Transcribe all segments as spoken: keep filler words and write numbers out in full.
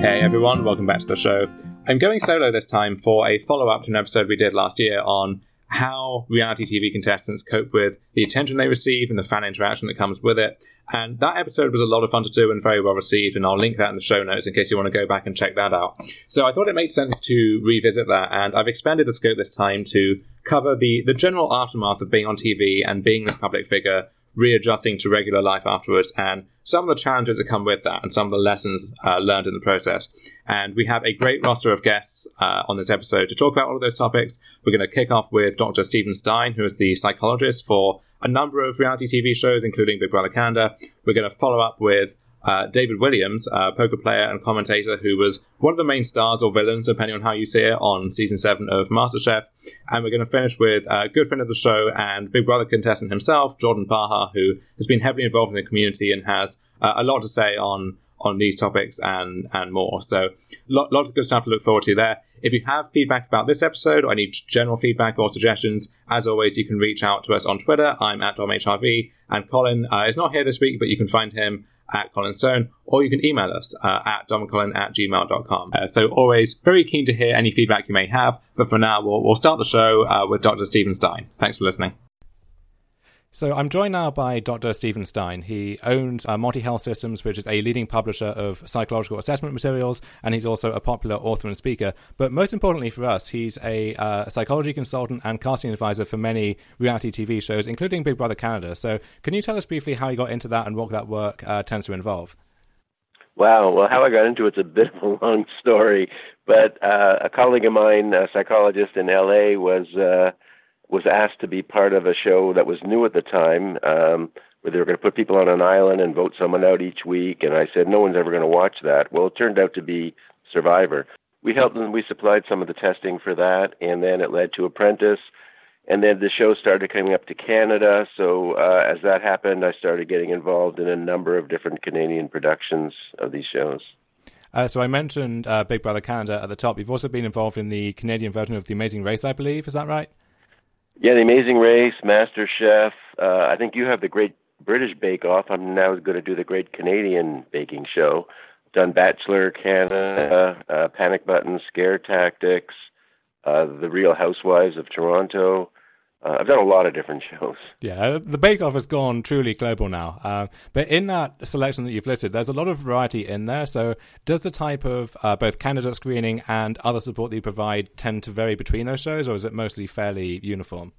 Hey everyone, welcome back to the show. I'm going solo this time for a follow-up to an episode we did last year on how reality T V contestants cope with the attention they receive and the fan interaction that comes with it. And that episode was a lot of fun to do and very well received, and I'll link that in the show notes in case you want to go back and check that out. So I thought it made sense to revisit that, and I've expanded the scope this time to cover the, the general aftermath of being on T V and being this public figure, readjusting to regular life afterwards, and some of the challenges that come with that and some of the lessons uh, learned in the process. And we have a great roster of guests uh, on this episode to talk about all of those topics. We're going to kick off with Doctor Stephen Stein, who is the psychologist for a number of reality T V shows, including Big Brother Canada. We're going to follow up with Uh, David Williams, a poker player and commentator who was one of the main stars or villains, depending on how you see it, on season seven of MasterChef. And we're going to finish with a good friend of the show and Big Brother contestant himself, Jordan Baha, who has been heavily involved in the community and has uh, a lot to say on on these topics and and more. So a lot, lot of good stuff to look forward to there. If you have feedback about this episode or any general feedback or suggestions, as always, you can reach out to us on Twitter. I'm at DomHRV, and Colin uh, is not here this week, but you can find him at Colin Stone, or you can email us uh, at domcolin at gmail dot com. Uh, so always very keen to hear any feedback you may have, but for now, we'll, we'll start the show uh, with Doctor Stephen Stein. Thanks for listening. So I'm joined now by Doctor Stephen Stein. He owns uh, Monty Health Systems, which is a leading publisher of psychological assessment materials, and he's also a popular author and speaker. But most importantly for us, he's a uh, psychology consultant and casting advisor for many reality T V shows, including Big Brother Canada. So can you tell us briefly how you got into that and what that work uh, tends to involve? Wow. Well, how I got into it's a bit of a long story, but uh, a colleague of mine, a psychologist in L A, was... Uh, was asked to be part of a show that was new at the time, um, where they were going to put people on an island and vote someone out each week. And I said, no one's ever going to watch that. Well, it turned out to be Survivor. We helped them. We supplied some of the testing for that, and then it led to Apprentice. And then the show started coming up to Canada. So uh, as that happened, I started getting involved in a number of different Canadian productions of these shows. Uh, so I mentioned uh, Big Brother Canada at the top. You've also been involved in the Canadian version of The Amazing Race, I believe. Is that right? Yeah, The Amazing Race, MasterChef. Uh, I think you have the Great British Bake Off. I'm now going to do the Great Canadian Baking Show. Done Bachelor Canada, uh, Panic Button, Scare Tactics, uh, The Real Housewives of Toronto. Uh, I've done a lot of different shows. Yeah, the Bake Off has gone truly global now. Uh, but in that selection that you've listed, there's a lot of variety in there. So does the type of uh, both candidate screening and other support that you provide tend to vary between those shows, or is it mostly fairly uniform?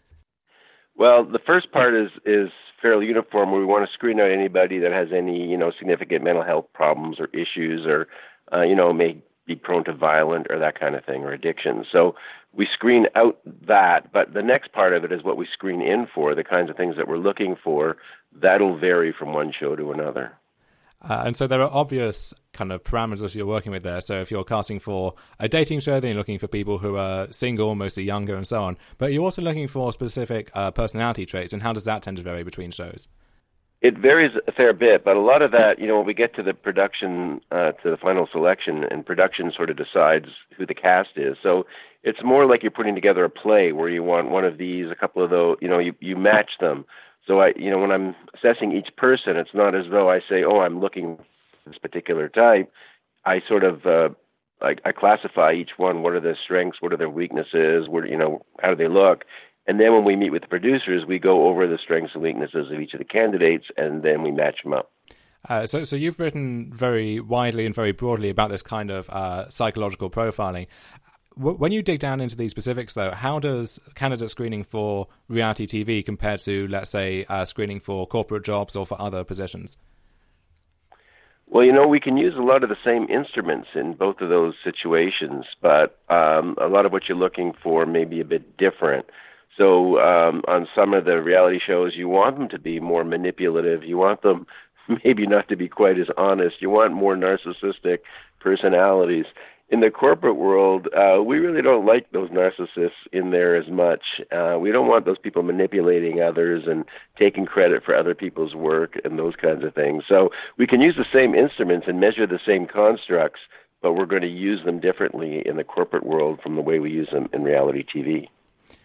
Well, the first part is is fairly uniform, where we want to screen out anybody that has any, you know, significant mental health problems or issues, or, uh, you know, may be prone to violent or that kind of thing, or addiction. So we screen out that, but the next part of it is what we screen in for, the kinds of things that we're looking for. That'll vary from one show to another. Uh, and so there are obvious kind of parameters you're working with there. So if you're casting for a dating show, then you're looking for people who are single, mostly younger, and so on. But you're also looking for specific uh, personality traits, and how does that tend to vary between shows? It varies a fair bit, but a lot of that, you know, when we get to the production, uh, to the final selection, and production sort of decides who the cast is. So it's more like you're putting together a play where you want one of these, a couple of those, you know, you, you match them. So I, you know, when I'm assessing each person, it's not as though I say, oh, I'm looking for this particular type. I sort of, uh, I, I classify each one. What are their strengths? What are their weaknesses? What, you know, how do they look? And then when we meet with the producers, we go over the strengths and weaknesses of each of the candidates, and then we match them up. Uh, so, so you've written very widely and very broadly about this kind of uh, psychological profiling. W- when you dig down into these specifics, though, how does candidate screening for reality T V compare to, let's say, uh, screening for corporate jobs or for other positions? Well, you know, we can use a lot of the same instruments in both of those situations, but um, a lot of what you're looking for may be a bit different. So um, on some of the reality shows, you want them to be more manipulative. You want them maybe not to be quite as honest. You want more narcissistic personalities. In the corporate world, uh, we really don't like those narcissists in there as much. Uh, we don't want those people manipulating others and taking credit for other people's work and those kinds of things. So we can use the same instruments and measure the same constructs, but we're going to use them differently in the corporate world from the way we use them in reality T V.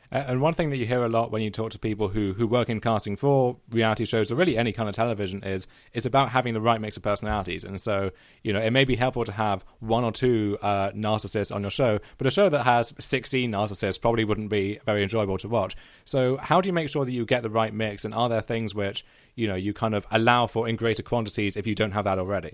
And one thing that you hear a lot when you talk to people who, who work in casting for reality shows or really any kind of television is it's about having the right mix of personalities. And so, you know, it may be helpful to have one or two uh, narcissists on your show, but a show that has sixteen narcissists probably wouldn't be very enjoyable to watch. So how do you make sure that you get the right mix? And are there things which, you know, you kind of allow for in greater quantities if you don't have that already?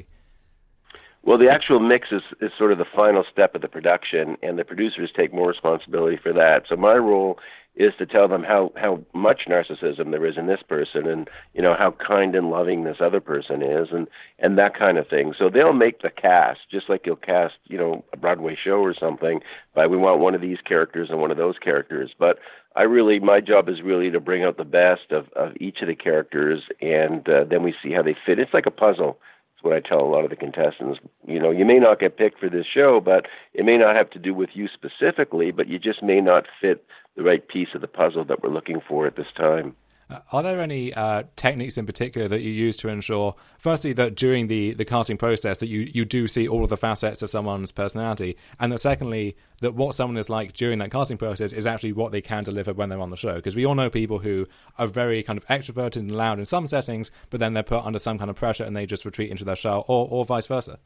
Well, the actual mix is, is sort of the final step of the production, and the producers take more responsibility for that. So my role is to tell them how, how much narcissism there is in this person and, you know, how kind and loving this other person is and, and that kind of thing. So they'll make the cast, just like you'll cast, you know, a Broadway show or something, by we want one of these characters and one of those characters. But I really, my job is really to bring out the best of, of each of the characters, and uh, then we see how they fit. It's like a puzzle. That's what I tell a lot of the contestants. You know, you may not get picked for this show, but it may not have to do with you specifically, but you just may not fit the right piece of the puzzle that we're looking for at this time. Uh, are there any uh, techniques in particular that you use to ensure, firstly, that during the, the casting process that you, you do see all of the facets of someone's personality, and that secondly, that what someone is like during that casting process is actually what they can deliver when they're on the show? Because we all know people who are very kind of extroverted and loud in some settings, but then they're put under some kind of pressure and they just retreat into their shell, or, or vice versa.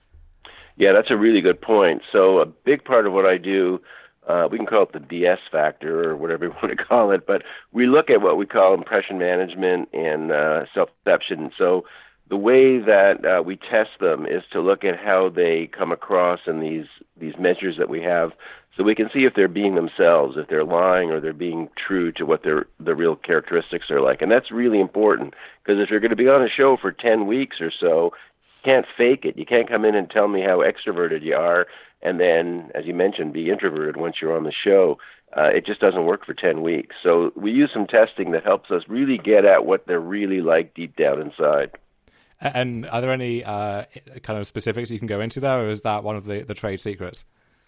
Yeah, that's a really good point. So a big part of what I do, Uh, we can call it the B S factor or whatever you want to call it, but we look at what we call impression management and uh, self-perception. So the way that uh, we test them is to look at how they come across in these, these measures that we have, so we can see if they're being themselves, if they're lying or they're being true to what their the real characteristics are like. And that's really important, because if you're going to be on a show for ten weeks or so, you can't fake it. You can't come in and tell me how extroverted you are and then, as you mentioned, be introverted once you're on the show. Uh, it just doesn't work for ten weeks. So we use some testing that helps us really get at what they're really like deep down inside. And are there any uh, kind of specifics you can go into there, or is that one of the, the trade secrets?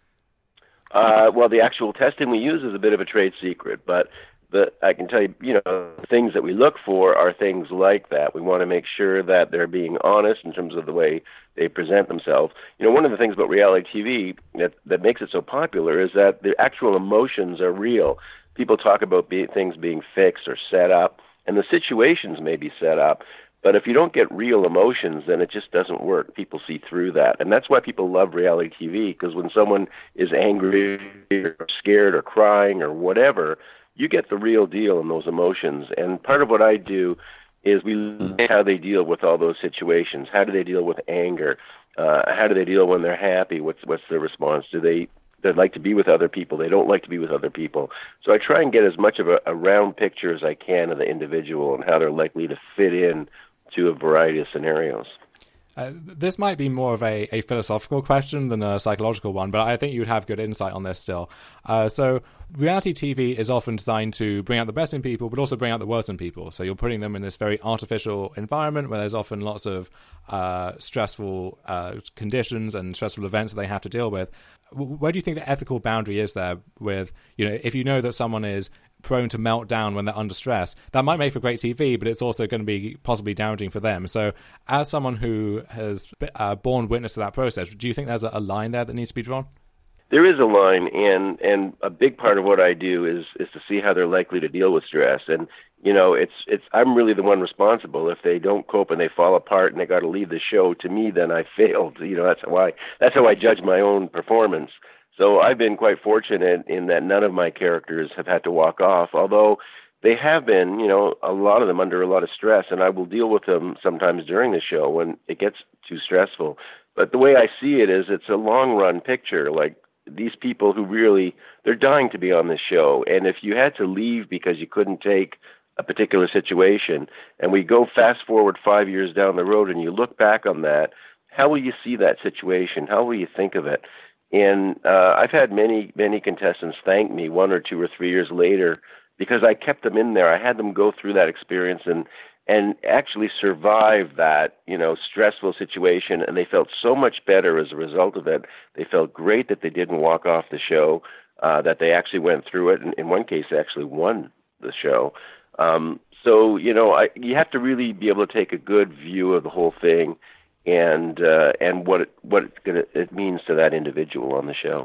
Uh, well, the actual testing we use is a bit of a trade secret, but the, I can tell you, you know, the things that we look for are things like that. We want to make sure that they're being honest in terms of the way they present themselves. You know, one of the things about reality T V that, that makes it so popular is that the actual emotions are real. People talk about be, things being fixed or set up, and the situations may be set up, but if you don't get real emotions, then it just doesn't work. People see through that. And that's why people love reality T V, because when someone is angry or scared or crying or whatever, you get the real deal in those emotions. And part of what I do is we look at how they deal with all those situations. How do they deal with anger? Uh, how do they deal when they're happy? What's what's their response? Do they they like to be with other people? They don't like to be with other people. So I try and get as much of a, a round picture as I can of the individual and how they're likely to fit in to a variety of scenarios. Uh, this might be more of a, a philosophical question than a psychological one, but I think you'd have good insight on this still. Uh, so reality T V is often designed to bring out the best in people, but also bring out the worst in people. So you're putting them in this very artificial environment where there's often lots of uh, stressful uh, conditions and stressful events that they have to deal with. Where do you think the ethical boundary is there with, you know, if you know that someone is prone to melt down when they're under stress, that might make for great T V, but it's also going to be possibly damaging for them. So as someone who has uh, borne witness to that process, do you think there's a, a line there that needs to be drawn? There is a line, and, and a big part of what I do is, is to see how they're likely to deal with stress. And, you know, it's it's I'm really the one responsible. If they don't cope and they fall apart and they got to leave the show, to me, then I failed. You know, that's how I, that's how I judge my own performance. So I've been quite fortunate in that none of my characters have had to walk off, although they have been, you know, a lot of them under a lot of stress, and I will deal with them sometimes during the show when it gets too stressful. But the way I see it is it's a long-run picture. Like, these people who really, they're dying to be on this show, and if you had to leave because you couldn't take a particular situation, and we go fast forward five years down the road and you look back on that, how will you see that situation? How will you think of it? And uh, I've had many, many contestants thank me one or two or three years later because I kept them in there. I had them go through that experience and and actually survive that, you know, stressful situation, and they felt so much better as a result of it. They felt great that they didn't walk off the show, uh, that they actually went through it, and in one case they actually won the show. Um, so, you know, I, you have to really be able to take a good view of the whole thing and uh, and what it, what it's gonna, it means to that individual on the show.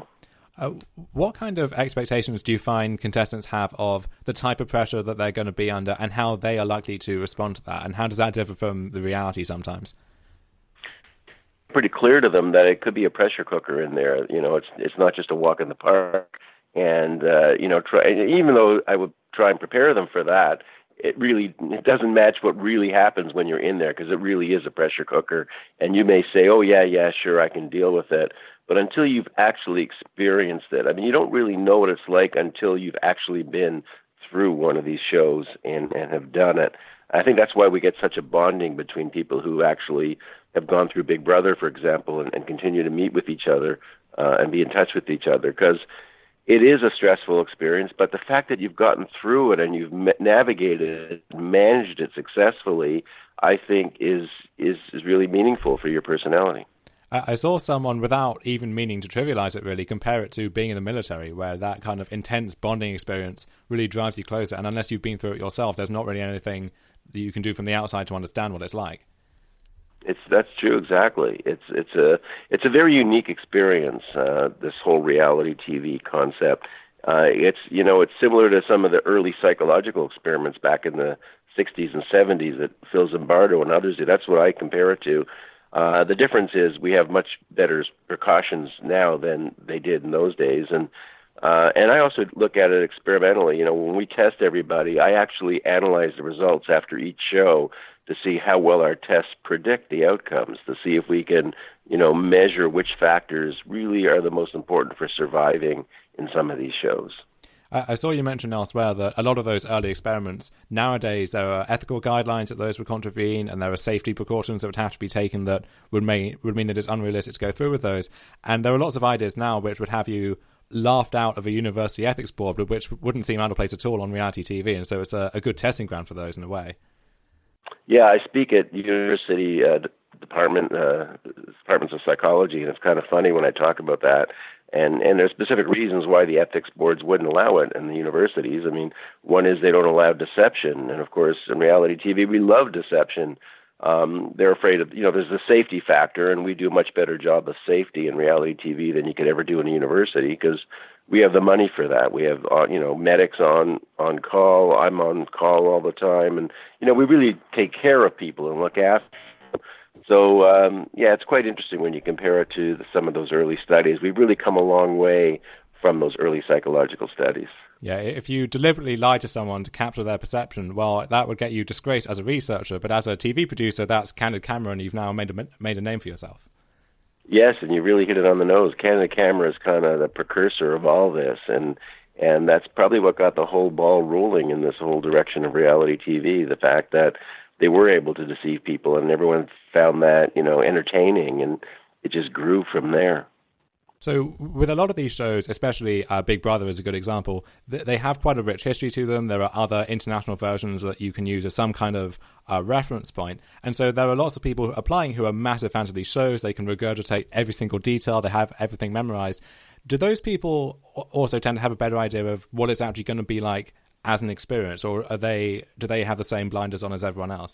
Uh, what kind of expectations do you find contestants have of the type of pressure that they're going to be under and how they are likely to respond to that? And how does that differ from the reality sometimes? Pretty clear to them that it could be a pressure cooker in there. You know, it's it's not just a walk in the park. And, uh, you know, try, even though I would try and prepare them for that, it really it doesn't match what really happens when you're in there, because it really is a pressure cooker. And you may say, oh, yeah, yeah, sure, I can deal with it. But until you've actually experienced it, I mean, you don't really know what it's like until you've actually been through one of these shows and, and have done it. I think that's why we get such a bonding between people who actually have gone through Big Brother, for example, and, and continue to meet with each other uh, and be in touch with each other, because it is a stressful experience. But the fact that you've gotten through it and you've navigated it, managed it successfully, I think is is is really meaningful for your personality. I saw someone, without even meaning to trivialize it really, compare it to being in the military, where that kind of intense bonding experience really drives you closer. And unless you've been through it yourself, there's not really anything that you can do from the outside to understand what it's like. It's that's true, exactly. It's it's a it's a very unique experience. Uh, this whole reality T V concept. Uh, it's you know it's similar to some of the early psychological experiments back in the sixties and seventies that Phil Zimbardo and others did. That's what I compare it to. Uh, the difference is we have much better precautions now than they did in those days, and uh, and I also look at it experimentally. You know, when we test everybody, I actually analyze the results after each show to see how well our tests predict the outcomes, to see if we can, you know, measure which factors really are the most important for surviving in some of these shows. I saw you mention elsewhere that a lot of those early experiments, nowadays there are ethical guidelines that those would contravene, and there are safety precautions that would have to be taken that would, may, would mean that it's unrealistic to go through with those. And there are lots of ideas now which would have you laughed out of a university ethics board, but which wouldn't seem out of place at all on reality T V. And so it's a, a good testing ground for those in a way. Yeah, I speak at university uh, department uh, departments of psychology, and it's kind of funny when I talk about that. And and there's specific reasons why the ethics boards wouldn't allow it in the universities. I mean, one is they don't allow deception, and of course, in reality T V, we love deception. Um, they're afraid of, you know, there's the safety factor, and we do a much better job of safety in reality T V than you could ever do in a university, because we have the money for that. We have, uh, you know, medics on, on call. I'm on call all the time. And, you know, we really take care of people and look after them. So, um, yeah, it's quite interesting when you compare it to the, some of those early studies. We've really come a long way from those early psychological studies. Yeah, if you deliberately lie to someone to capture their perception, well, that would get you disgraced as a researcher. But as a T V producer, that's candid camera, and you've now made a, made a name for yourself. Yes, and you really hit it on the nose. Candid Camera is kind of the precursor of all this, and and that's probably what got the whole ball rolling in this whole direction of reality T V, the fact that they were able to deceive people, and everyone found that, you know, entertaining, and it just grew from there. So with a lot of these shows, especially uh, Big Brother is a good example, th- they have quite a rich history to them. There are other international versions that you can use as some kind of uh, reference point. And so there are lots of people applying who are massive fans of these shows. They can regurgitate every single detail. They have everything memorized. Do those people also tend to have a better idea of what it's actually going to be like as an experience, or are they do they have the same blinders on as everyone else?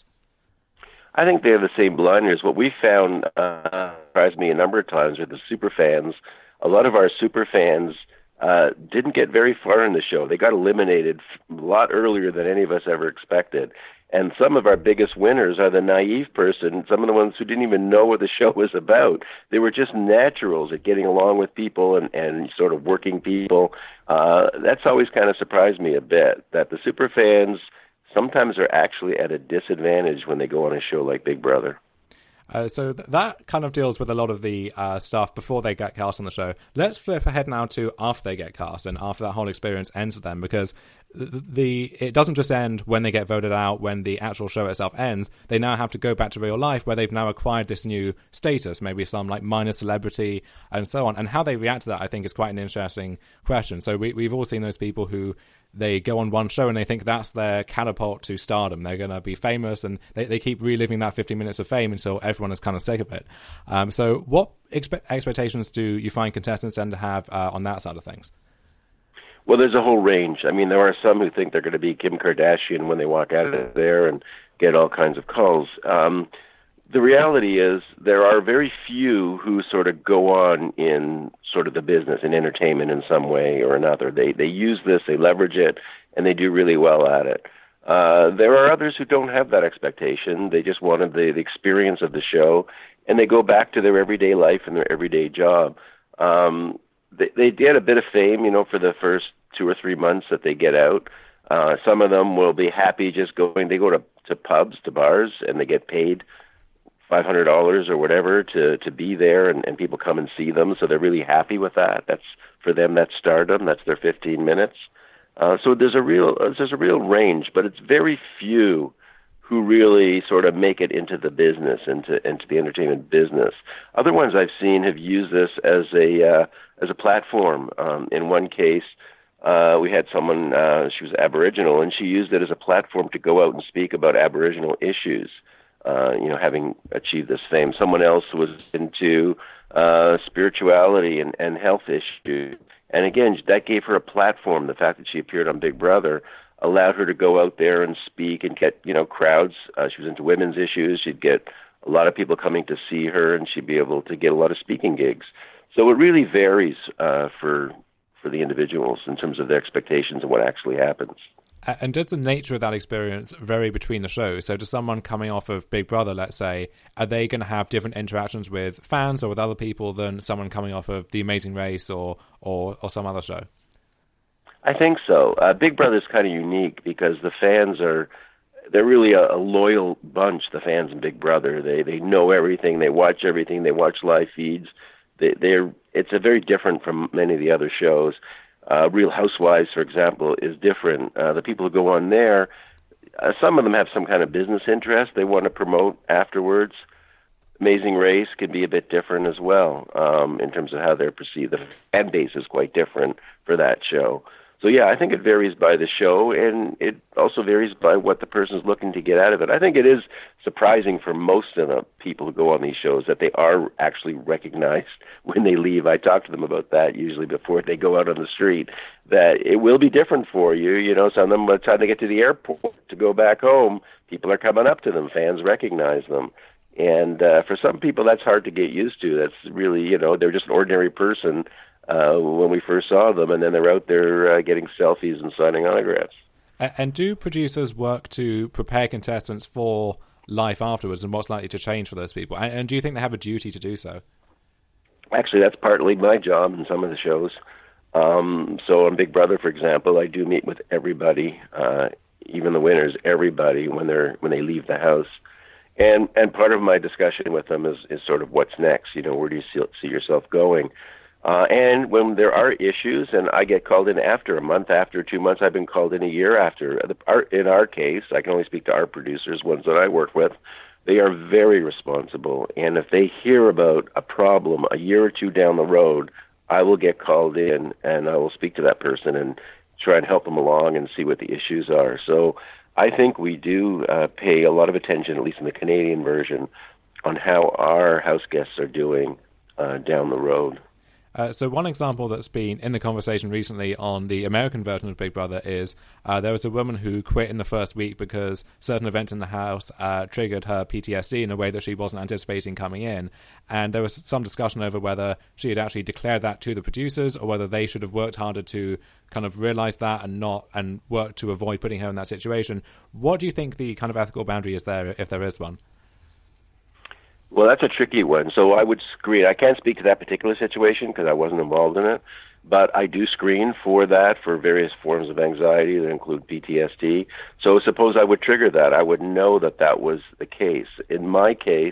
I think they have the same blinders. What we found uh, surprised me a number of times with the super fans. A lot of our super fans uh, didn't get very far in the show. They got eliminated a lot earlier than any of us ever expected. And some of our biggest winners are the naive person, some of the ones who didn't even know what the show was about. They were just naturals at getting along with people and, and sort of working people. Uh, that's always kind of surprised me a bit, that the super fans sometimes are actually at a disadvantage when they go on a show like Big Brother. Uh, so th- that kind of deals with a lot of the uh, stuff before they get cast on the show. Let's flip ahead now to after they get cast and after that whole experience ends with them, because the, the it doesn't just end when they get voted out, when the actual show itself ends. They now have to go back to real life where they've now acquired this new status, maybe some like minor celebrity and so on. And how they react to that, I think, is quite an interesting question. So we, we've all seen those people who they go on one show and they think that's their catapult to stardom. They're going to be famous, and they, they keep reliving that fifty minutes of fame until everyone is kind of sick of it. Um, so what expe- expectations do you find contestants tend to have uh, on that side of things? Well, there's a whole range. I mean, there are some who think they're going to be Kim Kardashian when they walk out of there and get all kinds of calls. Um, the reality is there are very few who sort of go on in sort of the business in entertainment in some way or another. They they use this, they leverage it, and they do really well at it. Uh, there are others who don't have that expectation. They just wanted the, the experience of the show, and they go back to their everyday life and their everyday job. Um, they, they get a bit of fame, you know, for the first two or three months that they get out. Uh, some of them will be happy just going. They go to, to pubs, to bars, and they get paid five hundred dollars or whatever to, to be there, and, and people come and see them. So they're really happy with that. That's for them. That's stardom. That's their fifteen minutes. Uh, so there's a real there's a real range, but it's very few who really sort of make it into the business, into into the entertainment business. Other ones I've seen have used this as a uh, as a platform. Um, in one case, uh, we had someone, uh, she was Aboriginal, and she used it as a platform to go out and speak about Aboriginal issues. Uh, you know, having achieved this fame. Someone else was into uh, spirituality and, and health issues. And again, that gave her a platform. The fact that she appeared on Big Brother allowed her to go out there and speak and get, you know, crowds. Uh, she was into women's issues. She'd get a lot of people coming to see her, and she'd be able to get a lot of speaking gigs. So it really varies uh, for for the individuals in terms of their expectations and what actually happens. And does the nature of that experience vary between the shows? So does someone coming off of Big Brother, let's say, are they going to have different interactions with fans or with other people than someone coming off of The Amazing Race or or, or some other show? I think so. Uh, Big Brother is kind of unique because the fans are, they're really a, a loyal bunch, the fans in Big Brother. They they know everything. They watch everything. They watch live feeds. They, they're It's a very different from many of the other shows. Uh, Real Housewives, for example, is different. Uh, the people who go on there, uh, some of them have some kind of business interest they want to promote afterwards. Amazing Race can be a bit different as well um, in terms of how they're perceived. The fan base is quite different for that show. So, yeah, I think it varies by the show, and it also varies by what the person's looking to get out of it. I think it is surprising for most of the people who go on these shows that they are actually recognized when they leave. I talk to them about that usually before they go out on the street, that it will be different for you. You know, some of them, by the time they get to the airport to go back home, people are coming up to them. Fans recognize them. And uh, for some people, that's hard to get used to. That's really, you know, they're just an ordinary person Uh, when we first saw them, and then they're out there uh, getting selfies and signing autographs. And do producers work to prepare contestants for life afterwards and what's likely to change for those people? And, and do you think they have a duty to do so? Actually, that's partly my job in some of the shows. Um, so on Big Brother, for example, I do meet with everybody, uh, even the winners, everybody when they're when they leave the house. And and part of my discussion with them is, is sort of what's next. You know, where do you see, see yourself going? Uh, and when there are issues, and I get called in after a month, after two months, I've been called in a year after. In our case, I can only speak to our producers, ones that I work with. They are very responsible, and if they hear about a problem a year or two down the road, I will get called in, and I will speak to that person and try and help them along and see what the issues are. So I think we do uh, pay a lot of attention, at least in the Canadian version, on how our house guests are doing uh, down the road. Uh, so one example that's been in the conversation recently on the American version of Big Brother is uh, there was a woman who quit in the first week because certain events in the house uh, triggered her P T S D in a way that she wasn't anticipating coming in. And there was some discussion over whether she had actually declared that to the producers or whether they should have worked harder to kind of realize that and not and work to avoid putting her in that situation. What do you think the kind of ethical boundary is there, if there is one? Well, that's a tricky one. So I would screen. I can't speak to that particular situation because I wasn't involved in it, but I do screen for that, for various forms of anxiety that include P T S D. So suppose I would trigger that. I would know that that was the case. In my case,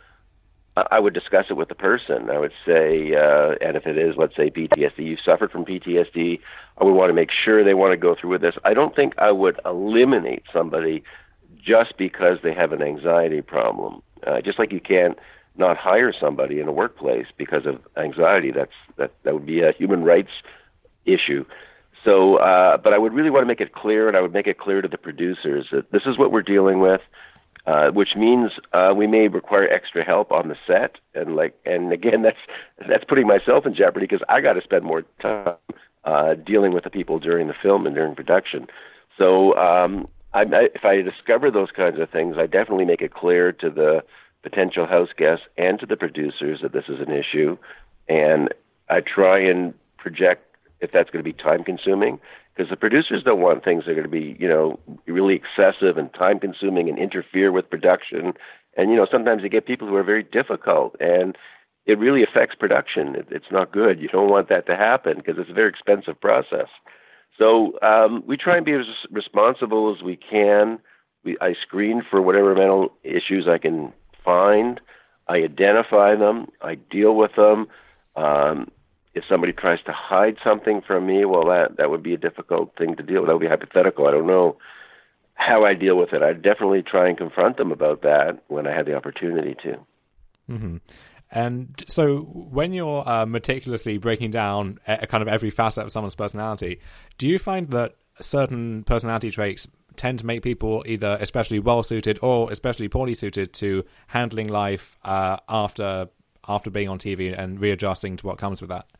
I would discuss it with the person. I would say, uh, and if it is, let's say, P T S D, you suffered from P T S D, I would want to make sure they want to go through with this. I don't think I would eliminate somebody just because they have an anxiety problem. Uh, just like you can't not hire somebody in a workplace because of anxiety. That's that that would be a human rights issue. So, uh, but I would really want to make it clear, and I would make it clear to the producers that this is what we're dealing with, uh, which means uh, we may require extra help on the set. And like, and again, that's that's putting myself in jeopardy because I got to spend more time uh, dealing with the people during the film and during production. So. Um, I, if I discover those kinds of things, I definitely make it clear to the potential house guests and to the producers that this is an issue. And I try and project if that's going to be time consuming, because the producers don't want things that are going to be, you know, really excessive and time consuming and interfere with production. And, you know, sometimes you get people who are very difficult, and it really affects production. It, it's not good. You don't want that to happen because it's a very expensive process. So um, we try and be as responsible as we can. We, I screen for whatever mental issues I can find. I identify them. I deal with them. Um, if somebody tries to hide something from me, well, that, that would be a difficult thing to deal with. That would be hypothetical. I don't know how I deal with it. I definitely try and confront them about that when I have the opportunity to. Mm-hmm. And so when you're uh, meticulously breaking down a, kind of every facet of someone's personality, do you find that certain personality traits tend to make people either especially well-suited or especially poorly suited to handling life uh, after after being on T V and readjusting to what comes with that?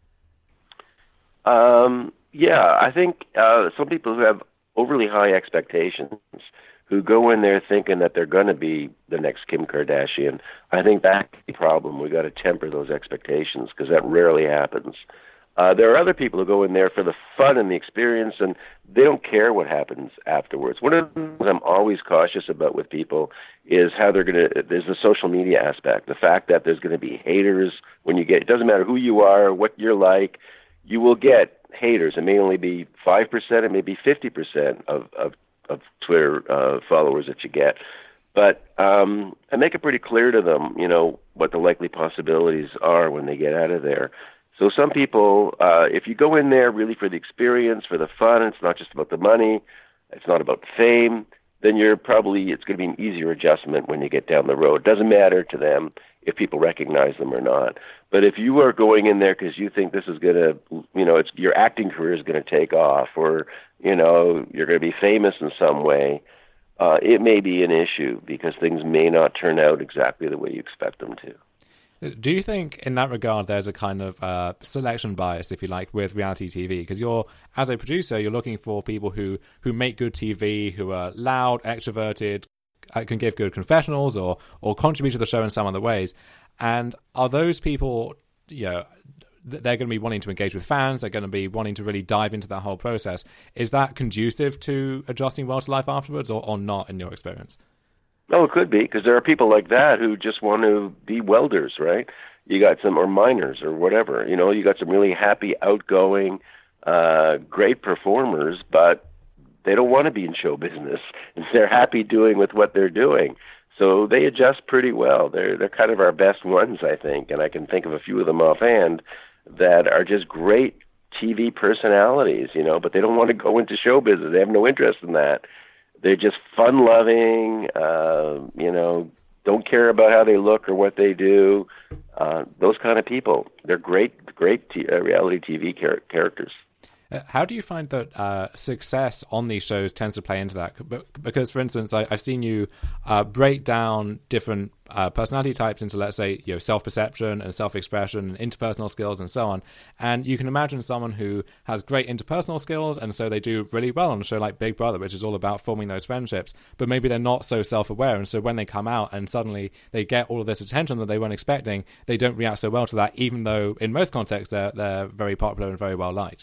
Um, yeah, I think uh, some people who have overly high expectations, who go in there thinking that they're going to be the next Kim Kardashian, I think that's the problem. We got to temper those expectations because that rarely happens. Uh, there are other people who go in there for the fun and the experience, and they don't care what happens afterwards. One of the things I'm always cautious about with people is how they're going to, there's the social media aspect, the fact that there's going to be haters when you get, it doesn't matter who you are, what you're like, you will get haters. It may only be five percent, it may be fifty percent of, of, of Twitter uh, followers that you get. But um, I make it pretty clear to them, you know, what the likely possibilities are when they get out of there. So some people, uh, if you go in there really for the experience, for the fun, it's not just about the money, it's not about fame, then you're probably, it's going to be an easier adjustment when you get down the road. It doesn't matter to them if people recognize them or not. But if you are going in there because you think this is going to, you know, it's your acting career is going to take off, or, you know, you're going to be famous in some way, uh, it may be an issue because things may not turn out exactly the way you expect them to. Do you think in that regard there's a kind of uh, selection bias, if you like, with reality T V? Because you're, as a producer, you're looking for people who, who make good T V, who are loud, extroverted, uh, can give good confessionals or or contribute to the show in some other ways. And are those people, you know, they're going to be wanting to engage with fans, they're going to be wanting to really dive into that whole process. Is that conducive to adjusting well to life afterwards, or, or not in your experience? Oh, it could be, because there are people like that who just want to be welders, right? You got some, or miners, or whatever. You know, you got some really happy, outgoing, uh, great performers, but they don't want to be in show business. They're happy doing with what they're doing. So they adjust pretty well. They're they're kind of our best ones, I think, and I can think of a few of them offhand that are just great T V personalities, you know, but they don't want to go into show business. They have no interest in that. They're just fun-loving, uh, you know, don't care about how they look or what they do. Uh, those kind of people. They're great, great t- uh, reality T V char- characters. Uh, how do you find that uh, success on these shows tends to play into that? Because, for instance, I, I've seen you uh, break down different uh, personality types into, let's say, you know, self-perception and self-expression and interpersonal skills and so on. And you can imagine someone who has great interpersonal skills, and so they do really well on a show like Big Brother, which is all about forming those friendships. But maybe they're not so self-aware, and so when they come out and suddenly they get all of this attention that they weren't expecting, they don't react so well to that, even though in most contexts they're, they're very popular and very well liked.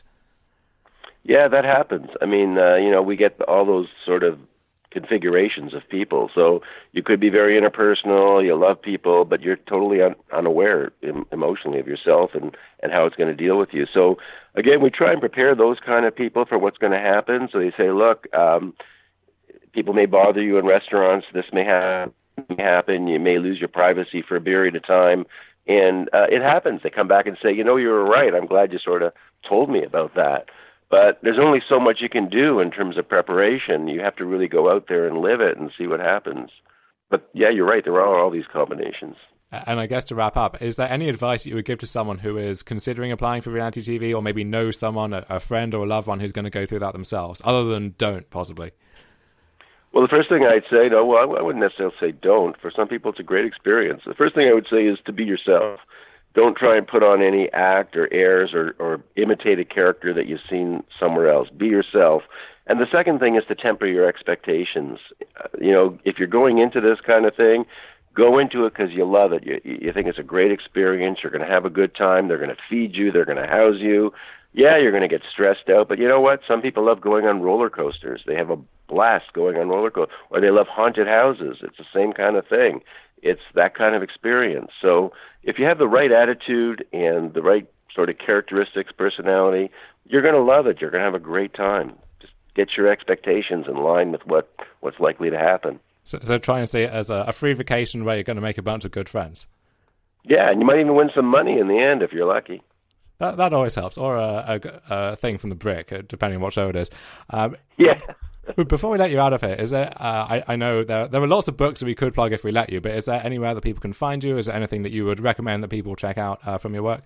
Yeah, that happens. I mean, uh, you know, we get all those sort of configurations of people. So you could be very interpersonal, you love people, but you're totally un- unaware em- emotionally of yourself and, and how it's going to deal with you. So, again, we try and prepare those kind of people for what's going to happen. So they say, look, um, people may bother you in restaurants. This may ha- happen. You may lose your privacy for a period of time. And uh, it happens. They come back and say, you know, you were right. I'm glad you sort of told me about that. But there's only so much you can do in terms of preparation. You have to really go out there and live it and see what happens. But yeah, you're right. There are all these combinations. And I guess to wrap up, is there any advice you would give to someone who is considering applying for reality T V, or maybe knows someone, a, a friend or a loved one who's going to go through that themselves, other than don't, possibly? Well, the first thing I'd say, no, well, I wouldn't necessarily say don't. For some people, it's a great experience. The first thing I would say is to be yourself. Don't try and put on any act or airs or, or imitate a character that you've seen somewhere else. Be yourself. And the second thing is to temper your expectations. Uh, you know, if you're going into this kind of thing, go into it because you love it. You, you think it's a great experience. You're going to have a good time. They're going to feed you. They're going to house you. Yeah, you're going to get stressed out, but you know what? Some people love going on roller coasters. They have a blast going on roller coasters, or they love haunted houses. It's the same kind of thing. It's that kind of experience. So if you have the right attitude and the right sort of characteristics, personality, you're going to love it. You're going to have a great time. Just get your expectations in line with what, what's likely to happen. So, so try and see it as a, a free vacation where you're going to make a bunch of good friends. Yeah, and you might even win some money in the end if you're lucky. That that always helps, or a, a, a thing from the Brick, depending on what show it is. Um, yeah. But before we let you out of here, is there? Uh, I, I know there there are lots of books that we could plug if we let you, but is there anywhere that people can find you? Is there anything that you would recommend that people check out uh, from your work?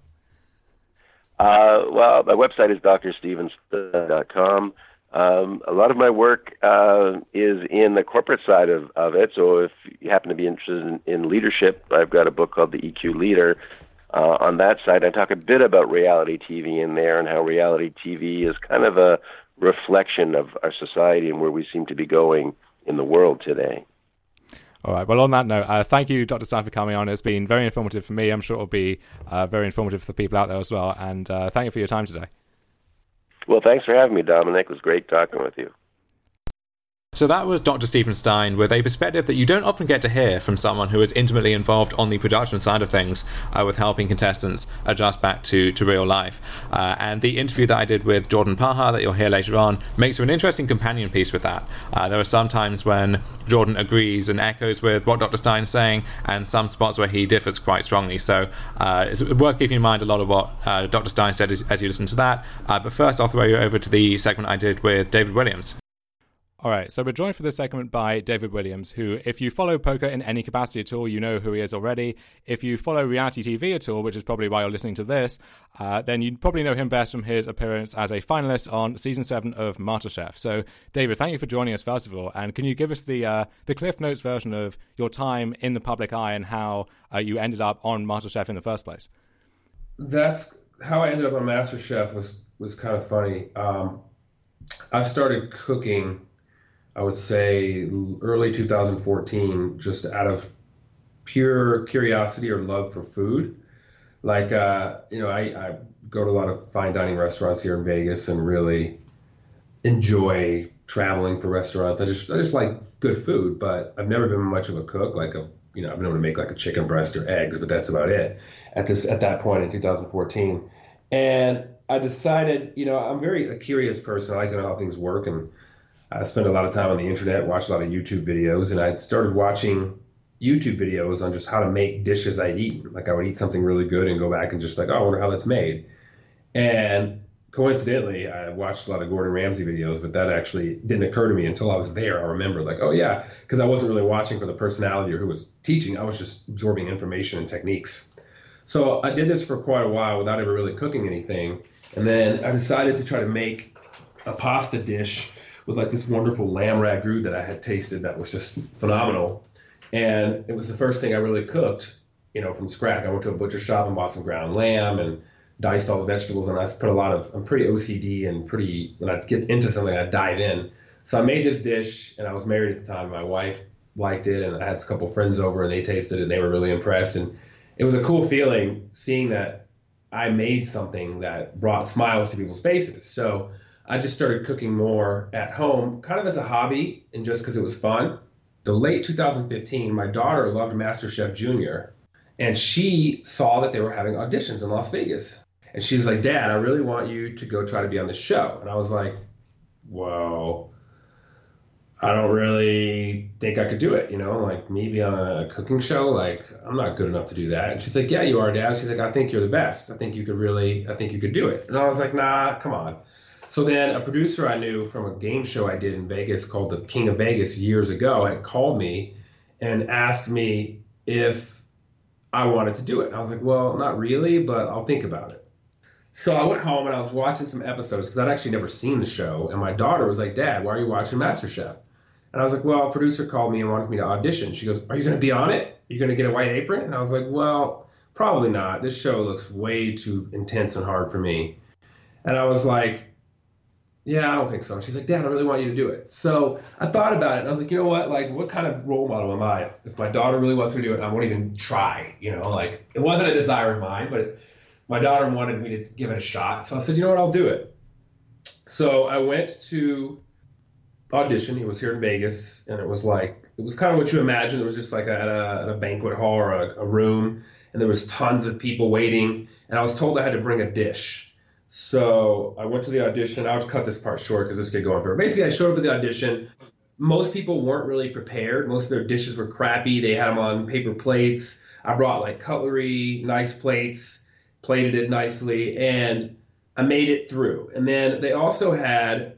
Uh, well, my website is d r stevens dot com. Um, a lot of my work uh, is in the corporate side of, of it. So if you happen to be interested in, in leadership, I've got a book called The E Q Leader. Uh, on that side, I talk a bit about reality T V in there and how reality T V is kind of a reflection of our society and where we seem to be going in the world today. All right. Well, on that note, uh, thank you, Doctor Stein, for coming on. It's been very informative for me. I'm sure it'll be uh, very informative for the people out there as well. And uh, thank you for your time today. Well, thanks for having me, Dominic. It was great talking with you. So that was Doctor Stephen Stein with a perspective that you don't often get to hear from someone who is intimately involved on the production side of things uh, with helping contestants adjust back to, to real life. Uh, and the interview that I did with Jordan Paha that you'll hear later on makes for an interesting companion piece with that. Uh, there are some times when Jordan agrees and echoes with what Doctor Stein is saying, and some spots where he differs quite strongly. So uh, it's worth keeping in mind a lot of what uh, Doctor Stein said as, as you listen to that. Uh, but first, I'll throw you over to the segment I did with David Williams. All right, so we're joined for this segment by David Williams, who, if you follow poker in any capacity at all, you know who he is already. If you follow reality T V at all, which is probably why you're listening to this, uh, then you probably know him best from his appearance as a finalist on season seven of MasterChef. So, David, thank you for joining us, first of all. And can you give us the uh, the Cliff Notes version of your time in the public eye and how uh, you ended up on MasterChef in the first place? That's how I ended up on MasterChef was, was kind of funny. Um, I started cooking, I would say, early two thousand fourteen, just out of pure curiosity or love for food. Like, uh, you know, I, I go to a lot of fine dining restaurants here in Vegas and really enjoy traveling for restaurants. I just, I just like good food, but I've never been much of a cook. Like, a, you know, I've been able to make like a chicken breast or eggs, but that's about it at this, at that point in two thousand fourteen. And I decided, you know, I'm very a curious person. I like to know how things work, and I spent a lot of time on the internet, watched a lot of YouTube videos, and I started watching YouTube videos on just how to make dishes I'd eat. Like, I would eat something really good and go back and just like, oh, I wonder how that's made. And coincidentally, I watched a lot of Gordon Ramsay videos, but that actually didn't occur to me until I was there. I remember like, oh yeah, because I wasn't really watching for the personality or who was teaching. I was just absorbing information and techniques. So I did this for quite a while without ever really cooking anything. And then I decided to try to make a pasta dish with like this wonderful lamb ragu that I had tasted that was just phenomenal. And it was the first thing I really cooked, you know, from scratch. I went to a butcher shop and bought some ground lamb and diced all the vegetables, and I put a lot of, I'm pretty O C D and pretty, when I get into something, I dive in. So I made this dish, and I was married at the time. My wife liked it, and I had a couple friends over, and they tasted it, and they were really impressed. And it was a cool feeling seeing that I made something that brought smiles to people's faces. So I just started cooking more at home, kind of as a hobby and just because it was fun. So late two thousand fifteen, my daughter loved MasterChef Junior, and she saw that they were having auditions in Las Vegas. And she was like, Dad, I really want you to go try to be on this show. And I was like, well, I don't really think I could do it. You know, like maybe on a cooking show, like I'm not good enough to do that. And she's like, yeah, you are, Dad. She's like, I think you're the best. I think you could really, I think you could do it. And I was like, nah, come on. So then a producer I knew from a game show I did in Vegas called The King of Vegas years ago had called me and asked me if I wanted to do it. And I was like, well, not really, but I'll think about it. So I went home and I was watching some episodes because I'd actually never seen the show. And my daughter was like, Dad, why are you watching MasterChef? And I was like, well, a producer called me and wanted me to audition. She goes, are you going to be on it? Are you going to get a white apron? And I was like, well, probably not. This show looks way too intense and hard for me. And I was like, yeah, I don't think so. And she's like, Dad, I really want you to do it. So I thought about it, and I was like, you know what? Like, what kind of role model am I? If my daughter really wants me to do it, I won't even try. You know, like it wasn't a desire of mine, but my daughter wanted me to give it a shot. So I said, you know what? I'll do it. So I went to audition. It was here in Vegas, and it was like it was kind of what you imagine. It was just like at a, at a banquet hall or a, a room, and there was tons of people waiting. And I was told I had to bring a dish. So I went to the audition. I'll just cut this part short because this could go on forever. Basically, I showed up at the audition. Most people weren't really prepared. Most of their dishes were crappy. They had them on paper plates. I brought like cutlery, nice plates, plated it nicely, and I made it through. And then they also had,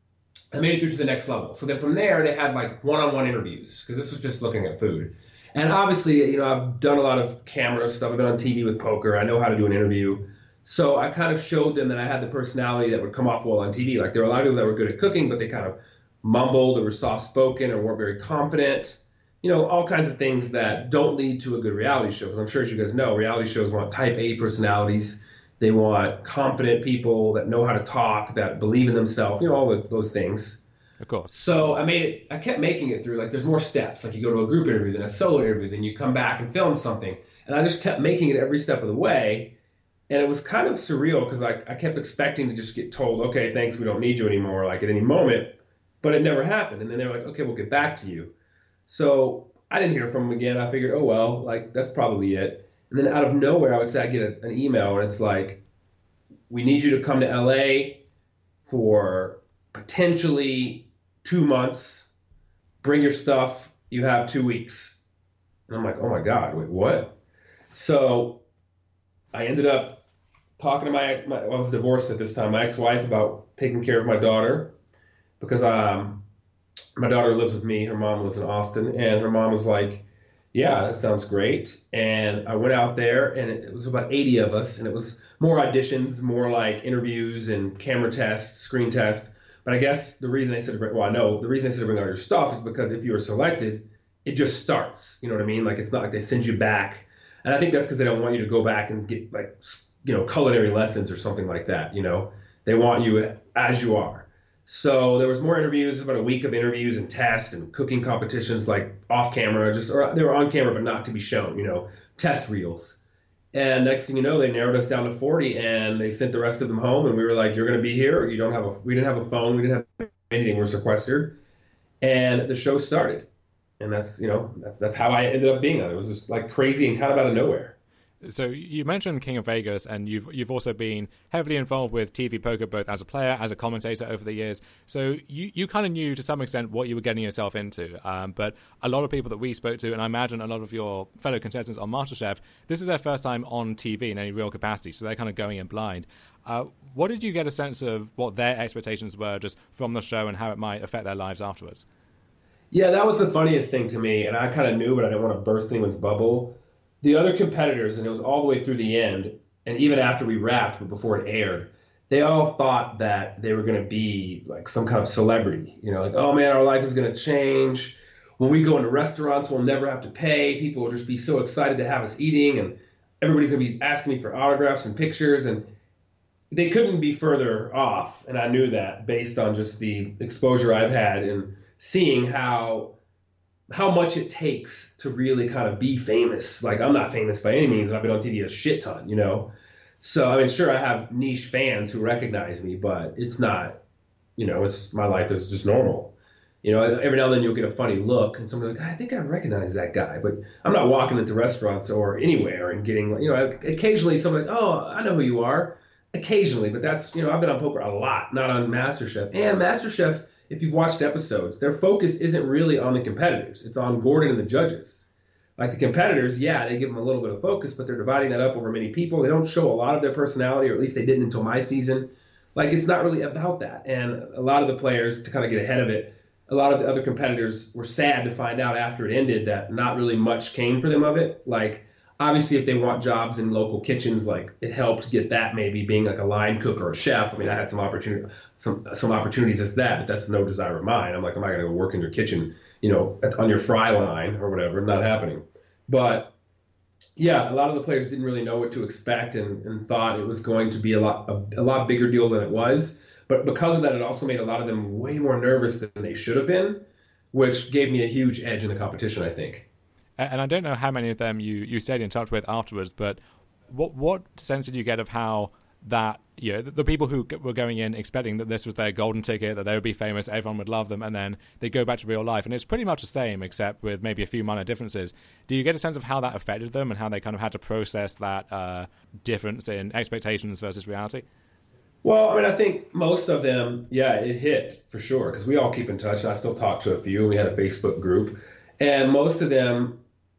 I made it through to the next level. So then from there, they had like one-on-one interviews because this was just looking at food. And obviously, you know, I've done a lot of camera stuff. I've been on T V with poker. I know how to do an interview. So I kind of showed them that I had the personality that would come off well on T V. Like there were a lot of people that were good at cooking, but they kind of mumbled or were soft-spoken or weren't very confident. You know, all kinds of things that don't lead to a good reality show. Because I'm sure as you guys know, reality shows want type A personalities. They want confident people that know how to talk, that believe in themselves, you know, all the, those things. Of course. So I made it, I kept making it through. Like there's more steps. Like you go to a group interview, then a solo interview, then you come back and film something. And I just kept making it every step of the way. And it was kind of surreal because I, I kept expecting to just get told, okay, thanks, we don't need you anymore, like at any moment. But it never happened. And then they were like, okay, we'll get back to you. So I didn't hear from them again. I figured, oh, well, like that's probably it. And then out of nowhere, I would say I get a, an email and it's like, we need you to come to L A for potentially two months. Bring your stuff. You have two weeks. And I'm like, oh, my God, wait, what? So I ended up talking to my, my, I was divorced at this time, my ex-wife, about taking care of my daughter because um, my daughter lives with me. Her mom lives in Austin, and her mom was like, yeah, that sounds great. And I went out there, and it, it was about eighty of us, and it was more auditions, more like interviews and camera tests, screen tests. But I guess the reason they said to bring, well, I know the reason they said to bring all your stuff is because if you were selected, it just starts. You know what I mean? Like it's not like they send you back. And I think that's because they don't want you to go back and get like, you know, culinary lessons or something like that. You know, they want you as you are. So there was more interviews, about a week of interviews and tests and cooking competitions, like off camera, just, or they were on camera, but not to be shown, you know, test reels. And next thing you know, they narrowed us down to forty and they sent the rest of them home. And we were like, you're going to be here. You don't have a, we didn't have a phone. We didn't have anything. We're sequestered. And the show started. And that's, you know, that's, that's how I ended up being on it. It was just like crazy and kind of out of nowhere. So you mentioned King of Vegas, and you've you've also been heavily involved with T V poker, both as a player, as a commentator over the years. So you, you kind of knew to some extent what you were getting yourself into. Um, but a lot of people that we spoke to, and I imagine a lot of your fellow contestants on MasterChef, this is their first time on T V in any real capacity, so they're kind of going in blind. Uh, what did you get a sense of what their expectations were just from the show and how it might affect their lives afterwards? Yeah, that was the funniest thing to me, and I kind of knew, but I didn't want to burst anyone's bubble. The other competitors, and it was all the way through the end, and even after we wrapped, but before it aired, they all thought that they were going to be like some kind of celebrity. You know, like, oh man, our life is going to change. When we go into restaurants, we'll never have to pay. People will just be so excited to have us eating, and everybody's going to be asking me for autographs and pictures, and they couldn't be further off. And I knew that based on just the exposure I've had and seeing how how much it takes to really kind of be famous. Like, I'm not famous by any means. I've been on T V a shit ton, you know? So, I mean, sure, I have niche fans who recognize me, but it's not, you know, it's, my life is just normal. You know, every now and then you'll get a funny look and somebody's like, I think I recognize that guy, but I'm not walking into restaurants or anywhere and getting, you know, occasionally someone like, oh, I know who you are. Occasionally, but that's, you know, I've been on poker a lot, not on MasterChef. And MasterChef, if you've watched episodes, their focus isn't really on the competitors. It's on Gordon and the judges. Like the competitors, yeah, they give them a little bit of focus, but they're dividing that up over many people. They don't show a lot of their personality, or at least they didn't until my season. Like, it's not really about that. And a lot of the players, to kind of get ahead of it, a lot of the other competitors were sad to find out after it ended that not really much came for them of it. Like, obviously, if they want jobs in local kitchens, like it helped get that, maybe being like a line cook or a chef. I mean, I had some opportunity, some some opportunities as that, but that's no desire of mine. I'm like, am I going to go work in your kitchen, you know, on your fry line or whatever? Not happening. But yeah, a lot of the players didn't really know what to expect and, and thought it was going to be a lot a, a lot bigger deal than it was. But because of that, it also made a lot of them way more nervous than they should have been, which gave me a huge edge in the competition, I think. And I don't know how many of them you, you stayed in touch with afterwards, but what what sense did you get of how that, you know, the, the people who were going in expecting that this was their golden ticket, that they would be famous, everyone would love them, and then they go back to real life, and it's pretty much the same, except with maybe a few minor differences. Do you get a sense of how that affected them and how they kind of had to process that uh, difference in expectations versus reality? Well, I mean, I think most of them, yeah, it hit for sure, because we all keep in touch, and I still talk to a few. We had a Facebook group, and most of them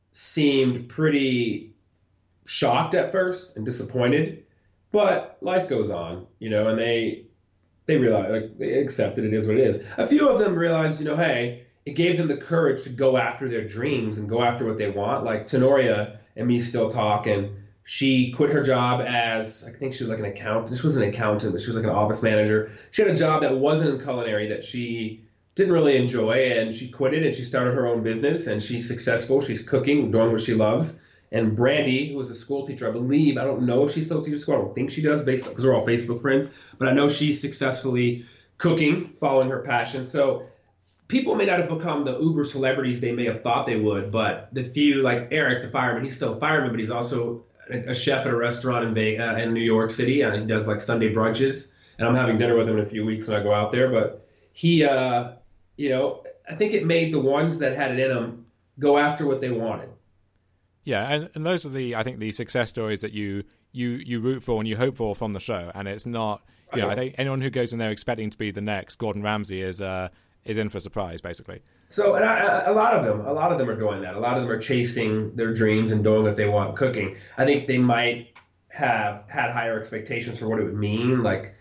seemed pretty shocked at first and disappointed, but life goes on, you know, and they they realize, like, they accept that it is what it is. A few of them realized, you know, hey, it gave them the courage to go after their dreams and go after what they want. Like Tenoria and me still talk, and she quit her job as, I think she was like an accountant. She was an accountant, but she was like an office manager. She had a job that wasn't in culinary that she didn't really enjoy, and she quit it and she started her own business, and she's successful. She's cooking, doing what she loves. And Brandy, who was a school teacher, I believe, I don't know if she still teaches school. I don't think she does, based because we're all Facebook friends, but I know she's successfully cooking, following her passion. So people may not have become the uber celebrities they may have thought they would, but the few, like Eric, the fireman, he's still a fireman, but he's also a chef at a restaurant in Vegas, uh, in New York City, and he does like Sunday brunches. And I'm having dinner with him in a few weeks when I go out there. But he, uh, you know, I think it made the ones that had it in them go after what they wanted. Yeah, and, and those are the, I think, the success stories that you you you root for and you hope for from the show. And it's not, you know, I think anyone who goes in there expecting to be the next Gordon Ramsay is uh, is in for a surprise, basically. So, and I, a lot of them, a lot of them are doing that. A lot of them are chasing their dreams and doing what they want cooking. I think they might have had higher expectations for what it would mean, like,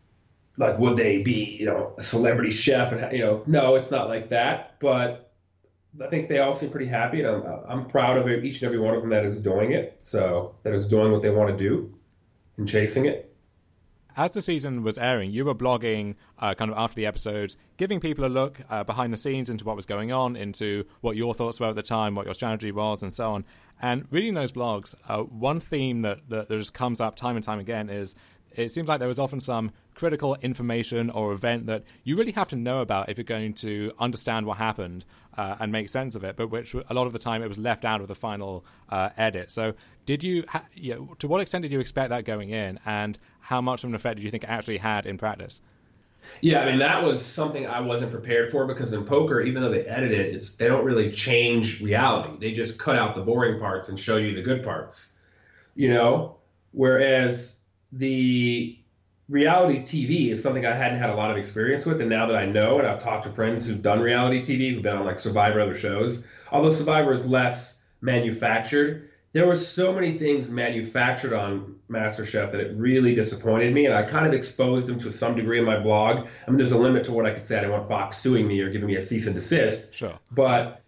like would they be, you know, a celebrity chef? And you know, no, it's not like that. But I think they all seem pretty happy, and I'm I'm proud of each and every one of them that is doing it. So that is doing what they want to do and chasing it. As the season was airing, you were blogging uh, kind of after the episodes, giving people a look uh, behind the scenes into what was going on, into what your thoughts were at the time, what your strategy was, and so on. And reading those blogs, uh, one theme that, that, that just comes up time and time again is it seems like there was often some critical information or event that you really have to know about if you're going to understand what happened uh, and make sense of it, but which a lot of the time it was left out of the final uh, edit. So did you, ha- you know, to what extent did you expect that going in, and how much of an effect did you think it actually had in practice? Yeah, I mean, that was something I wasn't prepared for, because in poker, even though they edit it, it's they don't really change reality. They just cut out the boring parts and show you the good parts, you know, whereas the reality T V is something I hadn't had a lot of experience with, and now that I know, and I've talked to friends who've done reality T V, who've been on like Survivor, other shows, although Survivor is less manufactured, there were so many things manufactured on MasterChef that it really disappointed me, and I kind of exposed them to some degree in my blog. I mean, there's a limit to what I could say. I didn't want Fox suing me or giving me a cease and desist. Sure. But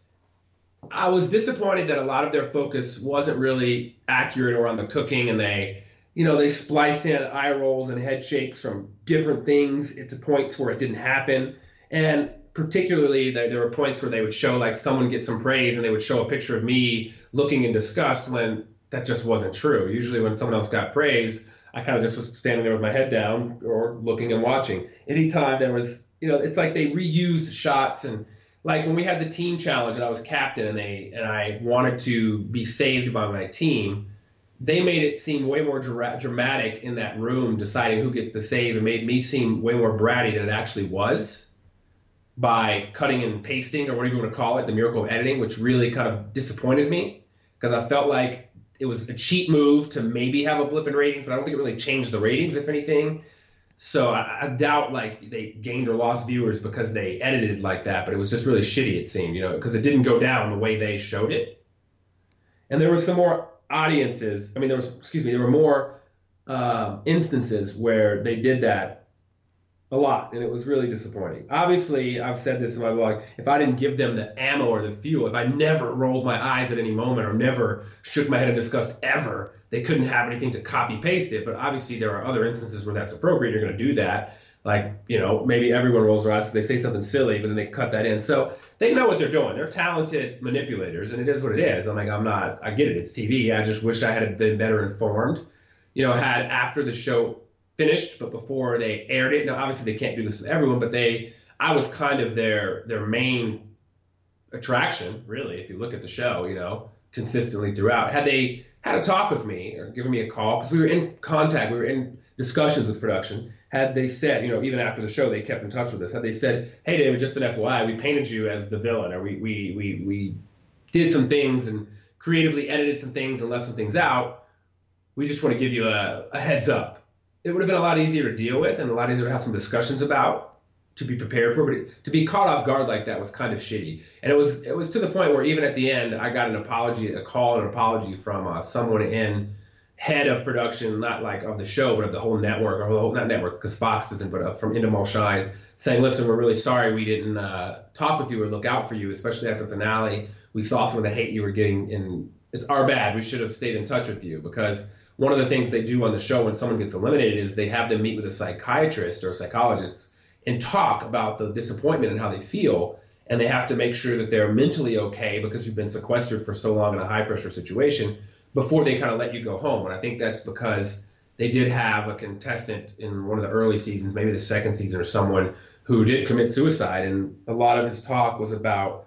I was disappointed that a lot of their focus wasn't really accurate or on the cooking, and they you know, they splice in eye rolls and head shakes from different things to points where it didn't happen. And particularly, there, there were points where they would show, like, someone get some praise, and they would show a picture of me looking in disgust when that just wasn't true. Usually when someone else got praise, I kind of just was standing there with my head down or looking and watching. Anytime there was, you know, it's like they reused shots. And like when we had the team challenge and I was captain, and they and I wanted to be saved by my team, they made it seem way more dra- dramatic in that room deciding who gets the save, and made me seem way more bratty than it actually was by cutting and pasting, or whatever you want to call it, the miracle of editing, which really kind of disappointed me, because I felt like it was a cheap move to maybe have a blip in ratings, but I don't think it really changed the ratings, if anything. So I, I doubt like they gained or lost viewers because they edited like that, but it was just really shitty, it seemed, you know, because it didn't go down the way they showed it. And there were some more audiences, I mean, there was, excuse me, there were more uh, instances where they did that a lot, and it was really disappointing. Obviously, I've said this in my blog, if I didn't give them the ammo or the fuel, if I never rolled my eyes at any moment or never shook my head in disgust ever, they couldn't have anything to copy paste it. But obviously, there are other instances where that's appropriate. You're going to do that. Like, you know, maybe everyone rolls their eyes because they say something silly, but then they cut that in. So they know what they're doing. They're talented manipulators, and it is what it is. I'm like, I'm not, I get it. It's T V. I just wish I had been better informed. You know, had after the show finished, but before they aired it. Now, obviously, they can't do this with everyone, but they, I was kind of their their main attraction, really. If you look at the show, you know, consistently throughout. Had they had a talk with me or given me a call, because we were in contact, we were in discussions with production. Had they said, you know, even after the show, they kept in touch with us. Had they said, "Hey, David, just an F Y I, we painted you as the villain, or we we we we did some things and creatively edited some things and left some things out. We just want to give you a, a heads up." It would have been a lot easier to deal with and a lot easier to have some discussions about, to be prepared for. But it, to be caught off guard like that was kind of shitty. And it was it was to the point where even at the end, I got an apology, a call, and an apology from uh, someone in head of production, not like of the show, but of the whole network, or the whole, not network, because Fox doesn't, but uh, from Endemol Shine, saying, "Listen, we're really sorry we didn't uh, talk with you or look out for you, especially after the finale. We saw some of the hate you were getting, and it's our bad. We should have stayed in touch with you." Because one of the things they do on the show when someone gets eliminated is they have them meet with a psychiatrist or a psychologist and talk about the disappointment and how they feel. And they have to make sure that they're mentally okay because you've been sequestered for so long in a high pressure situation before they kind of let you go home. And I think that's because they did have a contestant in one of the early seasons, maybe the second season, or someone who did commit suicide. And a lot of his talk was about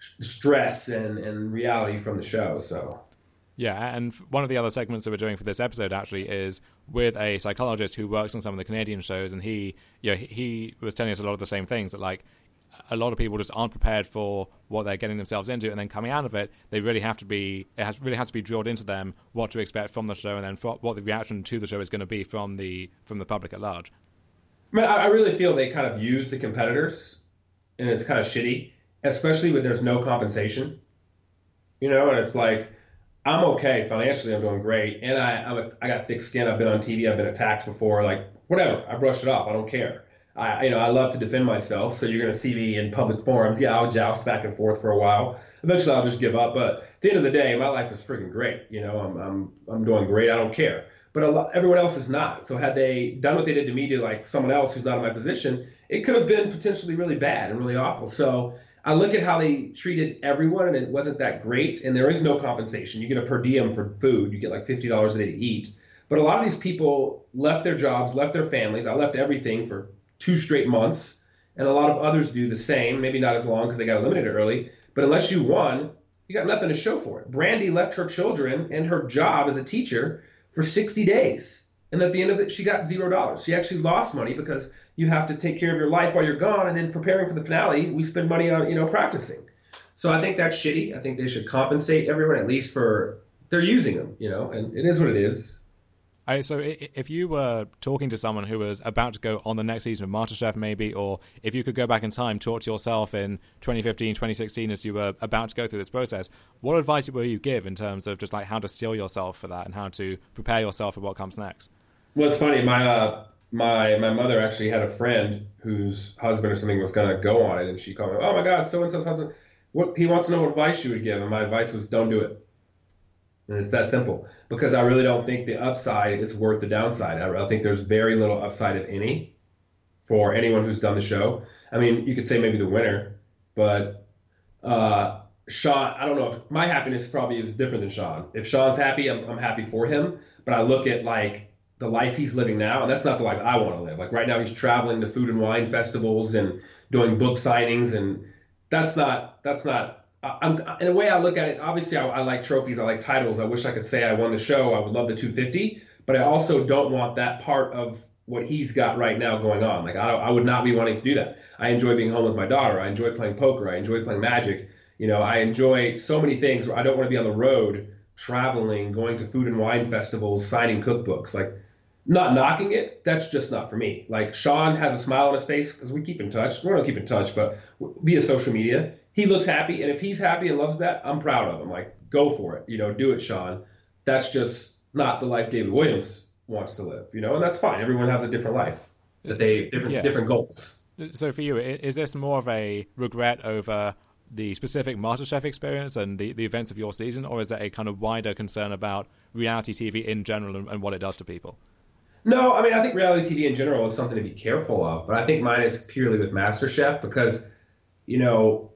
stress and, and reality from the show. So. Yeah, and one of the other segments that we're doing for this episode actually is with a psychologist who works on some of the Canadian shows, and he, you know, he was telling us a lot of the same things, that like a lot of people just aren't prepared for what they're getting themselves into, and then coming out of it, they really have to be, it has really has to be drilled into them what to expect from the show, and then for, what the reaction to the show is going to be from the from the public at large. I mean, I really feel they kind of use the competitors, and it's kind of shitty, especially when there's no compensation, you know, and it's like, I'm okay financially. I'm doing great, and I I'm a, I got thick skin. I've been on T V. I've been attacked before. Like whatever, I brush it off. I don't care. I you know I love to defend myself. So you're gonna see me in public forums. Yeah, I'll joust back and forth for a while. Eventually, I'll just give up. But at the end of the day, my life is freaking great. You know, I'm I'm I'm doing great. I don't care. But a lot, everyone else is not. So had they done what they did to me to like someone else who's not in my position, it could have been potentially really bad and really awful. So I look at how they treated everyone, and it wasn't that great. And there is no compensation. You get a per diem for food. You get like fifty dollars a day to eat. But a lot of these people left their jobs, left their families. I left everything for two straight months. And a lot of others do the same, maybe not as long because they got eliminated early. But unless you won, you got nothing to show for it. Brandy left her children and her job as a teacher for sixty days. And at the end of it, she got zero dollars. She actually lost money because you have to take care of your life while you're gone. And then preparing for the finale, we spend money on, you know, practicing. So I think that's shitty. I think they should compensate everyone, at least for, they're using them, you know, and it is what it is. All right, so if you were talking to someone who was about to go on the next season of MasterChef maybe, or if you could go back in time, talk to yourself in twenty fifteen, twenty sixteen as you were about to go through this process, what advice will you give in terms of just like how to steel yourself for that and how to prepare yourself for what comes next? Well, it's funny. My uh, my my mother actually had a friend whose husband or something was going to go on it, and she called me, "Oh my God, so-and-so's husband, what, he wants to know what advice you would give." And my advice was, don't do it. And it's that simple, because I really don't think the upside is worth the downside. I, I think there's very little upside, if any, for anyone who's done the show. I mean, you could say maybe the winner, but uh, Sean, I don't know if my happiness probably is different than Sean. If Sean's happy, I'm, I'm happy for him. But I look at like the life he's living now, and that's not the life I want to live. Like right now, he's traveling to food and wine festivals and doing book signings, and that's not that's not. I'm, in a way, I look at it, obviously, I, I like trophies, I like titles. I wish I could say I won the show. I would love the two fifty, but I also don't want that part of what he's got right now going on. Like, I, I would not be wanting to do that. I enjoy being home with my daughter. I enjoy playing poker. I enjoy playing Magic. You know, I enjoy so many things where I don't want to be on the road, traveling, going to food and wine festivals, signing cookbooks. Like, not knocking it, that's just not for me. Like, Sean has a smile on his face because we keep in touch. We don't keep in touch, but via social media. He looks happy, and if he's happy and loves that, I'm proud of him. Like, go for it. You know, do it, Sean. That's just not the life David Williams wants to live, you know, and that's fine. Everyone has a different life, that they different yeah. different goals. So for you, is this more of a regret over the specific MasterChef experience and the, the events of your season, or is it a kind of wider concern about reality T V in general and, and what it does to people? No, I mean, I think reality T V in general is something to be careful of, but I think mine is purely with MasterChef because, you know,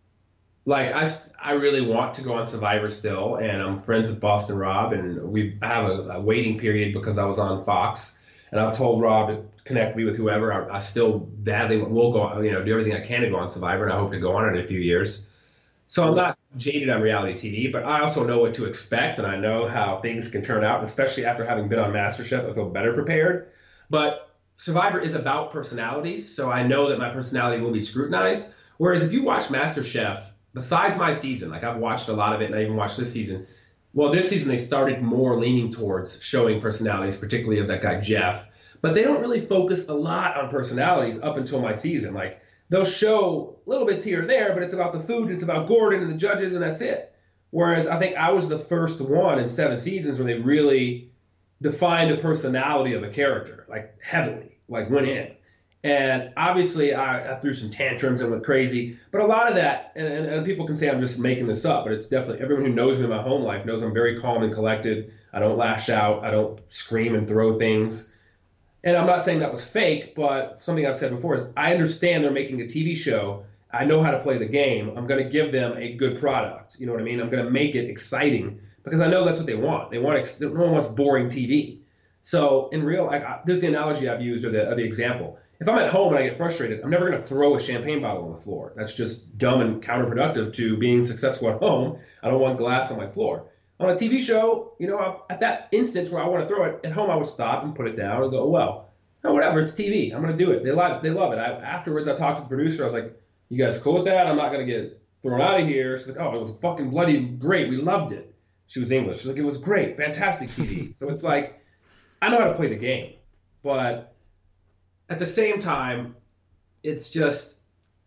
like I, I really want to go on Survivor still, and I'm friends with Boston Rob, and we have a, a waiting period because I was on Fox. And I've told Rob to connect me with whoever. I, I still badly will go, you know, do everything I can to go on Survivor, and I hope to go on it in a few years. So I'm not jaded on reality T V, but I also know what to expect, and I know how things can turn out, especially after having been on MasterChef. I feel better prepared. But Survivor is about personalities, so I know that my personality will be scrutinized. Whereas if you watch MasterChef, besides my season, like I've watched a lot of it, and I even watched this season. Well, this season they started more leaning towards showing personalities, particularly of that guy Jeff. But they don't really focus a lot on personalities up until my season. Like, they'll show little bits here and there, but it's about the food, it's about Gordon and the judges, and that's it. Whereas I think I was the first one in seven seasons where they really defined a personality of a character, like heavily, like went in. And obviously I, I threw some tantrums and went crazy, but a lot of that, and, and, and people can say I'm just making this up, but it's definitely, everyone who knows me in my home life knows I'm very calm and collected. I don't lash out. I don't scream and throw things. And I'm not saying that was fake, but something I've said before is I understand they're making a T V show. I know how to play the game. I'm going to give them a good product. You know what I mean? I'm going to make it exciting because I know that's what they want. They want ex- no one wants boring T V. So in real, like, I, there's the analogy I've used or the, or the example. If I'm at home and I get frustrated, I'm never going to throw a champagne bottle on the floor. That's just dumb and counterproductive to being successful at home. I don't want glass on my floor. On a T V show, you know, at that instance where I want to throw it, at home I would stop and put it down and go, well, oh, whatever, it's T V. I'm going to do it. They love, they love it. I, afterwards, I talked to the producer. I was like, you guys cool with that? I'm not going to get thrown out of here. She's like, oh, it was fucking bloody great. We loved it. She was English. She's like, it was great. Fantastic T V. So it's like, I know how to play the game. But at the same time, it's just,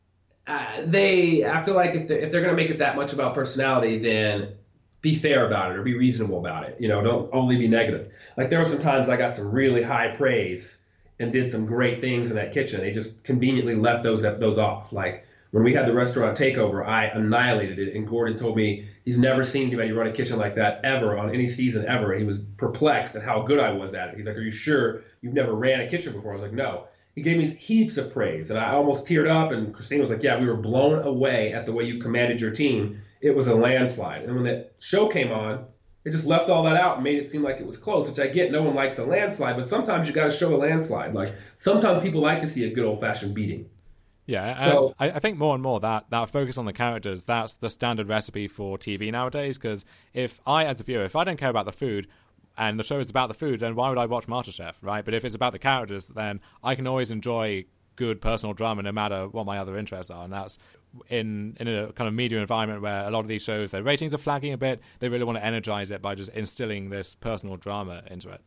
uh, they, I feel like if they're, if they're going to make it that much about personality, then be fair about it or be reasonable about it. You know, don't only be negative. Like, there were some times I got some really high praise and did some great things in that kitchen. They just conveniently left those those off. Like, when we had the restaurant takeover, I annihilated it, and Gordon told me he's never seen anybody run a kitchen like that ever on any season ever. And he was perplexed at how good I was at it. He's like, are you sure you've never ran a kitchen before? I was like, no. He gave me heaps of praise, and I almost teared up, and Christine was like, yeah, we were blown away at the way you commanded your team. It was a landslide. And when the show came on, it just left all that out and made it seem like it was close, which I get. No one likes a landslide, but sometimes you got to show a landslide. Like, sometimes people like to see a good old-fashioned beating. Yeah, so, I, I think more and more that, that focus on the characters, that's the standard recipe for T V nowadays, because if I, as a viewer, if I don't care about the food, and the show is about the food, then why would I watch MasterChef, right? But if it's about the characters, then I can always enjoy good personal drama no matter what my other interests are. And that's in in a kind of media environment where a lot of these shows, their ratings are flagging a bit. They really want to energize it by just instilling this personal drama into it.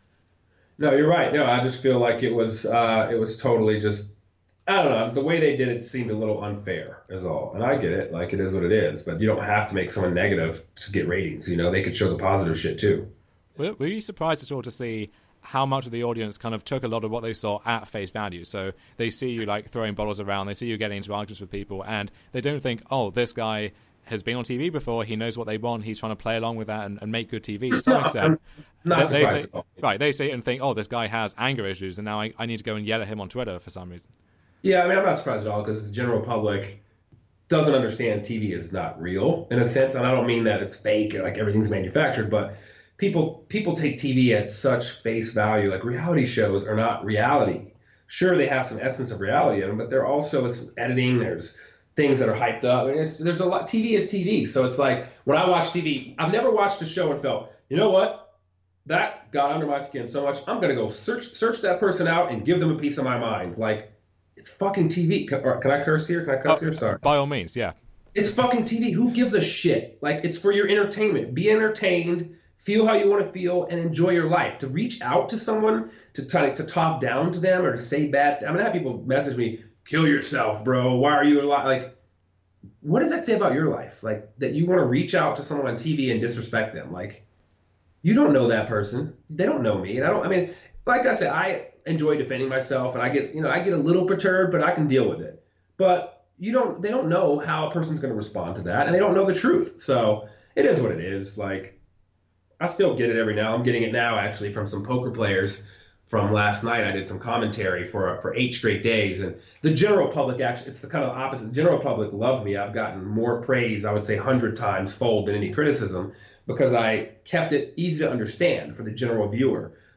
No, you're right. No, I just feel like it was uh, it was totally just, I don't know, the way they did it seemed a little unfair is all. And I get it, like, it is what it is, but you don't have to make someone negative to get ratings. You know, they could show the positive shit too. Were, were you surprised at all to see how much of the audience kind of took a lot of what they saw at face value? So they see you like throwing bottles around, they see you getting into arguments with people, and they don't think, oh, this guy has been on T V before, he knows what they want, he's trying to play along with that and, and make good T V. To some extent, not they, surprised they, right, they see it and think, oh, this guy has anger issues, and now I, I need to go and yell at him on Twitter for some reason. Yeah, I mean, I'm not surprised at all, because the general public doesn't understand T V is not real, in a sense, and I don't mean that it's fake, like everything's manufactured, but people people take T V at such face value. Like, reality shows are not reality. Sure, they have some essence of reality in them, but they're also some editing, there's things that are hyped up. I mean, it's, there's a lot. T V is T V, so it's like, when I watch T V, I've never watched a show and felt, you know what? That got under my skin so much, I'm going to go search search that person out and give them a piece of my mind. Like, it's fucking T V. Can, can I curse here? Can I cuss oh, here? Sorry. By all means, yeah. It's fucking T V. Who gives a shit? Like, it's for your entertainment. Be entertained, feel how you want to feel, and enjoy your life. To reach out to someone, to try to talk down to them or to say bad. I'm going to have people message me, kill yourself, bro. Why are you alive? Like, what does that say about your life? Like, that you want to reach out to someone on T V and disrespect them. Like, you don't know that person. They don't know me. And I don't, I mean, like I said, I enjoy defending myself, and I get, you know, I get a little perturbed, but I can deal with it. But you don't, they don't know how a person's going to respond to that, and they don't know the truth. So it is what it is. Like, I still get it every now. I'm getting it now, actually, from some poker players from last night. I did some commentary for for eight straight days, and the general public, actually, it's the kind of opposite. The general public loved me. I've gotten more praise, I would say, hundred times fold than any criticism, because I kept it easy to understand for the general viewer.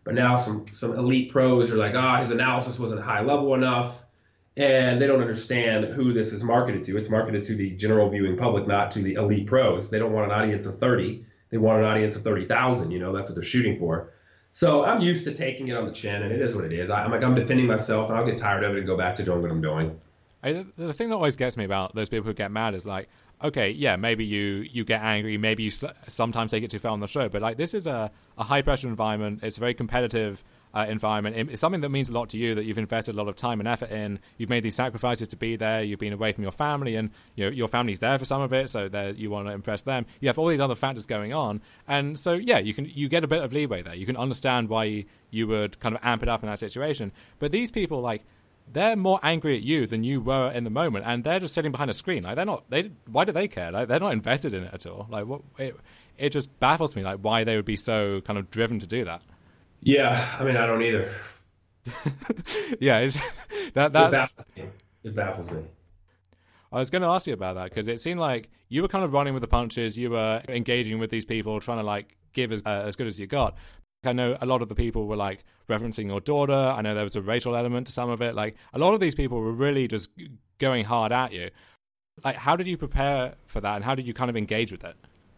But now some some elite pros are like, ah, oh, his analysis wasn't high level enough, and they don't understand who this is marketed to. It's marketed to the general viewing public, not to the elite pros. They don't want an audience of thirty. They want an audience of thirty thousand. You know, that's what they're shooting for. So I'm used to taking it on the chin, and it is what it is. I, I'm like, I'm defending myself, and I'll get tired of it and go back to doing what I'm doing. I, the thing that always gets me about those people who get mad is like, okay, yeah, maybe you, you get angry, maybe you s- sometimes take it too far on the show, but like this is a, a high pressure environment. It's a very competitive uh, environment. It's something that means a lot to you, that you've invested a lot of time and effort in. You've made these sacrifices to be there. You've been away from your family, and you know, your family's there for some of it, so you want to impress them. You have all these other factors going on, and so yeah, you can you get a bit of leeway there. You can understand why you would kind of amp it up in that situation. But these people, like, they're more angry at you than you were in the moment, and they're just sitting behind a screen. Like, they're not. They why do they care? Like, they're not invested in it at all. Like, what? It, it just baffles me, like, why they would be so kind of driven to do that. Yeah, I mean, I don't either. yeah, it's, that that's. It baffles me. It baffles me. I was going to ask you about that because it seemed like you were kind of running with the punches. You were engaging with these people, trying to like give as uh, as good as you got. I know a lot of the people were like referencing your daughter. I know there was a racial element to some of it. Like, a lot of these people were really just going hard at you. Like, how did you prepare for that, and how did you kind of engage with it?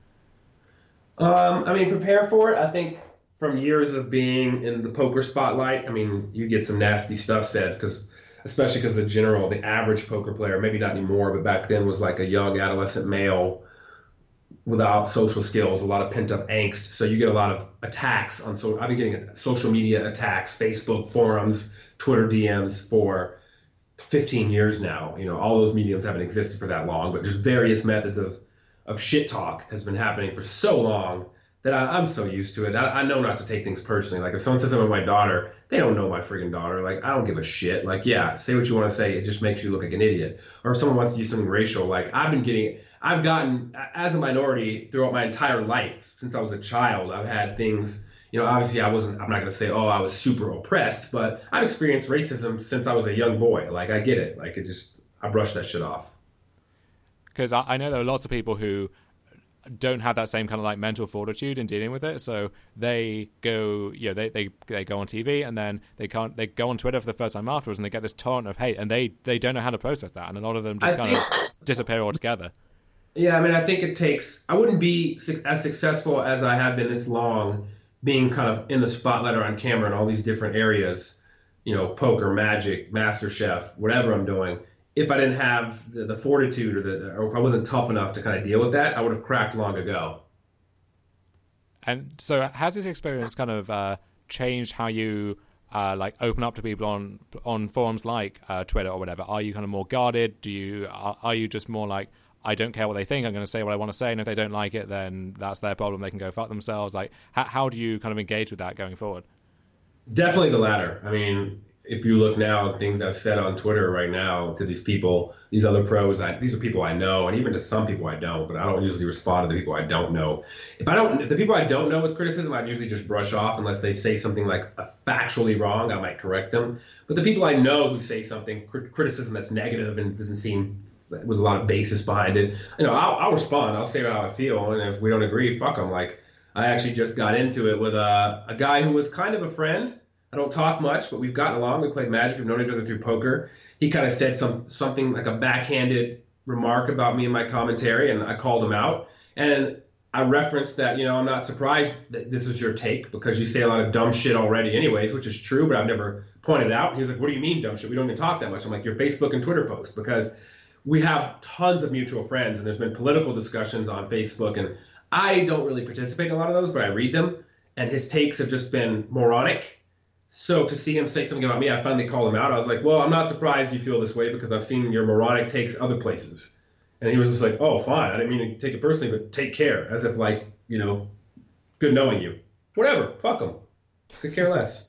Um, I mean, prepare for it. I think from years of being in the poker spotlight, I mean, you get some nasty stuff said, because especially because the general, the average poker player, maybe not anymore, but back then was like a young adolescent male without social skills, a lot of pent-up angst. So you get a lot of attacks on. So I've been getting social media attacks, Facebook forums, Twitter D Ms for fifteen years now. You know, all those mediums haven't existed for that long, but just various methods of of shit talk has been happening for so long that I, I'm so used to it. I, I know not to take things personally. Like, if someone says something to my daughter, they don't know my freaking daughter. Like, I don't give a shit. Like, yeah, say what you want to say. It just makes you look like an idiot. Or if someone wants to use something racial, like, I've been getting, I've gotten, as a minority throughout my entire life, since I was a child, I've had things, you know, obviously I wasn't, I'm not going to say, oh, I was super oppressed, but I've experienced racism since I was a young boy. Like, I get it. Like, it just, I brushed that shit off. Because I, I know there are lots of people who don't have that same kind of like mental fortitude in dealing with it, so they go, you know, they, they they go on T V and then they can't, they go on Twitter for the first time afterwards, and they get this torrent of hate, and they they don't know how to process that, and a lot of them just I kind think, of disappear altogether. Yeah, I mean, I think it takes. I wouldn't be as successful as I have been this long, being kind of in the spotlight or on camera in all these different areas, you know, poker, magic, MasterChef, whatever I'm doing. If I didn't have the, the fortitude, or the, or if I wasn't tough enough to kind of deal with that, I would have cracked long ago. And so, has this experience kind of uh, changed how you uh, like open up to people on on forums like uh, Twitter or whatever? Are you kind of more guarded? Do you are, are you just more like, I don't care what they think, I'm going to say what I want to say, and if they don't like it, then that's their problem. They can go fuck themselves. Like, how, how do you kind of engage with that going forward? Definitely the latter. I mean, if you look now at things I've said on Twitter right now to these people, these other pros, I, these are people I know, and even to some people I don't, but I don't usually respond to the people I don't know. If I don't, if the people I don't know with criticism, I'd usually just brush off unless they say something like a factually wrong, I might correct them. But the people I know who say something, criticism that's negative and doesn't seem with a lot of basis behind it, you know, I'll, I'll respond. I'll say how I feel, and if we don't agree, fuck them. Like, I actually just got into it with a, a guy who was kind of a friend. I don't talk much, but we've gotten along. We played Magic. We've known each other through poker. He kind of said some something like a backhanded remark about me and my commentary, and I called him out. And I referenced that, you know, I'm not surprised that this is your take because you say a lot of dumb shit already anyways, which is true, but I've never pointed it out. And he was like, what do you mean dumb shit? We don't even talk that much. I'm like, your Facebook and Twitter posts, because we have tons of mutual friends, and there's been political discussions on Facebook, and I don't really participate in a lot of those, but I read them, and his takes have just been moronic. So to see him say something about me, I finally called him out. I was like, well, I'm not surprised you feel this way because I've seen your moronic takes other places. And he was just like, oh, fine. I didn't mean to take it personally, but take care. As if like, you know, good knowing you. Whatever. Fuck him. Could care less.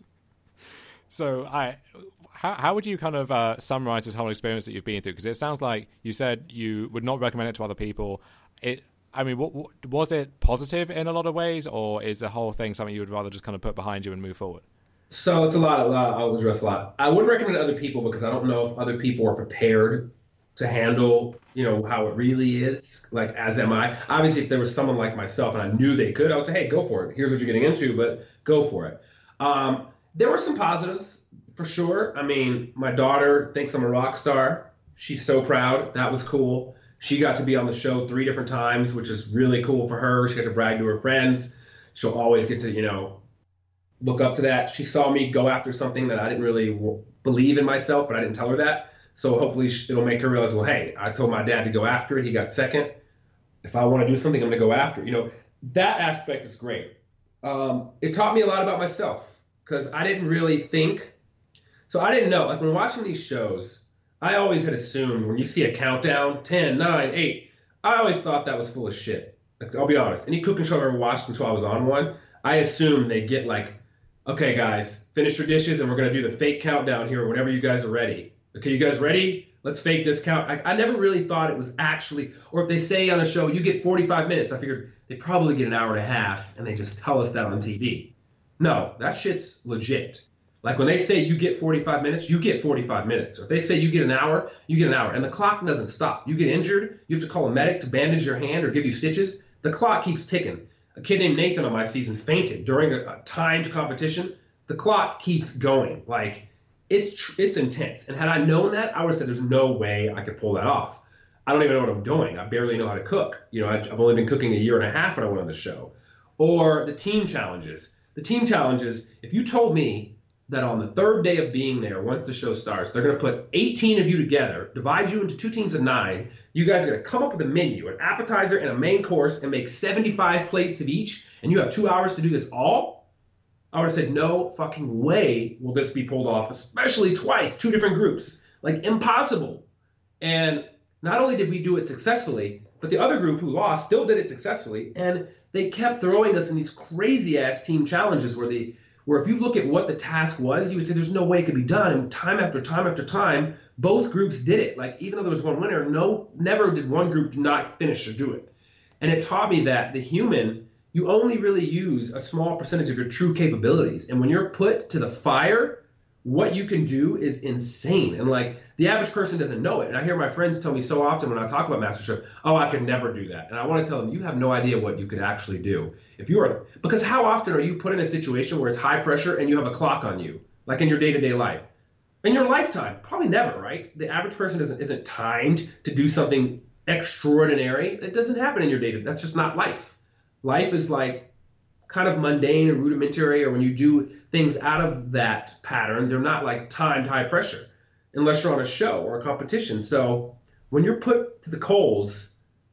So I, how, how would you kind of uh, summarize this whole experience that you've been through? Because it sounds like you said you would not recommend it to other people. It, I mean, what, what, was it positive in a lot of ways, or is the whole thing something you would rather just kind of put behind you and move forward? So it's a lot, a lot. I'll address a lot. I wouldn't recommend it to other people because I don't know if other people are prepared to handle, you know, how it really is. Like, as am I. Obviously, if there was someone like myself and I knew they could, I would say, hey, go for it. Here's what you're getting into, but go for it. Um, there were some positives for sure. I mean, my daughter thinks I'm a rock star. She's so proud. That was cool. She got to be on the show three different times, which is really cool for her. She got to brag to her friends. She'll always get to, you know, look up to that. She saw me go after something that I didn't really w- believe in myself, but I didn't tell her that. So hopefully it'll make her realize, well, hey, I told my dad to go after it. He got second. If I want to do something, I'm going to go after it. You know, that aspect is great. Um, it taught me a lot about myself because I didn't really think. So I didn't know. Like when watching these shows, I always had assumed when you see a countdown, ten, nine, eight, I always thought that was full of shit. Like, I'll be honest. Any cooking show I ever watched until I was on one, I assumed they'd get like, okay, guys, finish your dishes and we're going to do the fake countdown here whenever you guys are ready. Okay, you guys ready? Let's fake this count. I, I never really thought it was actually, or if they say on a show, you get forty-five minutes, I figured they probably get an hour and a half and they just tell us that on T V. No, that shit's legit. Like when they say you get forty-five minutes, you get forty-five minutes. Or if they say you get an hour, you get an hour. And the clock doesn't stop. You get injured, you have to call a medic to bandage your hand or give you stitches. The clock keeps ticking. A kid named Nathan on my season fainted during a, a timed competition. The clock keeps going. Like it's tr- it's intense. And had I known that, I would have said there's no way I could pull that off. I don't even know what I'm doing. I barely know how to cook. You know, I, I've only been cooking a year and a half when I went on the show. Or the team challenges. The team challenges, if you told me that on the third day of being there, once the show starts, they're going to put eighteen of you together, divide you into two teams of nine. You guys are going to come up with a menu, an appetizer and a main course, and make seventy-five plates of each, and you have two hours to do this all? I would have said, no fucking way will this be pulled off, especially twice, two different groups. Like, impossible. And not only did we do it successfully, but the other group who lost still did it successfully, and they kept throwing us in these crazy-ass team challenges where the where if you look at what the task was, you would say there's no way it could be done. And time after time after time, both groups did it. Like even though there was one winner, no, never did one group not finish or do it. And it taught me that the human, you only really use a small percentage of your true capabilities. And when you're put to the fire, what you can do is insane. And like the average person doesn't know it. And I hear my friends tell me so often when I talk about MasterChef, oh, I could never do that. And I want to tell them, you have no idea what you could actually do. If you are, because how often are you put in a situation where it's high pressure and you have a clock on you, like in your day-to-day life? In your lifetime, probably never, right? The average person isn't, isn't timed to do something extraordinary. It doesn't happen in your day-to-day. That's just not life. Life is like kind of mundane and rudimentary, or when you do things out of that pattern, they're not like timed high pressure unless you're on a show or a competition. So when you're put to the coals,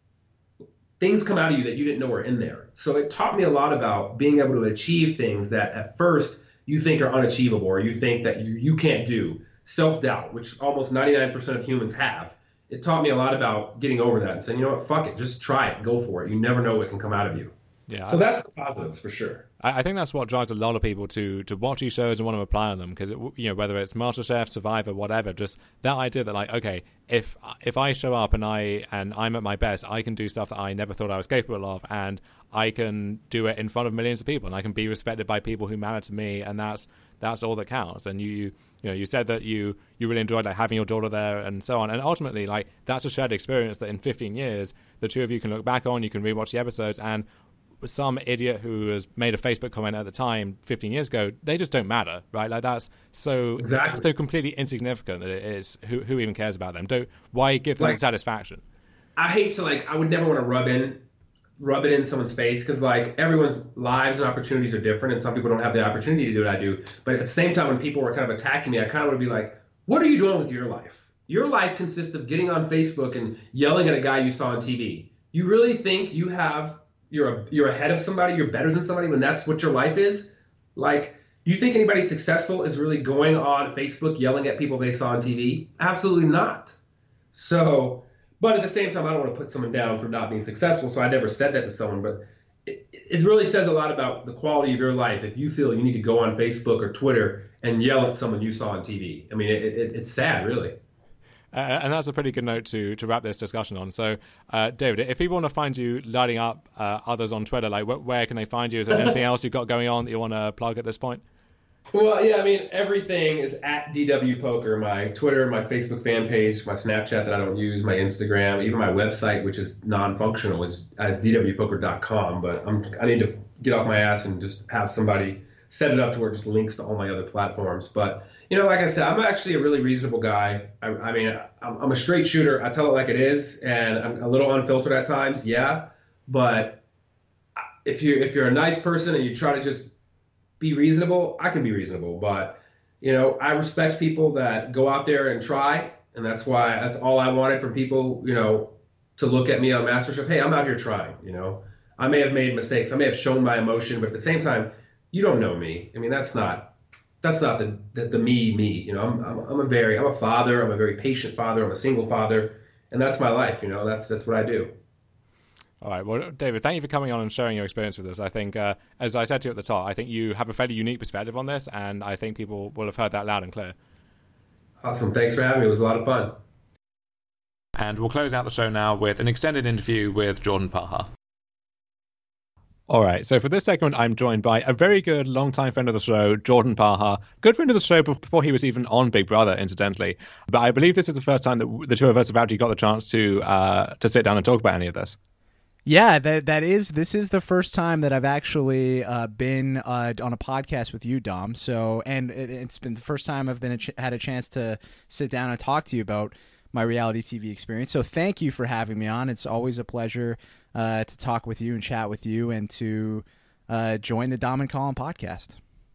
things come out of you that you didn't know were in there. So it taught me a lot about being able to achieve things that at first you think are unachievable or you think that you, you can't do. Self-doubt, which almost ninety-nine percent of humans have. It taught me a lot about getting over that and saying, you know what, fuck it, just try it, go for it. You never know what can come out of you. Yeah, so that's the positives for sure. I, I think that's what drives a lot of people to to watch these shows and want to apply on them because you know whether it's MasterChef, Survivor, whatever, just that idea that like okay, if if I show up and I and I'm at my best, I can do stuff that I never thought I was capable of, and I can do it in front of millions of people, and I can be respected by people who matter to me, and that's that's all that counts. And you you, you know you said that you you really enjoyed like having your daughter there and so on, and ultimately like that's a shared experience that in fifteen years the two of you can look back on, you can rewatch the episodes, and some idiot who has made a Facebook comment at the time fifteen years ago, they just don't matter, right? Like that's so exactly. so completely insignificant that it is. Who who even cares about them? Don't why give them like, the satisfaction? I hate to like. I would never want to rub in, rub it in someone's face because like everyone's lives and opportunities are different, and some people don't have the opportunity to do what I do. But at the same time, when people were kind of attacking me, I kind of would be like, "What are you doing with your life? Your life consists of getting on Facebook and yelling at a guy you saw on T V. You really think you have?" You're a, you're ahead of somebody, you're better than somebody when that's what your life is? Like, do you think anybody successful is really going on Facebook yelling at people they saw on T V? Absolutely not. So, but at the same time, I don't want to put someone down for not being successful, so I never said that to someone, but it, it really says a lot about the quality of your life if you feel you need to go on Facebook or Twitter and yell at someone you saw on T V. I mean, it, it, it's sad, really. Uh, and that's a pretty good note to to wrap this discussion on. So, uh, David, if people want to find you lighting up uh, others on Twitter, like wh- where can they find you? Is there anything else you've got going on that you want to plug at this point? Well, yeah, I mean, everything is at D W Poker. My Twitter, my Facebook fan page, my Snapchat that I don't use, my Instagram, even my website, which is non-functional, is as D W poker dot com. But I'm, I need to get off my ass and just have somebody set it up to where it just links to all my other platforms. But, you know, like I said, I'm actually a really reasonable guy. I, I mean, I'm, I'm a straight shooter. I tell it like it is, and I'm a little unfiltered at times, yeah. But if you if you're a nice person and you try to just be reasonable, I can be reasonable. But, you know, I respect people that go out there and try, and that's why that's all I wanted from people, you know, to look at me on MasterChef. Hey, I'm out here trying, you know. I may have made mistakes. I may have shown my emotion, but at the same time, you don't know me. I mean, that's not that's not the the, the me me. You know, I'm, I'm I'm a very I'm a father. I'm a very patient father. I'm a single father, and that's my life. You know, that's that's what I do. All right. Well, David, thank you for coming on and sharing your experience with us. I think, uh, as I said to you at the top, I think you have a fairly unique perspective on this, and I think people will have heard that loud and clear. Awesome. Thanks for having me. It was a lot of fun. And we'll close out the show now with an extended interview with Jordan Parhar. All right, so for this segment, I'm joined by a very good longtime friend of the show, Jordan Parhar. Good friend of the show before he was even on Big Brother, incidentally. But I believe this is the first time that the two of us have actually got the chance to uh, to sit down and talk about any of this. Yeah, that that is. This is the first time that I've actually uh, been uh, on a podcast with you, Dom. So, and it, it's been the first time I've been a ch- had a chance to sit down and talk to you about my reality T V experience. So, thank you for having me on. It's always a pleasure uh, to talk with you and chat with you, and to uh, join the Dom and Colin podcast.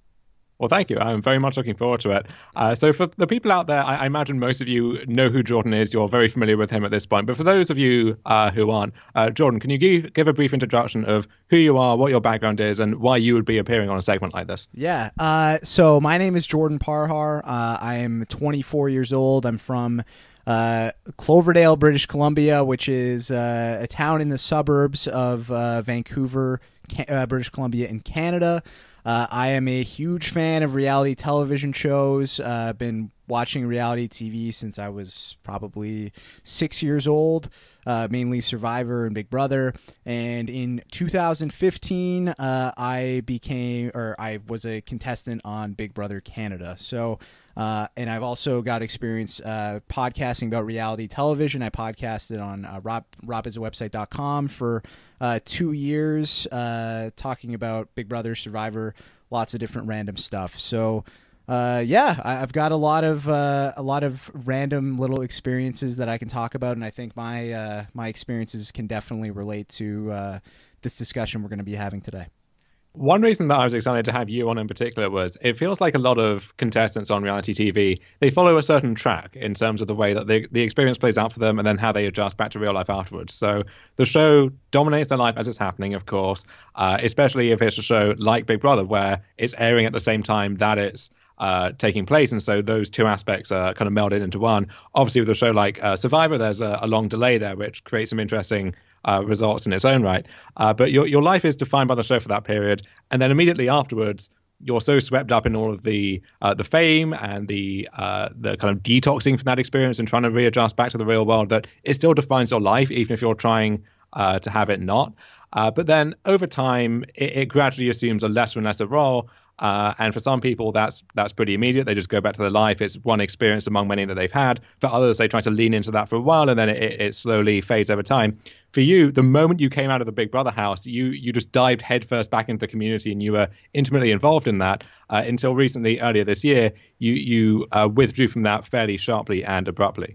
Well, thank you. I'm very much looking forward to it. Uh, so for the people out there, I, I imagine most of you know who Jordan is. You're very familiar with him at this point. But for those of you uh, who aren't, uh, Jordan, can you give, give a brief introduction of who you are, what your background is, and why you would be appearing on a segment like this? Yeah. Uh, so my name is Jordan Parhar. Uh, I am twenty-four years old. I'm from uh, Cloverdale, British Columbia, which is uh, a town in the suburbs of uh, Vancouver, uh, British Columbia in Canada. Uh, I am a huge fan of reality television shows. I've uh, been watching reality T V since I was probably six years old, uh, mainly Survivor and Big Brother. And in two thousand fifteen, uh, I became, or I was a contestant on Big Brother Canada. So, uh, and I've also got experience uh, podcasting about reality television. I podcasted on uh, rob rob is a website dot com for uh, two years, uh, talking about Big Brother, Survivor, lots of different random stuff. So, uh, yeah, I, I've got a lot of uh, a lot of random little experiences that I can talk about, and I think my uh, my experiences can definitely relate to uh, this discussion we're going to be having today. One reason that I was excited to have you on in particular was it feels like a lot of contestants on reality T V, they follow a certain track in terms of the way that they, the experience plays out for them and then how they adjust back to real life afterwards. So the show dominates their life as it's happening, of course, uh, especially if it's a show like Big Brother where it's airing at the same time that it's uh, taking place. And so those two aspects are kind of melded into one. Obviously, with a show like uh, Survivor, there's a, a long delay there, which creates some interesting Uh, results in its own right. Uh, but your your life is defined by the show for that period. And then immediately afterwards, you're so swept up in all of the uh, the fame and the uh, the kind of detoxing from that experience and trying to readjust back to the real world that it still defines your life, even if you're trying uh, to have it not. Uh, but then over time, it, it gradually assumes a lesser and lesser role. Uh, and for some people, that's that's pretty immediate. They just go back to their life. It's one experience among many that they've had. For others, they try to lean into that for a while, and then it, it slowly fades over time. For you, the moment you came out of the Big Brother house, you you just dived headfirst back into the community, and you were intimately involved in that uh, until recently, earlier this year, you you uh, withdrew from that fairly sharply and abruptly.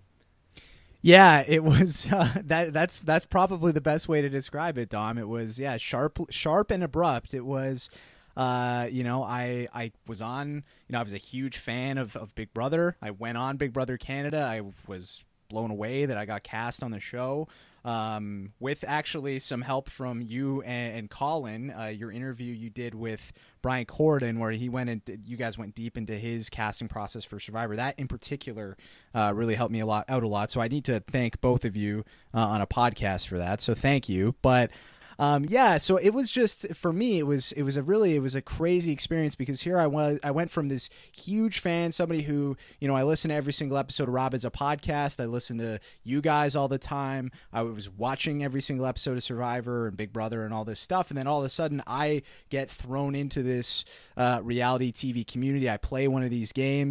Yeah, it was uh, that. That's that's probably the best way to describe it, Dom. It was yeah, sharp, sharp and abrupt. It was. Uh, you know, I I was on, you know, I was a huge fan of, of Big Brother. I went on Big Brother Canada. I was blown away that I got cast on the show, um, with actually some help from you and, and Colin, uh, your interview you did with Brian Corden, where he went and you guys went deep into his casting process for Survivor. That in particular uh, really helped me a lot out a lot. So I need to thank both of you uh, on a podcast for that. So thank you. But Um, yeah, so it was just, for me, it was, it was a really, it was a crazy experience because here I was, I went from this huge fan, somebody who, you know, I listen to every single episode of Rob as a podcast. I listen to you guys all the time. I was watching every single episode of Survivor and Big Brother and all this stuff. And then all of a sudden I get thrown into this, uh, reality T V community. I play one of these games.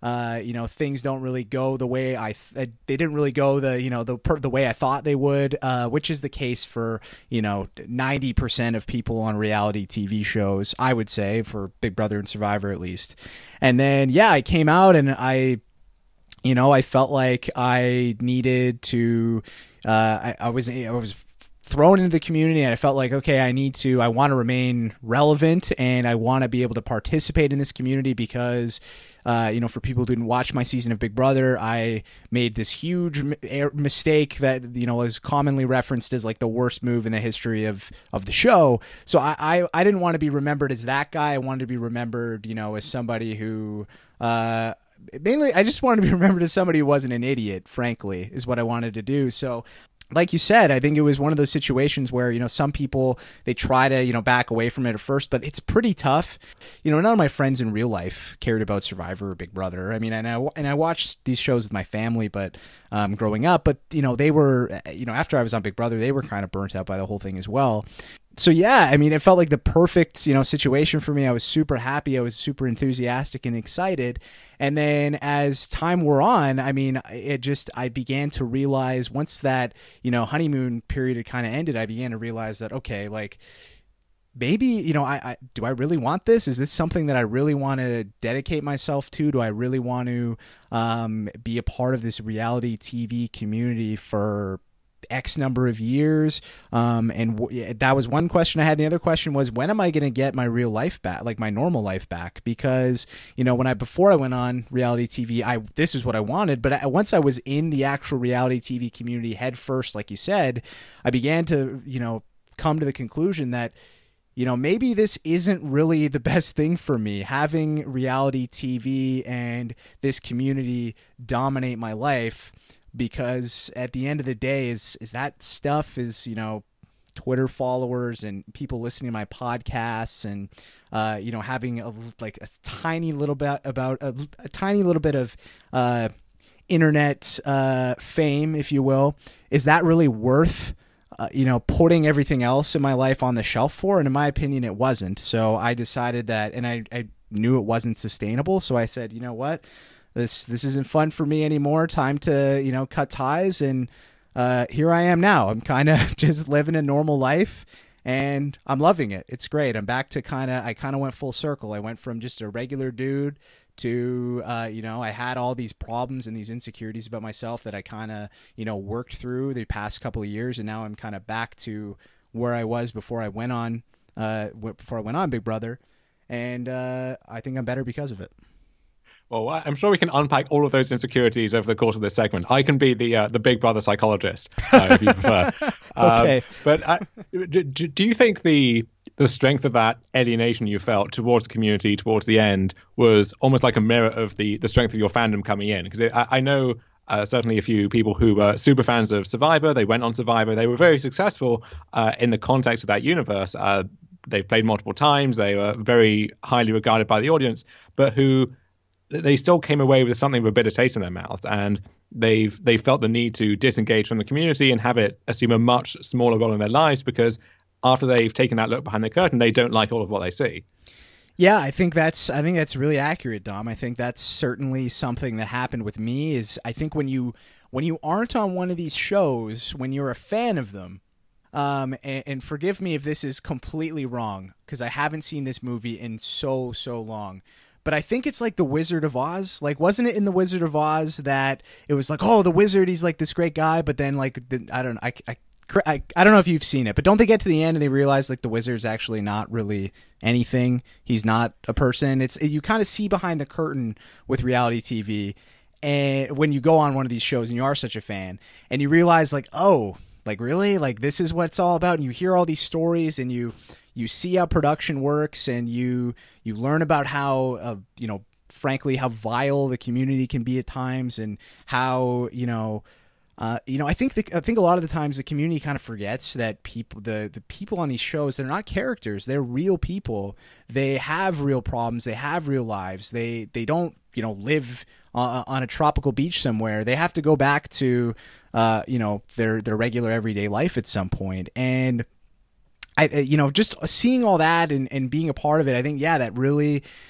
uh, you know, things don't really go the way I, th- they didn't really go the, you know, the, per- the way I thought they would, uh, which is the case for, you know, ninety percent of people on reality T V shows, I would say, for Big Brother and Survivor at least. And then, yeah, I came out and I, you know, I felt like I needed to, uh, I, I was, I was thrown into the community, and I felt like, okay, I need to, I want to remain relevant, and I want to be able to participate in this community because, uh, you know, for people who didn't watch my season of Big Brother, I made this huge m- mistake that, you know, is commonly referenced as like the worst move in the history of, of the show. So I, I, I didn't want to be remembered as that guy. I wanted to be remembered, you know, as somebody who, uh, mainly, I just wanted to be remembered as somebody who wasn't an idiot, frankly, is what I wanted to do. So, like you said, I think it was one of those situations where, you know, some people, they try to, you know, back away from it at first, but it's pretty tough. You know, none of my friends in real life cared about Survivor or Big Brother. I mean, and I, and I watched these shows with my family, but um, growing up, but, you know, they were, you know, after I was on Big Brother, they were kind of burnt out by the whole thing as well. So, yeah, I mean, it felt like the perfect, you know, situation for me. I was super happy. I was super enthusiastic and excited. And then as time wore on, I mean, it just, I began to realize once that, you know, honeymoon period had kind of ended, I began to realize that, okay, like, maybe, you know, I, I do I really want this? Is this something that I really want to dedicate myself to? Do I really want to um, be a part of this reality T V community for X number of years? Um, and w- that was one question I had. The other question was, when am I going to get my real life back, like my normal life back? Because, you know, when I, before I went on reality T V, I, this is what I wanted. But I, once I was in the actual reality T V community head first, like you said, I began to, you know, come to the conclusion that, you know, maybe this isn't really the best thing for me. Having reality T V and this community dominate my life, because at the end of the day, is is that stuff is, you know, Twitter followers and people listening to my podcasts and, uh, you know, having a, like a tiny little bit about a, a tiny little bit of uh, internet uh, fame, if you will. Is that really worth, uh, you know, putting everything else in my life on the shelf for? And in my opinion, it wasn't. So I decided that, and I, I knew it wasn't sustainable. So I said, you know what? This this isn't fun for me anymore. Time to, you know, cut ties. And uh, here I am now. I'm kind of just living a normal life, and I'm loving it. It's great. I'm back to kind of, I kind of went full circle. I went from just a regular dude to, uh, you know, I had all these problems and these insecurities about myself that I kind of, you know, worked through the past couple of years. And now I'm kind of back to where I was before I went on, uh, before I went on Big Brother. And uh, I think I'm better because of it. Well, I'm sure we can unpack all of those insecurities over the course of this segment. I can be the uh, the Big Brother psychologist, uh, if you prefer. Okay. Um, but uh, do, do you think the the strength of that alienation you felt towards the community towards the end was almost like a mirror of the, the strength of your fandom coming in? Because I, I know uh, certainly a few people who were super fans of Survivor. They went on Survivor. They were very successful uh, in the context of that universe. Uh, they played multiple times. They were very highly regarded by the audience, but who... they still came away with something of a bitter taste in their mouth, and they've they felt the need to disengage from the community and have it assume a much smaller role in their lives, because after they've taken that look behind the curtain, they don't like all of what they see. Yeah, I think that's I think that's really accurate, Dom. I think that's certainly something that happened with me. Is I think when you when you aren't on one of these shows, when you're a fan of them, um, and, and forgive me if this is completely wrong, because I haven't seen this movie in so so long. But I think it's like the Wizard of Oz. Like, wasn't it in the Wizard of Oz that it was like, oh, the wizard, he's like this great guy, but then like the, I don't know, I, I, I, I don't know if you've seen it, but don't they get to the end and they realize like the wizard's actually not really anything? He's not a person. It's you kind of see behind the curtain with reality T V, and when you go on one of these shows and you are such a fan, and you realize like, oh, like really, like this is what it's all about, and you hear all these stories and you. You see how production works, and you you learn about how, uh, you know, frankly, how vile the community can be at times, and how, you know, uh, you know, I think the, I think a lot of the times the community kind of forgets that people, the the people on these shows, they're not characters, they're real people. They have real problems, they have real lives. They they don't, you know, live uh, on a tropical beach somewhere. They have to go back to, uh, you know, their their regular everyday life at some point, and. I, you know, just seeing all that and, and being a part of it, I think, yeah, that really,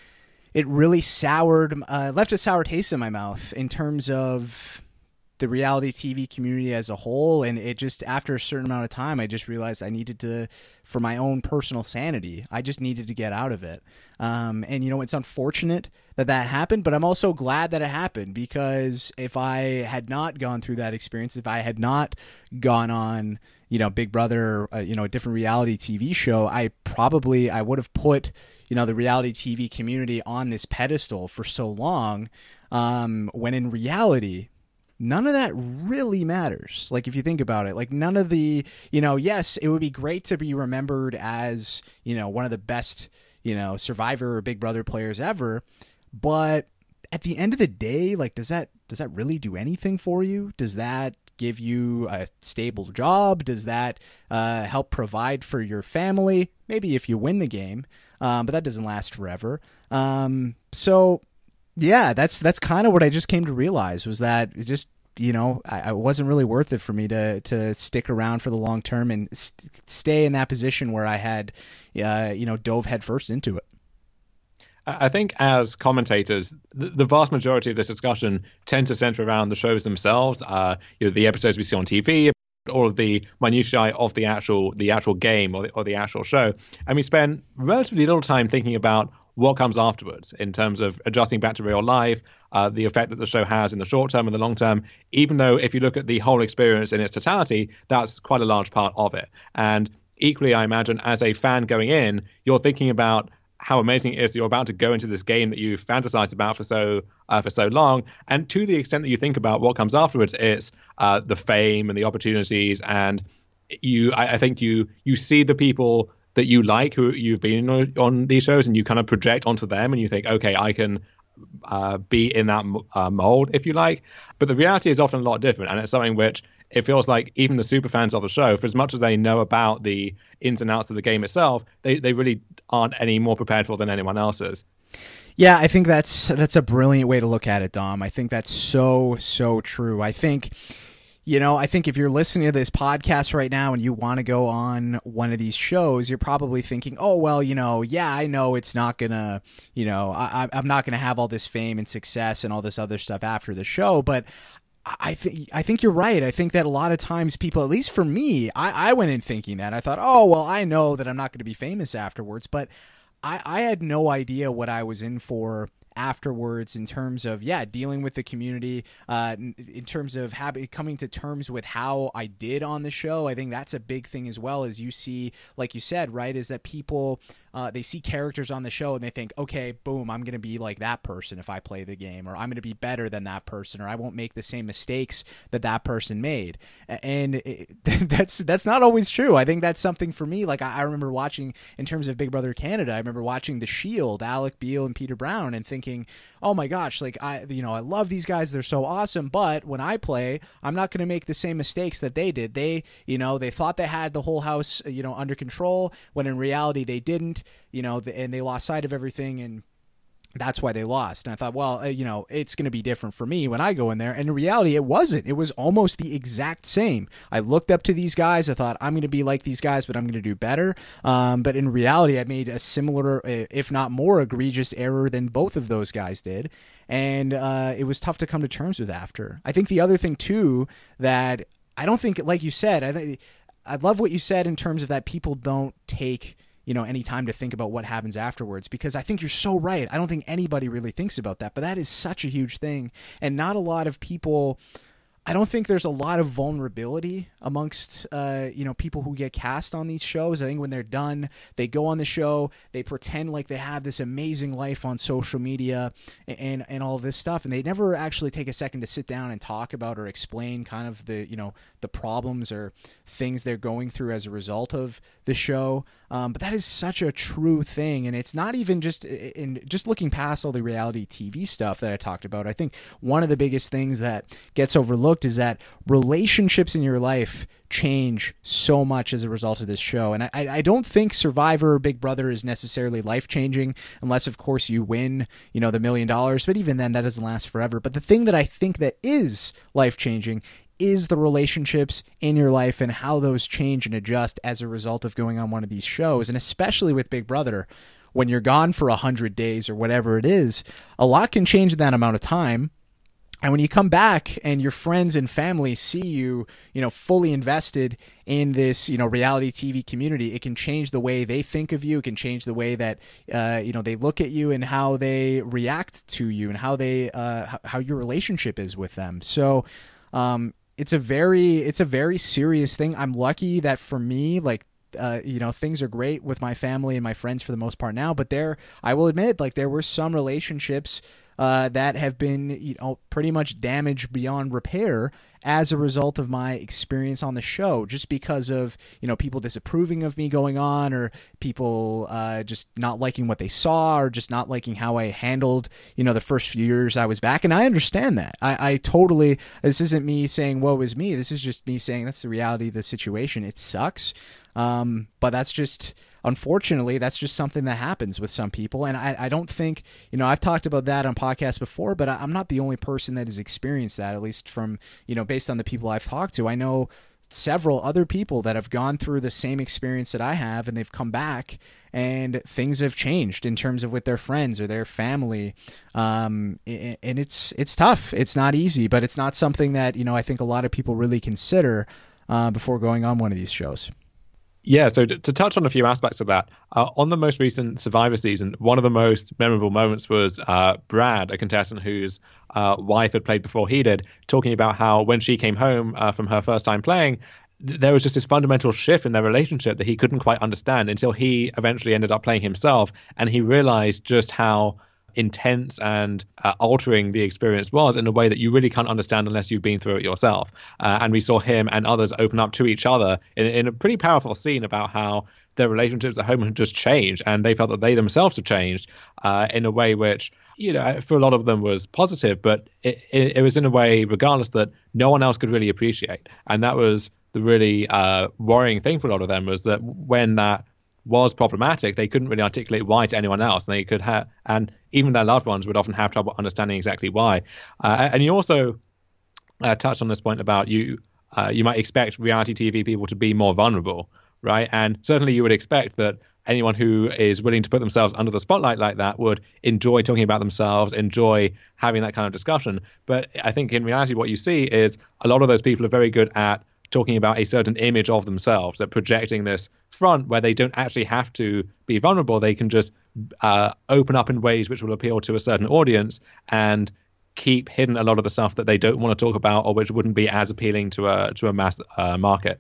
it really soured, uh, left a sour taste in my mouth in terms of the reality T V community as a whole. And it just, after a certain amount of time, I just realized I needed to, for my own personal sanity, I just needed to get out of it. Um, and, you know, it's unfortunate that that happened, but I'm also glad that it happened, because if I had not gone through that experience, if I had not gone on, you know, Big Brother, uh, you know, a different reality T V show, I probably, I would have put, you know, the reality T V community on this pedestal for so long, um, when in reality, none of that really matters. Like, if you think about it, like none of the, you know, yes, it would be great to be remembered as, you know, one of the best, you know, Survivor or Big Brother players ever. But at the end of the day, like, does that, does that really do anything for you? Does that give you a stable job? Does that uh, help provide for your family? Maybe if you win the game, um, but that doesn't last forever. Um, so yeah, that's that's kind of what I just came to realize, was that it just, you know, I, I wasn't really worth it for me to to stick around for the long term and st- stay in that position where I had, uh, you know, dove headfirst into it. I think as commentators, the, the vast majority of this discussion tend to center around the shows themselves, uh, you know, the episodes we see on T V, all of the minutiae of the actual the actual game or the, or the actual show, and we spend relatively little time thinking about what comes afterwards in terms of adjusting back to real life, uh, the effect that the show has in the short term and the long term, even though if you look at the whole experience in its totality, that's quite a large part of it. And equally, I imagine, as a fan going in, you're thinking about how amazing it is that you're about to go into this game that you've fantasized about for so uh, for so long. And to the extent that you think about what comes afterwards, it's uh, the fame and the opportunities. And you, I, I think you you see the people that you like who you've been on, on these shows, and you kind of project onto them, and you think, okay, I can uh, be in that uh, mold, if you like. But the reality is often a lot different, and it's something which it feels like even the super fans of the show, for as much as they know about the ins and outs of the game itself, they, they really aren't any more prepared for than anyone else is. Yeah, I think that's that's a brilliant way to look at it, Dom. I think that's so, so true. I think, you know, I think if you're listening to this podcast right now and you want to go on one of these shows, you're probably thinking, oh, well, you know, yeah, I know it's not going to, you know, I, I'm not going to have all this fame and success and all this other stuff after the show. But I think I think you're right. I think that a lot of times people, at least for me, I, I went in thinking that. I thought, oh, well, I know that I'm not going to be famous afterwards. But I, I had no idea what I was in for afterwards in terms of, yeah, dealing with the community, uh, in terms of having, coming to terms with how I did on the show. I think that's a big thing as well, as you see, like you said, right, is that people, uh, they see characters on the show and they think, okay, boom, I'm going to be like that person if I play the game, or I'm going to be better than that person, or I won't make the same mistakes that that person made. And it, that's that's not always true. I think that's something for me. Like I, I remember watching, in terms of Big Brother Canada, I remember watching The Shield, Alec Beal and Peter Brown, and thinking, oh my gosh, like I, you know, I love these guys. They're so awesome. But when I play, I'm not going to make the same mistakes that they did. They, you know, they thought they had the whole house, you know, under control, when in reality they didn't, you know, and they lost sight of everything. And that's why they lost. And I thought, well, uh, you know, it's going to be different for me when I go in there. And in reality, it wasn't. It was almost the exact same. I looked up to these guys. I thought, I'm going to be like these guys, but I'm going to do better. Um, but in reality, I made a similar, if not more egregious error than both of those guys did. And uh, it was tough to come to terms with after. I think the other thing, too, that I don't think, like you said, I think I love what you said in terms of that people don't take, you know, any time to think about what happens afterwards, because I think you're so right. I don't think anybody really thinks about that, but that is such a huge thing. And not a lot of people, I don't think there's a lot of vulnerability amongst, uh, you know, people who get cast on these shows. I think when they're done, they go on the show, they pretend like they have this amazing life on social media and, and all of this stuff. And they never actually take a second to sit down and talk about or explain kind of the, you know, the problems or things they're going through as a result of the show. Um, but that is such a true thing. And it's not even just in just looking past all the reality T V stuff that I talked about. I think one of the biggest things that gets overlooked is that relationships in your life change so much as a result of this show. And I, I don't think Survivor or Big Brother is necessarily life-changing, unless, of course, you win, you know, the million dollars. But even then, that doesn't last forever. But the thing that I think that is life-changing is the relationships in your life and how those change and adjust as a result of going on one of these shows. And especially with Big Brother, when you're gone for a hundred days or whatever it is, a lot can change in that amount of time. And when you come back and your friends and family see you, you know, fully invested in this, you know, reality T V community, it can change the way they think of you. It can change the way that, uh, you know, they look at you and how they react to you and how they, uh, how your relationship is with them. So, um, it's a very, it's a very serious thing. I'm lucky that for me, like, Uh, you know, things are great with my family and my friends for the most part now, but there, I will admit, like there were some relationships uh, that have been, you know, pretty much damaged beyond repair as a result of my experience on the show, just because of, you know, people disapproving of me going on, or people uh, just not liking what they saw, or just not liking how I handled, you know, the first few years I was back. And I understand that. I, I totally, this isn't me saying, woe is me. This is just me saying that's the reality of the situation. It sucks. Um, but that's just, unfortunately, that's just something that happens with some people. And I, I don't think, you know, I've talked about that on podcasts before, but I, I'm not the only person that has experienced that, at least from, you know, based on the people I've talked to. I know several other people that have gone through the same experience that I have, and they've come back and things have changed in terms of with their friends or their family. Um, and it's, it's tough. It's not easy, but it's not something that, you know, I think a lot of people really consider, uh, before going on one of these shows. Yeah, so to, to touch on a few aspects of that, uh, on the most recent Survivor season, one of the most memorable moments was uh, Brad, a contestant whose uh, wife had played before he did, talking about how when she came home uh, from her first time playing, th- there was just this fundamental shift in their relationship that he couldn't quite understand until he eventually ended up playing himself, and he realized just how intense and uh, altering the experience was in a way that you really can't understand unless you've been through it yourself. Uh, and we saw him and others open up to each other in, in a pretty powerful scene about how their relationships at home had just changed, and they felt that they themselves had changed uh, in a way which, you know, for a lot of them was positive, but it, it, it was in a way, regardless, that no one else could really appreciate. And that was the really uh, worrying thing for a lot of them, was that when that was problematic, they couldn't really articulate why to anyone else, and they could have, and even their loved ones would often have trouble understanding exactly why. Uh, and you also uh, touched on this point about you, uh, you might expect reality T V people to be more vulnerable, right? And certainly you would expect that anyone who is willing to put themselves under the spotlight like that would enjoy talking about themselves, enjoy having that kind of discussion. But I think in reality, what you see is a lot of those people are very good at talking about a certain image of themselves, that projecting this front where they don't actually have to be vulnerable. They can just uh, open up in ways which will appeal to a certain audience and keep hidden a lot of the stuff that they don't want to talk about, or which wouldn't be as appealing to a to a mass uh, market.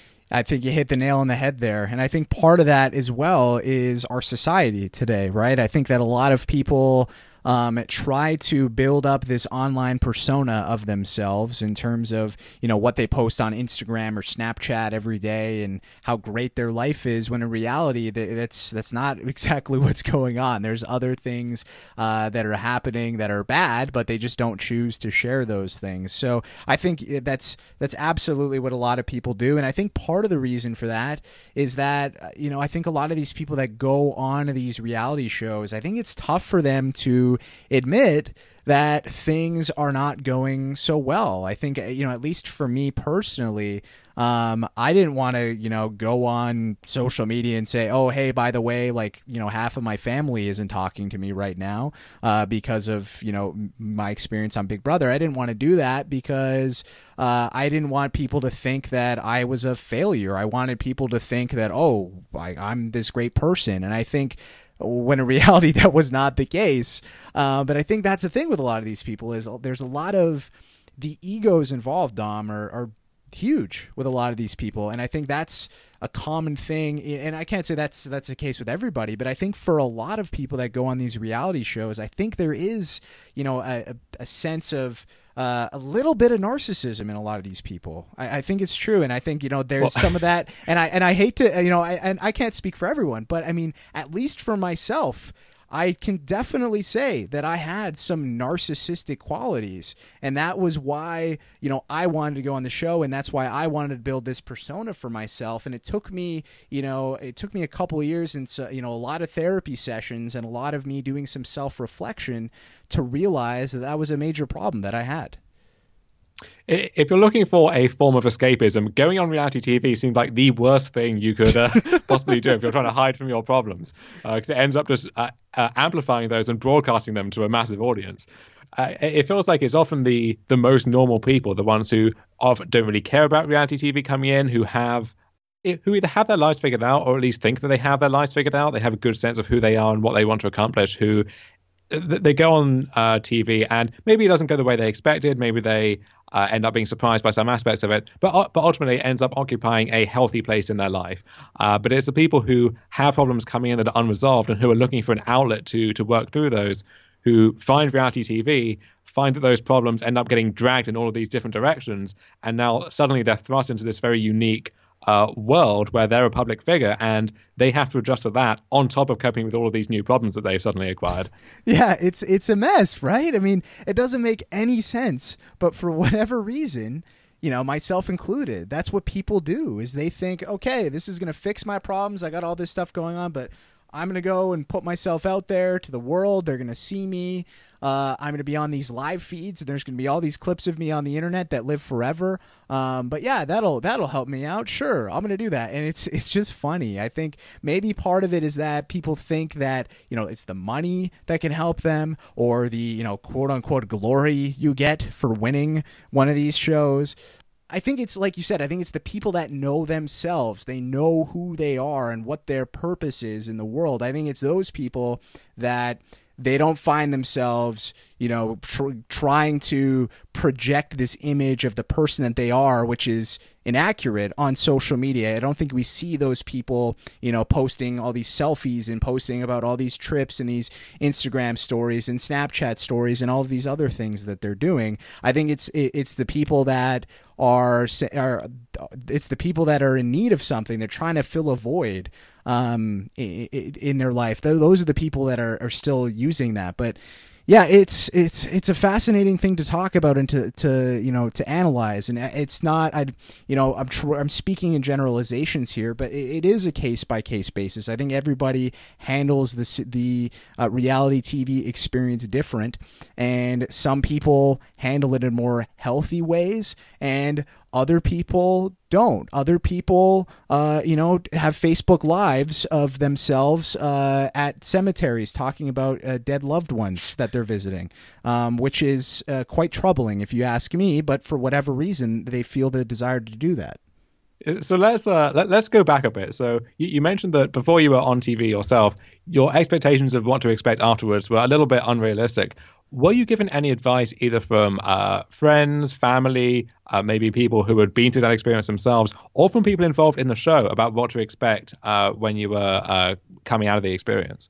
I think you hit the nail on the head there. And I think part of that as well is our society today, right? I think that a lot of people um, try to build up this online persona of themselves in terms of, you know, what they post on Instagram or Snapchat every day and how great their life is, when in reality, that's that's not exactly what's going on. There's other things uh, that are happening that are bad, but they just don't choose to share those things. So I think that's that's absolutely what a lot of people do. And I think part of the reason for that is that, you know, I think a lot of these people that go on to these reality shows, I think it's tough for them to admit that things are not going so well. I think, you know, at least for me personally, um, I didn't want to, you know, go on social media and say, oh, hey, by the way, like, you know, half of my family isn't talking to me right now uh, because of, you know, my experience on Big Brother. I didn't want to do that because uh, I didn't want people to think that I was a failure. I wanted people to think that, oh, I, I'm this great person. And I think when in reality that was not the case. Uh, but I think that's the thing with a lot of these people is there's a lot of the egos involved, Dom, are, are huge with a lot of these people. And I think that's a common thing. And I can't say that's that's the case with everybody, but I think for a lot of people that go on these reality shows, I think there is, you know, a, a sense of Uh, a little bit of narcissism in a lot of these people. I, I think it's true, and I think, you know, there's well, some of that. And I and I hate to, you know, I, and I can't speak for everyone, but I mean, at least for myself, I can definitely say that I had some narcissistic qualities, and that was why, you know, I wanted to go on the show, and that's why I wanted to build this persona for myself. And it took me, you know, it took me a couple of years and, you know, a lot of therapy sessions and a lot of me doing some self-reflection to realize that that was a major problem that I had. If you're looking for a form of escapism, going on reality T V seems like the worst thing you could uh, possibly do if you're trying to hide from your problems, because uh, it ends up just uh, uh, amplifying those and broadcasting them to a massive audience. Uh, it feels like it's often the the most normal people, the ones who often don't really care about reality T V coming in, who have who either have their lives figured out or at least think that they have their lives figured out. They have a good sense of who they are and what they want to accomplish, who they go on uh, T V and maybe it doesn't go the way they expected. Maybe they uh, end up being surprised by some aspects of it, but but ultimately it ends up occupying a healthy place in their life. Uh, but it's the people who have problems coming in that are unresolved and who are looking for an outlet to to work through those, who find reality T V, find that those problems end up getting dragged in all of these different directions, and now suddenly they're thrust into this very unique Uh, world where they're a public figure and they have to adjust to that on top of coping with all of these new problems that they've suddenly acquired. Yeah, it's it's a mess, right? I mean, it doesn't make any sense, but for whatever reason, you know, myself included, that's what people do, is they think, okay, this is going to fix my problems. I got all this stuff going on, but I'm going to go and put myself out there to the world. They're going to see me. Uh, I'm going to be on these live feeds. And there's going to be all these clips of me on the internet that live forever. Um, but yeah, that'll that'll help me out. Sure, I'm going to do that. And it's it's just funny. I think maybe part of it is that people think that, you know, it's the money that can help them, or the, you know, quote unquote glory you get for winning one of these shows. I think it's like you said, I think it's the people that know themselves. They know who they are and what their purpose is in the world. I think it's those people that they don't find themselves, you know, tr- trying to project this image of the person that they are, which is inaccurate, on social media. I don't think we see those people, you know, posting all these selfies and posting about all these trips and these Instagram stories and Snapchat stories and all of these other things that they're doing. I think it's it's the people that are, are it's the people that are in need of something. They're trying to fill a void um, in, in their life. Those are the people that are, are still using that. But yeah, it's it's it's a fascinating thing to talk about and to, to you know to analyze, and it's not I you know I'm tr- I'm speaking in generalizations here, but it, it is a case by case basis. I think everybody handles the the uh, reality T V experience different, and some people handle it in more healthy ways, and other people don't. Other people, uh, you know, have Facebook Lives of themselves uh, at cemeteries talking about uh, dead loved ones that they're visiting, um, which is uh, quite troubling if you ask me. But for whatever reason, they feel the desire to do that. So let's uh, let, let's go back a bit. So you, you mentioned that before you were on T V yourself, your expectations of what to expect afterwards were a little bit unrealistic. Were you given any advice either from uh, friends, family, uh, maybe people who had been through that experience themselves, or from people involved in the show about what to expect uh, when you were uh, coming out of the experience?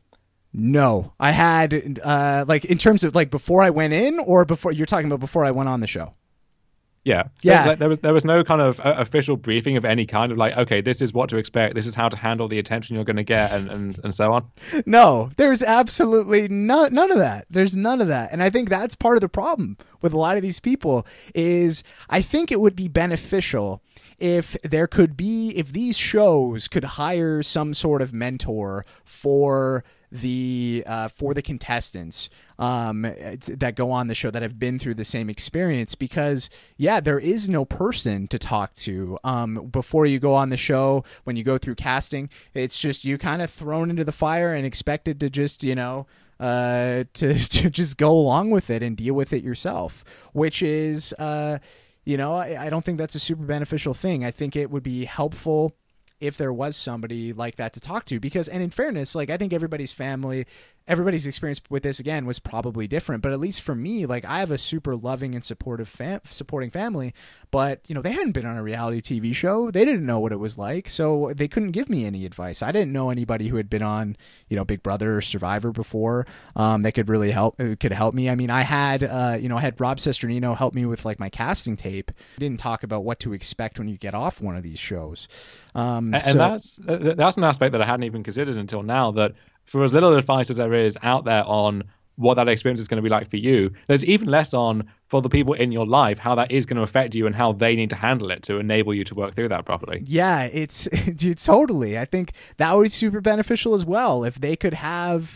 No, I had uh, like in terms of like before I went in, or before you're talking about before I went on the show. Yeah. Yeah. There, there, was, there was no kind of uh, official briefing of any kind of like, okay, this is what to expect. This is how to handle the attention you're going to get and, and, and so on. No, there's absolutely no, none of that. There's none of that. And I think that's part of the problem with a lot of these people is I think it would be beneficial if there could be, if these shows could hire some sort of mentor for the uh, for the contestants um, that go on the show that have been through the same experience, because yeah, there is no person to talk to um, before you go on the show. When you go through casting, it's just you kind of thrown into the fire and expected to just, you know, uh, to, to just go along with it and deal with it yourself, which is, uh, you know, I, I don't think that's a super beneficial thing. I think it would be helpful if there was somebody like that to talk to, because, and in fairness, like I think everybody's family, everybody's experience with this again was probably different, but at least for me, like I have a super loving and supportive fam- supporting family, but you know, they hadn't been on a reality T V show. They didn't know what it was like. So they couldn't give me any advice. I didn't know anybody who had been on, you know, Big Brother or Survivor before, um, that could really help, could help me. I mean, I had, uh, you know, I had Rob Sesternino help me with like my casting tape. I didn't talk about what to expect when you get off one of these shows. Um, and so, that's, that's an aspect that I hadn't even considered until now, that for as little advice as there is out there on what that experience is going to be like for you, there's even less on for the people in your life, how that is going to affect you and how they need to handle it to enable you to work through that properly. Yeah, it's dude, totally. I think that would be super beneficial as well if they could have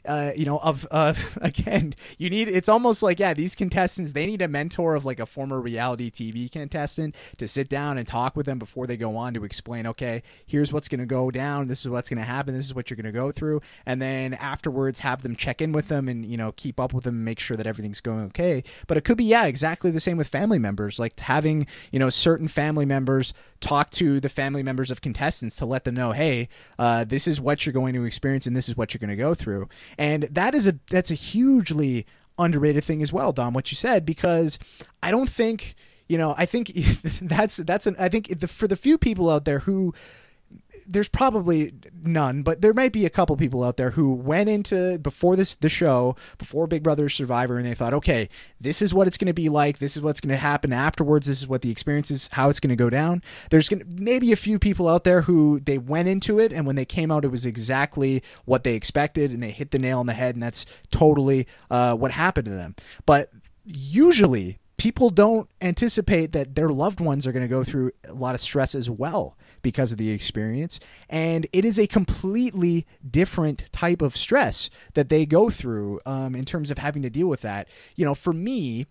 uh, you know, of, uh, again, you need, it's almost like, yeah, these contestants, they need a mentor of like a former reality T V contestant to sit down and talk with them before they go on to explain, okay, here's what's going to go down. This is what's going to happen. This is what you're going to go through. And then afterwards have them check in with them and, you know, keep up with them and make sure that everything's going okay. But it could be, yeah, exactly the same with family members, like having, you know, certain family members talk to the family members of contestants to let them know, hey, uh, this is what you're going to experience and this is what you're going to go through. And that is a, that's a hugely underrated thing as well, Dom, what you said, because I don't think, you know, I think that's, that's an, I think the, for the few people out there who, there's probably none, but there might be a couple people out there who went into before this, the show, before Big Brother Survivor, and they thought, okay, this is what it's going to be like. This is what's going to happen afterwards. This is what the experience is, how it's going to go down. There's going to maybe a few people out there who they went into it, and when they came out, it was exactly what they expected, and they hit the nail on the head, and that's totally uh, what happened to them. But usually people don't anticipate that their loved ones are going to go through a lot of stress as well because of the experience. And it is a completely different type of stress that they go through um, in terms of having to deal with that. You know, for me,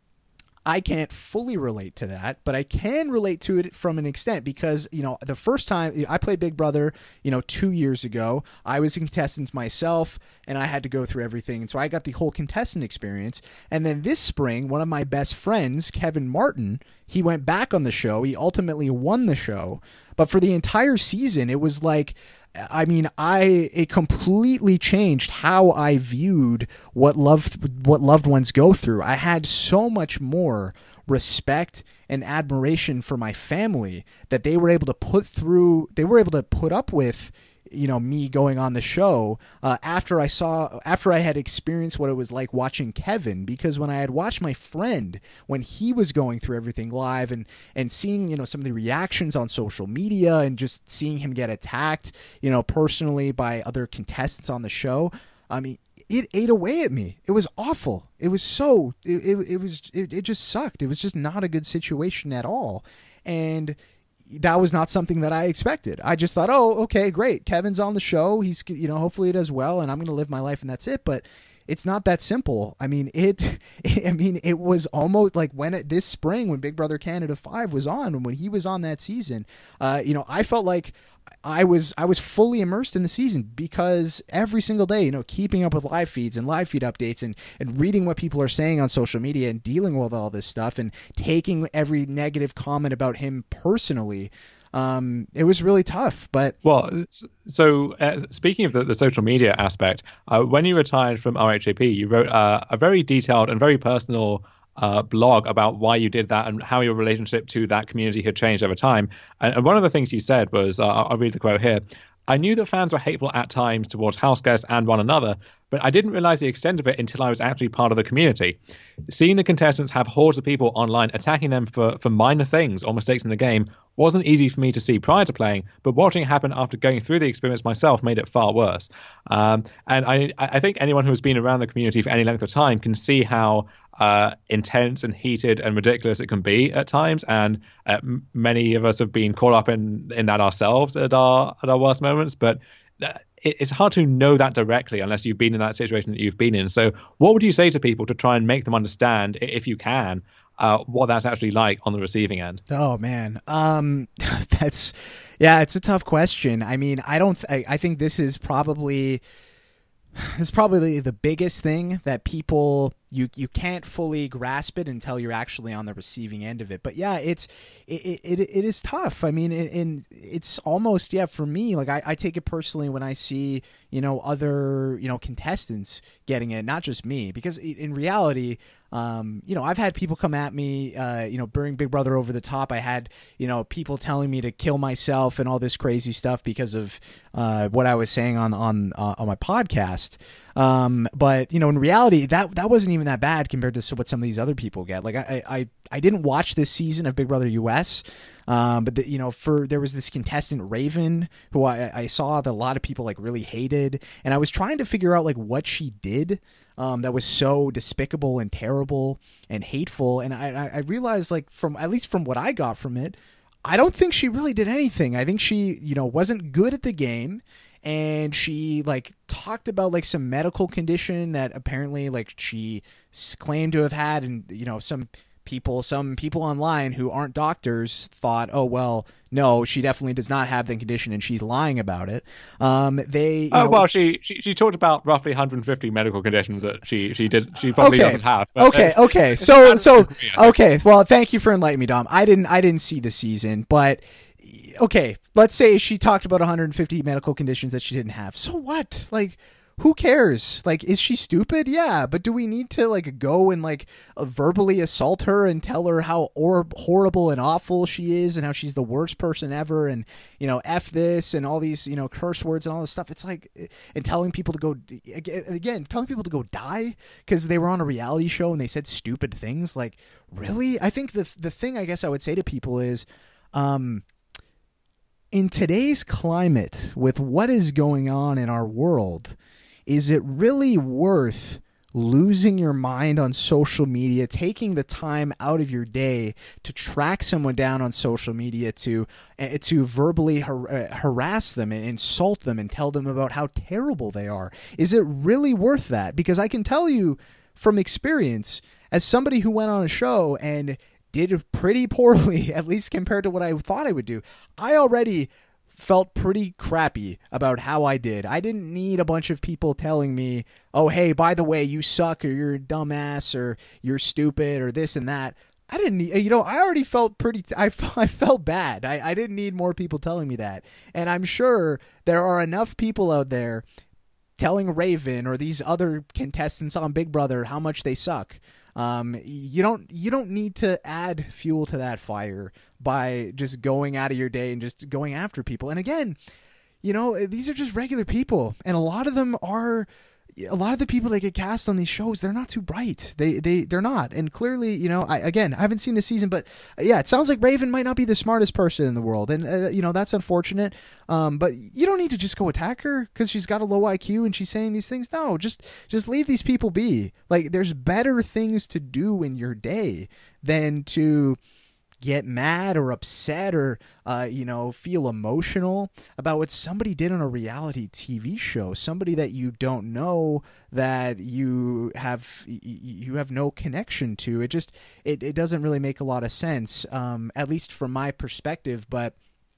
I can't fully relate to that, but I can relate to it from an extent because, you know, the first time I played Big Brother, you know, two years ago, I was a contestant myself and I had to go through everything. And so I got the whole contestant experience. And then this spring, one of my best friends, Kevin Martin, he went back on the show. He ultimately won the show. But for the entire season, it was like, I mean, I it completely changed how I viewed what loved what loved ones go through. I had so much more respect and admiration for my family that they were able to put through. They were able to put up with, you know, me going on the show uh, after I saw after I had experienced what it was like watching Kevin, because when I had watched my friend when he was going through everything live and and seeing, you know, some of the reactions on social media and just seeing him get attacked, you know, personally by other contestants on the show, I mean, it ate away at me. It was awful. It was so it it, it was it, it just sucked. It was just not a good situation at all. And that was not something that I expected. I just thought, oh, okay, great. Kevin's on the show. He's, you know, hopefully it does well and I'm going to live my life and that's it. But it's not that simple. I mean, it, I mean, it was almost like when it, this spring, when Big Brother Canada five was on, when he was on that season, uh, you know, I felt like I was I was fully immersed in the season because every single day, you know, keeping up with live feeds and live feed updates and, and reading what people are saying on social media and dealing with all this stuff and taking every negative comment about him personally, um, it was really tough. But well, so uh, speaking of the, the social media aspect, uh, when you retired from R H A P, you wrote uh, a very detailed and very personal Uh, blog about why you did that and how your relationship to that community had changed over time. And, and one of the things you said was, uh, I'll read the quote here, "I knew that fans were hateful at times towards house guests and one another, but I didn't realize the extent of it until I was actually part of the community. Seeing the contestants have hordes of people online attacking them for, for minor things or mistakes in the game wasn't easy for me to see prior to playing, but watching it happen after going through the experience myself made it far worse." Um, and I, I think anyone who has been around the community for any length of time can see how uh, intense and heated and ridiculous it can be at times. And uh, m- many of us have been caught up in, in that ourselves at our at our worst moments. But uh, it, it's hard to know that directly unless you've been in that situation that you've been in. So what would you say to people to try and make them understand, if you can, Uh, what that's actually like on the receiving end? Oh man, um, that's yeah, it's a tough question. I mean, I don't. Th- I, I think this is probably this is probably the biggest thing that people you you can't fully grasp it until you're actually on the receiving end of it. But yeah, it's it it, it is tough. I mean, and it's almost yeah for me. Like I, I take it personally when I see, you know, other, you know, contestants getting it, not just me, because in reality, um, you know, I've had people come at me, uh, you know, bring Big Brother over the top. I had, you know, people telling me to kill myself and all this crazy stuff because of uh, what I was saying on on uh, on my podcast. Um, but you know, in reality, that that wasn't even that bad compared to what some of these other people get. Like I I I didn't watch this season of Big Brother U S. Um, but the, you know, for there was this contestant Raven who I, I saw that a lot of people like really hated, and I was trying to figure out like what she did um, that was so despicable and terrible and hateful, and I, I realized like from at least from what I got from it, I don't think she really did anything. I think she, you know, wasn't good at the game. and she like talked about like some medical condition that apparently like she claimed to have had, and you know some people some people online who aren't doctors thought, oh well, no, she definitely does not have the condition and she's lying about it. Um they you oh know, well she, she she talked about roughly one hundred fifty medical conditions that she she did she probably okay. doesn't have. Okay, okay. So so okay, well thank you for enlightening me, Dom. I didn't I didn't see the season, but okay, let's say she talked about one hundred fifty medical conditions that she didn't have. So what? Like, who cares? Like, is she stupid? Yeah, but do we need to like go and like uh, verbally assault her and tell her how or- horrible and awful she is and how she's the worst person ever and, you know, F this and all these, you know, curse words and all this stuff? It's like, and telling people to go, again, telling people to go die because they were on a reality show and they said stupid things. Like, really? I think the the thing I guess I would say to people is, um, in today's climate, with what is going on in our world, is it really worth losing your mind on social media, taking the time out of your day to track someone down on social media, to uh, to verbally har- uh, harass them and insult them and tell them about how terrible they are? Is it really worth that? Because I can tell you from experience, as somebody who went on a show and did pretty poorly, at least compared to what I thought I would do, I already felt pretty crappy about how I did. I didn't need a bunch of people telling me, oh, hey, by the way, you suck, or you're a dumbass, or you're stupid, or this and that. I didn't need, you know, I already felt pretty, I, I felt bad. I, I didn't need more people telling me that. And I'm sure there are enough people out there telling Raven or these other contestants on Big Brother how much they suck. Um, you don't you don't need to add fuel to that fire by just going out of your day and just going after people. And again, you know, these are just regular people, and a lot of them are. A lot of the people that get cast on these shows, they're not too bright. They they they're not, and clearly, you know, I again I haven't seen the season, but yeah, it sounds like Raven might not be the smartest person in the world, and uh, you know that's unfortunate. Um, but you don't need to just go attack her because she's got a low I Q and she's saying these things. No, just just leave these people be. Like, there's better things to do in your day than to get mad or upset or, uh, you know, feel emotional about what somebody did on a reality T V show. Somebody that you don't know, that you have you have no connection to. It just it, it doesn't really make a lot of sense, um, at least from my perspective. But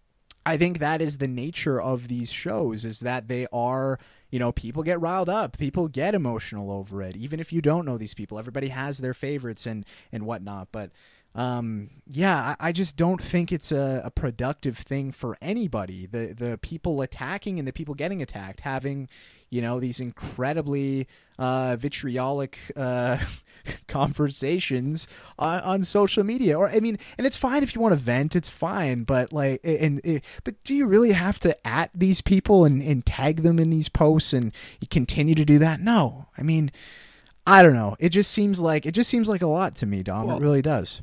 I think that is the nature of these shows, is that they are, you know, people get riled up, people get emotional over it, even if you don't know these people. Everybody has their favorites and and whatnot, but. Um, yeah, I, I just don't think it's a, a productive thing for anybody. The the people attacking and the people getting attacked, having, you know, these incredibly uh, vitriolic uh, conversations on, on social media. Or I mean, and it's fine if you want to vent, it's fine. But like, and, and but do you really have to at these people and, and tag them in these posts and you continue to do that? No, I mean, I don't know. It just seems like it just seems like a lot to me, Dom. Well, it really does.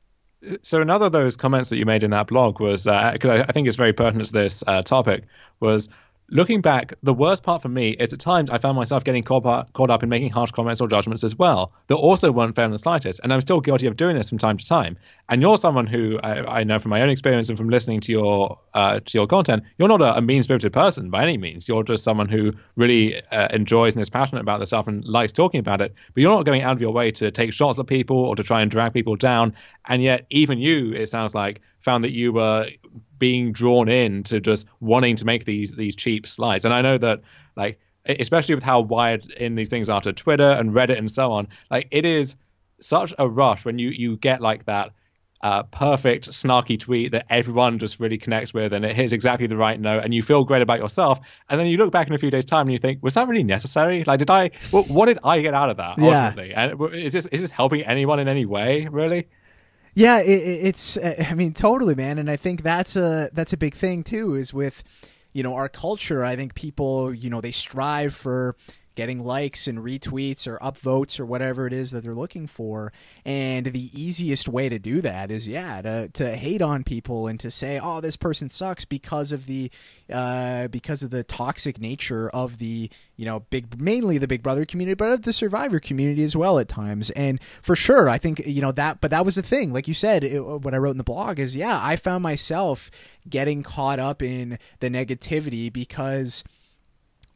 So another of those comments that you made in that blog was, because uh, I, I think it's very pertinent to this uh, topic, was looking back, the worst part for me is at times I found myself getting caught up, caught up in making harsh comments or judgments as well that also weren't fair in the slightest. And I'm still guilty of doing this from time to time. And you're someone who I, I know from my own experience and from listening to your uh, to your content, you're not a, a mean-spirited person by any means. You're just someone who really uh, enjoys and is passionate about this stuff and likes talking about it. But you're not going out of your way to take shots at people or to try and drag people down. And yet even you, it sounds like, found that you were being drawn in to just wanting to make these these cheap slides. And I know that, like, especially with how wired in these things are to Twitter and Reddit and so on, like, it is such a rush when you you get like that uh, perfect snarky tweet that everyone just really connects with and it hits exactly the right note and you feel great about yourself. And then you look back in a few days' time and you think, was that really necessary? Like, did I, what, what did I get out of that? Yeah. Ultimately? And is this is this helping anyone in any way, really? Yeah, it, it's, I mean, totally, man. And I think that's a, that's a big thing too, is with, you know, our culture. I think people, you know, they strive for getting likes and retweets or upvotes or whatever it is that they're looking for. And the easiest way to do that is, yeah, to, to hate on people and to say, oh, this person sucks because of the, uh, because of the toxic nature of the, you know, big, mainly the Big Brother community, but of the Survivor community as well at times. And for sure, I think, you know, that, but that was the thing, like you said, it, what I wrote in the blog is, yeah, I found myself getting caught up in the negativity because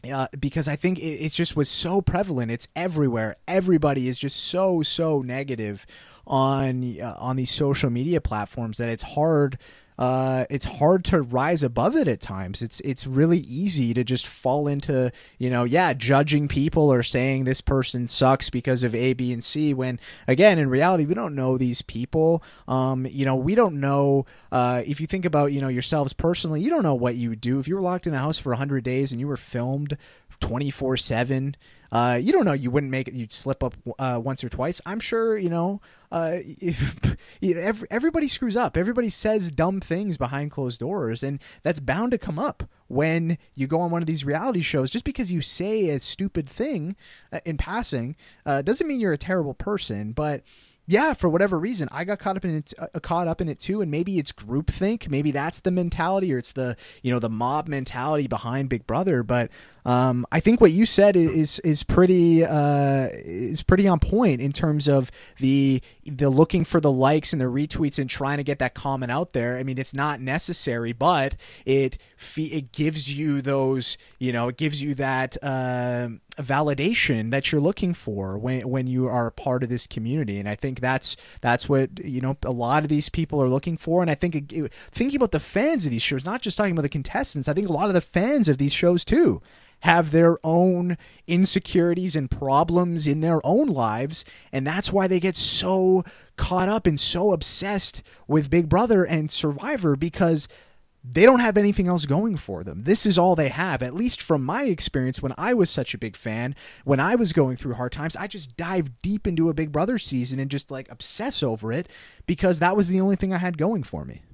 Uh, because I think it, it just was so prevalent. It's everywhere. Everybody is just so, so negative on uh, on these social media platforms that it's hard. Uh, it's hard to rise above it at times. It's it's really easy to just fall into, you know, yeah, judging people or saying this person sucks because of A, B, and C. When again, in reality, we don't know these people. Um, you know, we don't know. Uh, if you think about, you know, yourselves personally, you don't know what you would do if you were locked in a house for a hundred days and you were filmed twenty-four seven. Uh, you don't know. You wouldn't make it. You'd slip up uh, once or twice. I'm sure, you know, uh, if, you know every, everybody screws up. Everybody says dumb things behind closed doors. And that's bound to come up when you go on one of these reality shows. Just because you say a stupid thing uh, in passing uh, doesn't mean you're a terrible person. But yeah, for whatever reason, I got caught up in it, uh, caught up in it too. And maybe it's groupthink. Maybe that's the mentality, or it's the, you know, the mob mentality behind Big Brother. But um, I think what you said is is pretty uh, is pretty on point in terms of the the looking for the likes and the retweets and trying to get that comment out there. I mean, it's not necessary, but it it gives you those, you know, it gives you that uh, validation that you're looking for when when you are a part of this community. And I think that's that's what, you know, a lot of these people are looking for. And I think it, thinking about the fans of these shows, not just talking about the contestants, I think a lot of the fans of these shows too have their own insecurities and problems in their own lives. And that's why they get so caught up and so obsessed with Big Brother and Survivor, because they don't have anything else going for them. This is all they have. At least from my experience, when I was such a big fan, when I was going through hard times, I just dived deep into a Big Brother season and just like obsess over it, because that was the only thing I had going for me.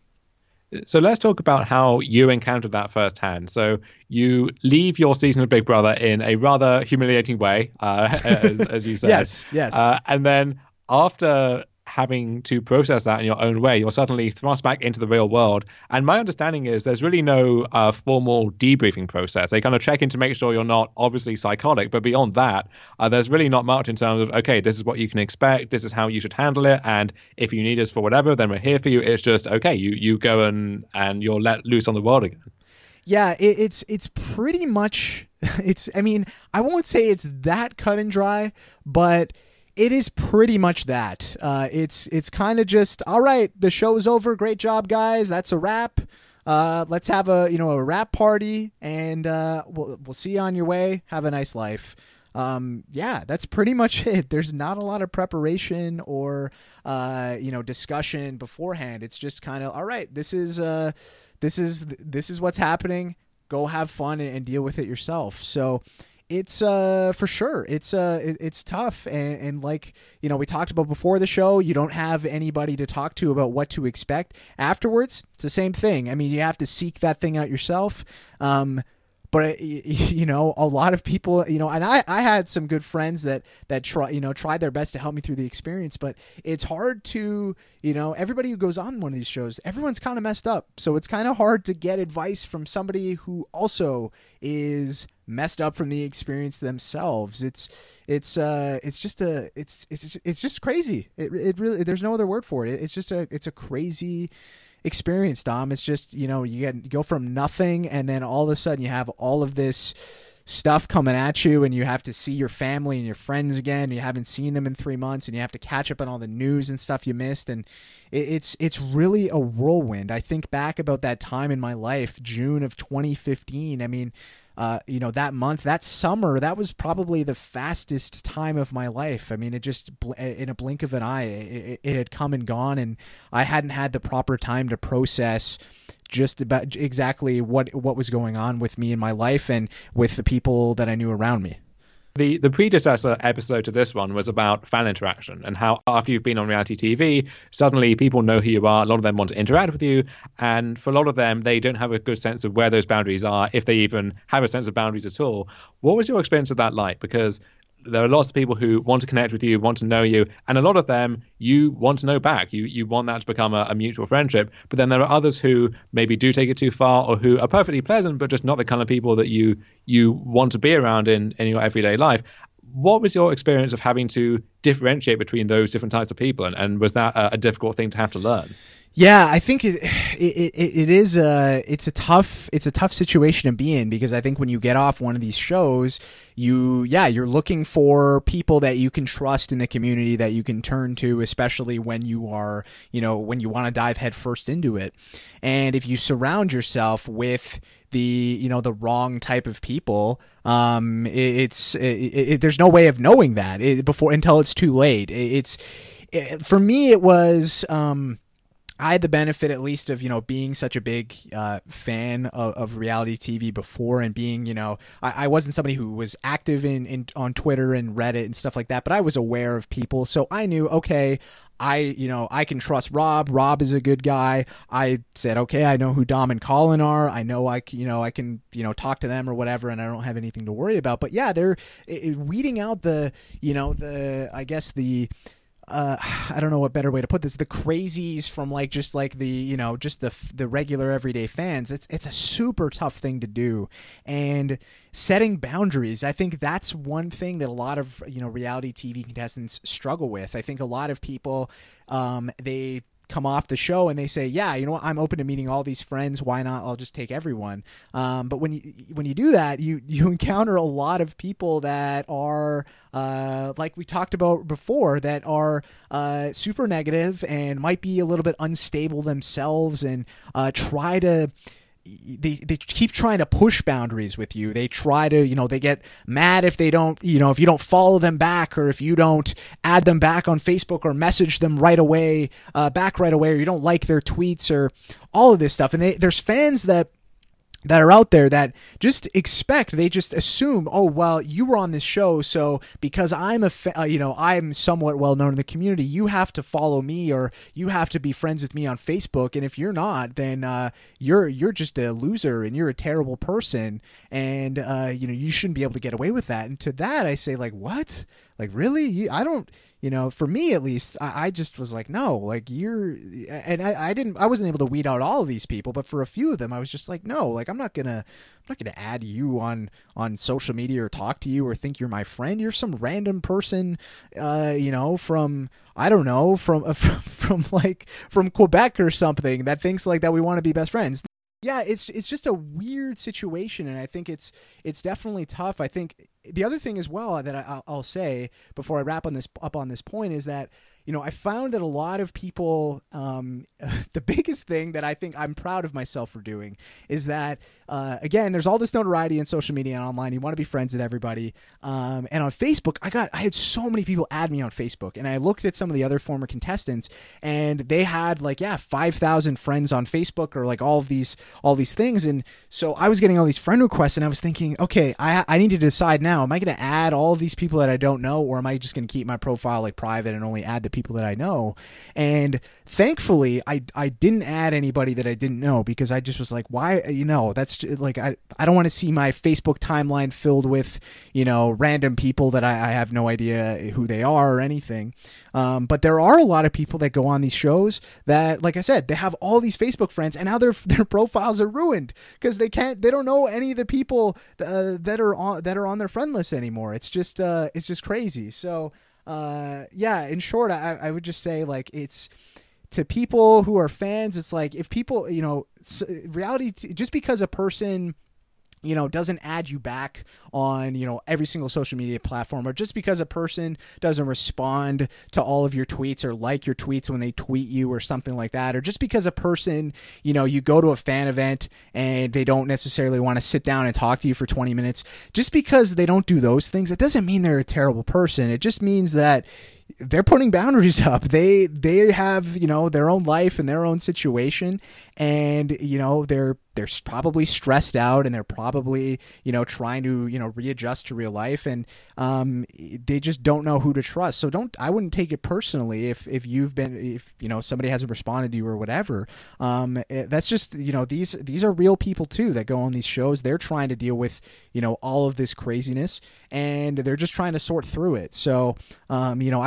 So let's talk about how you encountered that firsthand. So you leave your season of Big Brother in a rather humiliating way, uh, as, as you said. Yes, yes. Uh, and then after having to process that in your own way, you're suddenly thrust back into the real world. And my understanding is there's really no uh, formal debriefing process. They kind of check in to make sure you're not obviously psychotic, but beyond that, uh, there's really not much in terms of, okay, this is what you can expect, this is how you should handle it, and if you need us for whatever, then we're here for you. It's just, okay, you you go and and you're let loose on the world again. Yeah, it, it's it's pretty much, it's, I mean, I won't say it's that cut and dry, but it is pretty much that. Uh, it's it's kind of just, all right, the show is over. Great job, guys. That's a wrap. Uh, let's have a you know a wrap party, and uh, we'll we'll see you on your way. Have a nice life. Um, yeah, that's pretty much it. There's not a lot of preparation or uh, you know discussion beforehand. It's just kind of, all right, this is uh, this is this is what's happening. Go have fun and, and deal with it yourself. So it's uh for sure it's uh it, it's tough, and, and like you know we talked about before the show, you don't have anybody to talk to about what to expect afterwards. It's the same thing. I mean, you have to seek that thing out yourself. Um, but you know, a lot of people, you know, and I, I had some good friends that that try, you know, tried their best to help me through the experience. But it's hard to, you know, everybody who goes on one of these shows, everyone's kind of messed up. So it's kind of hard to get advice from somebody who also is messed up from the experience themselves. It's it's uh it's just a it's it's it's just crazy. It it really, there's no other word for it. It's just a it's a crazy experience, Dom. It's just, you know, you get you go from nothing, and then all of a sudden you have all of this stuff coming at you, and you have to see your family and your friends again, and you haven't seen them in three months, and you have to catch up on all the news and stuff you missed, and it, it's it's really a whirlwind. I think back about that time in my life, June of twenty fifteen. I mean, Uh, you know, that month, that summer, that was probably the fastest time of my life. I mean, it just, in a blink of an eye, it, it had come and gone, and I hadn't had the proper time to process just about exactly what, what was going on with me in my life and with the people that I knew around me. The the predecessor episode to this one was about fan interaction, and how after you've been on reality T V, suddenly people know who you are. A lot of them want to interact with you, and for a lot of them, they don't have a good sense of where those boundaries are, if they even have a sense of boundaries at all. What was your experience of that like? Because there are lots of people who want to connect with you, want to know you, and a lot of them you want to know back. You you want that to become a, a mutual friendship. But then there are others who maybe do take it too far, or who are perfectly pleasant, but just not the kind of people that you you want to be around in, in your everyday life. What was your experience of having to differentiate between those different types of people, and, and was that a, a difficult thing to have to learn? Yeah, I think it it, it, it is a it's a tough it's a tough situation to be in, because I think when you get off one of these shows, you yeah you're looking for people that you can trust in the community, that you can turn to, especially when you are you know when you want to dive headfirst into it. And if you surround yourself with the you know the wrong type of people, um, it, it's it, it, there's no way of knowing that it, before until it's too late. It, it's it, for me, it was. Um, I had the benefit, at least, of, you know, being such a big uh, fan of, of reality T V before, and being, you know, I, I wasn't somebody who was active in, in on Twitter and Reddit and stuff like that, but I was aware of people. So I knew, okay, I, you know, I can trust Rob. Rob is a good guy. I said, okay, I know who Dom and Colin are. I know I, you know, I can, you know, talk to them or whatever, and I don't have anything to worry about. But yeah, they're it, weeding out the, you know, the, I guess the, Uh, I don't know what better way to put this. The crazies from like just like the you know just the the regular everyday fans. It's it's a super tough thing to do, and setting boundaries. I think that's one thing that a lot of you know reality T V contestants struggle with. I think a lot of people, um, they come off the show and they say, yeah, you know what, I'm open to meeting all these friends. Why not? I'll just take everyone. Um, but when you when you do that, you you encounter a lot of people that are uh, like we talked about before, that are uh, super negative and might be a little bit unstable themselves, and uh, try to. They they keep trying to push boundaries with you. They try to, you know, they get mad if they don't, you know, if you don't follow them back, or if you don't add them back on Facebook or message them right away, uh, back right away, or you don't like their tweets or all of this stuff. And they, there's fans that that are out there that just expect, they just assume, oh, well, you were on this show, so because I'm a, fa- uh, you know, I'm somewhat well known in the community, you have to follow me, or you have to be friends with me on Facebook. And if you're not, then uh, you're you're just a loser and you're a terrible person, and uh, you know, you shouldn't be able to get away with that. And to that, I say, like, what? Like, really? You, I don't. You know, for me at least, I, I just was like, no, like you're, and I, I didn't, I wasn't able to weed out all of these people, but for a few of them, I was just like, no, like I'm not gonna, I'm not gonna add you on on social media or talk to you or think you're my friend. You're some random person, uh, you know, from I don't know, from uh, from, from like from Quebec or something that thinks like that we want to be best friends. Yeah, it's it's just a weird situation, and I think it's it's definitely tough. I think the other thing as well that I, I'll say before I wrap on this up on this point is that, you know, I found that a lot of people, um, the biggest thing that I think I'm proud of myself for doing is that, uh, again, there's all this notoriety in social media and online. You want to be friends with everybody. Um, and on Facebook, I got, I had so many people add me on Facebook, and I looked at some of the other former contestants, and they had like, yeah, five thousand friends on Facebook, or like all of these, all these things. And so I was getting all these friend requests, and I was thinking, okay, I, I need to decide now, am I going to add all of these people that I don't know, or am I just going to keep my profile like private and only add the people that I know? And thankfully I, I didn't add anybody that I didn't know, because I just was like, why, you know, that's like, I, I don't want to see my Facebook timeline filled with, you know, random people that I, I have no idea who they are or anything. Um, but there are a lot of people that go on these shows that, like I said, they have all these Facebook friends, and now their their profiles are ruined because they can't, they don't know any of the people uh, that are on that are on their friend list anymore. It's just uh, it's just crazy. So uh, yeah, in short, I, I would just say, like, it's to people who are fans, it's like, if people, you know, reality, t- just because a person, you know, doesn't add you back on, you know, every single social media platform, or just because a person doesn't respond to all of your tweets or like your tweets when they tweet you or something like that, or just because a person, you know, you go to a fan event and they don't necessarily want to sit down and talk to you for twenty minutes, just because they don't do those things, it doesn't mean they're a terrible person. It just means that they're putting boundaries up. They they have, you know, their own life and their own situation, and, you know, they're they're probably stressed out, and they're probably, you know, trying to, you know, readjust to real life, and um, they just don't know who to trust. So don't, I wouldn't take it personally if if you've been, if, you know, somebody hasn't responded to you or whatever. Um, that's just, you know, these these are real people too that go on these shows. They're trying to deal with, you know, all of this craziness, and they're just trying to sort through it. So, um, you know, I've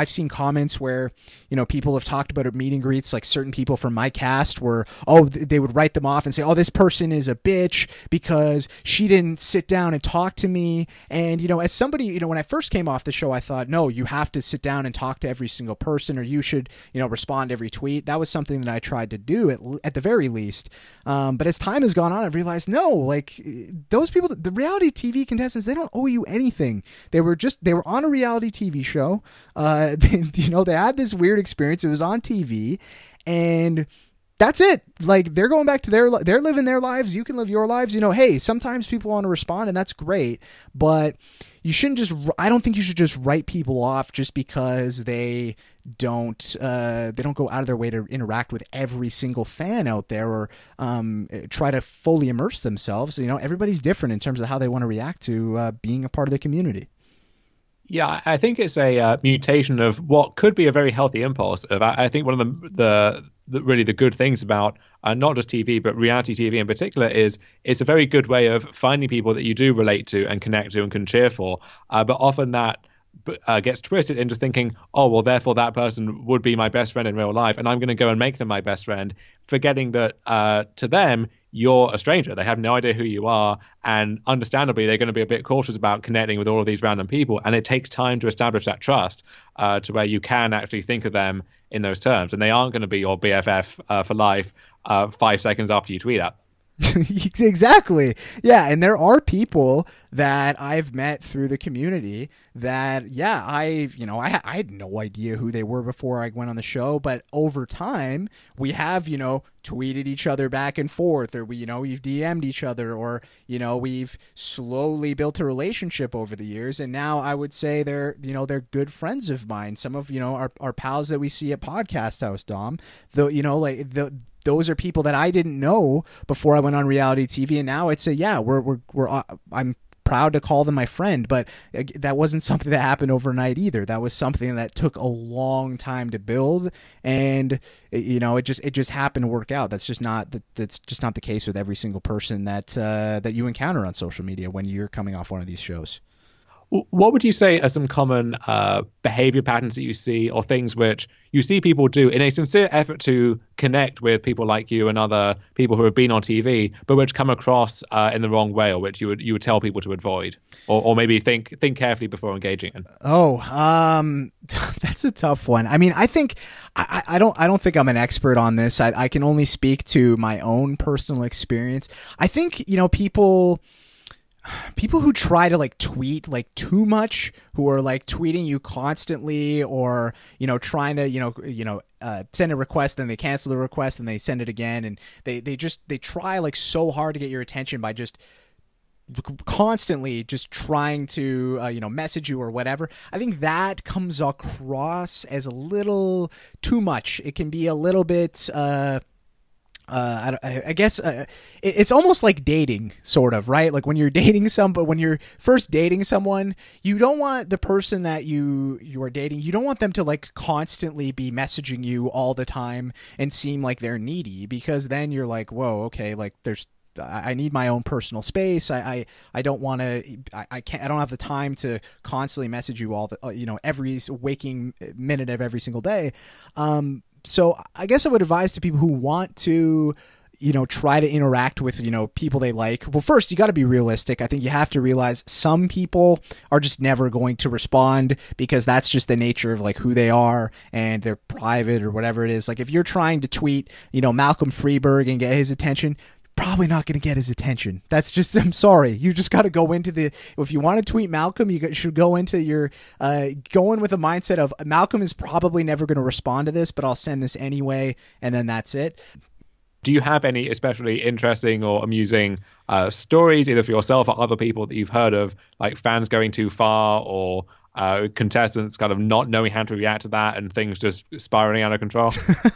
I've seen comments where, you know, people have talked about at meet and greets, like certain people from my cast were, oh, they would write them off and say, oh, this person is a bitch because she didn't sit down and talk to me. And, you know, as somebody, you know, when I first came off the show, I thought, no, you have to sit down and talk to every single person, or you should, you know, respond to every tweet. That was something that I tried to do at, at the very least. Um, but as time has gone on, I've realized, no, like those people, the reality T V contestants, they don't owe you anything. They were just, they were on a reality T V show. Uh, they, you know, they had this weird experience. It was on T V, and that's it. Like, they're going back to their, they're living their lives. You can live your lives. You know, hey, sometimes people want to respond, and that's great, but you shouldn't just, I don't think you should just write people off just because they don't, uh, they don't go out of their way to interact with every single fan out there, or um, try to fully immerse themselves. You know, everybody's different in terms of how they want to react to uh, being a part of the community. Yeah, I think it's a uh, mutation of what could be a very healthy impulse. Of I, I think one of the, the the really the good things about uh, not just T V but reality T V in particular is it's a very good way of finding people that you do relate to and connect to and can cheer for. Uh, but often that uh, gets twisted into thinking, oh well, therefore that person would be my best friend in real life, and I'm going to go and make them my best friend, forgetting that uh, to them, you're a stranger. They have no idea who you are, and understandably they're going to be a bit cautious about connecting with all of these random people, and it takes time to establish that trust uh, to where you can actually think of them in those terms, and they aren't going to be your B F F uh, for life uh, five seconds after you tweet at. Exactly. Yeah. And there are people that I've met through the community that, yeah, I, you know, I, I had no idea who they were before I went on the show, but over time we have, you know, tweeted each other back and forth, or we, you know, we've D M'd each other, or, you know, we've slowly built a relationship over the years. And now I would say they're, you know, they're good friends of mine. Some of, you know, our, our pals that we see at Podcast House, Dom, though, you know, like the, those are people that I didn't know before I went on reality T V, and now it's a yeah, we're we're we're uh, I'm proud to call them my friend, but that wasn't something that happened overnight either. That was something that took a long time to build, and you know, it just it just happened to work out. That's just not that's just not the case with every single person that uh, that you encounter on social media when you're coming off one of these shows. What would you say are some common uh, behavior patterns that you see, or things which you see people do in a sincere effort to connect with people like you and other people who have been on T V, but which come across uh, in the wrong way, or which you would you would tell people to avoid, or, or maybe think think carefully before engaging in? Oh, um, that's a tough one. I mean, I think I, I don't I don't think I'm an expert on this. I, I can only speak to my own personal experience. I think, you know, people. People who try to like tweet like too much, who are like tweeting you constantly, or, you know, trying to, you know, you know, uh, send a request, then they cancel the request and they send it again. And they, they just, they try like so hard to get your attention by just constantly just trying to, uh, you know, message you or whatever. I think that comes across as a little too much. It can be a little bit, uh, Uh, I, I guess uh, it, it's almost like dating, sort of, right? Like when you're dating some, but when you're first dating someone, you don't want the person that you you are dating, you don't want them to like constantly be messaging you all the time and seem like they're needy, because then you're like, whoa, okay, like there's, I need my own personal space. I I, I don't want to. I, I can't. I don't have the time to constantly message you all the, uh, you know, every waking minute of every single day. Um. So I guess I would advise to people who want to, you know, try to interact with, you know, people they like. Well, first, you got to be realistic. I think you have to realize some people are just never going to respond, because that's just the nature of like who they are, and they're private or whatever it is. Like if you're trying to tweet, you know, Malcolm Freeberg and get his attention, probably not going to get his attention. That's just, I'm sorry. You just got to go into the, if you want to tweet Malcolm, you should go into your, uh, go in with a mindset of Malcolm is probably never going to respond to this, but I'll send this anyway. And then that's it. Do you have any especially interesting or amusing uh, stories, either for yourself or other people, that you've heard of, like fans going too far, or uh, contestants kind of not knowing how to react to that and things just spiraling out of control?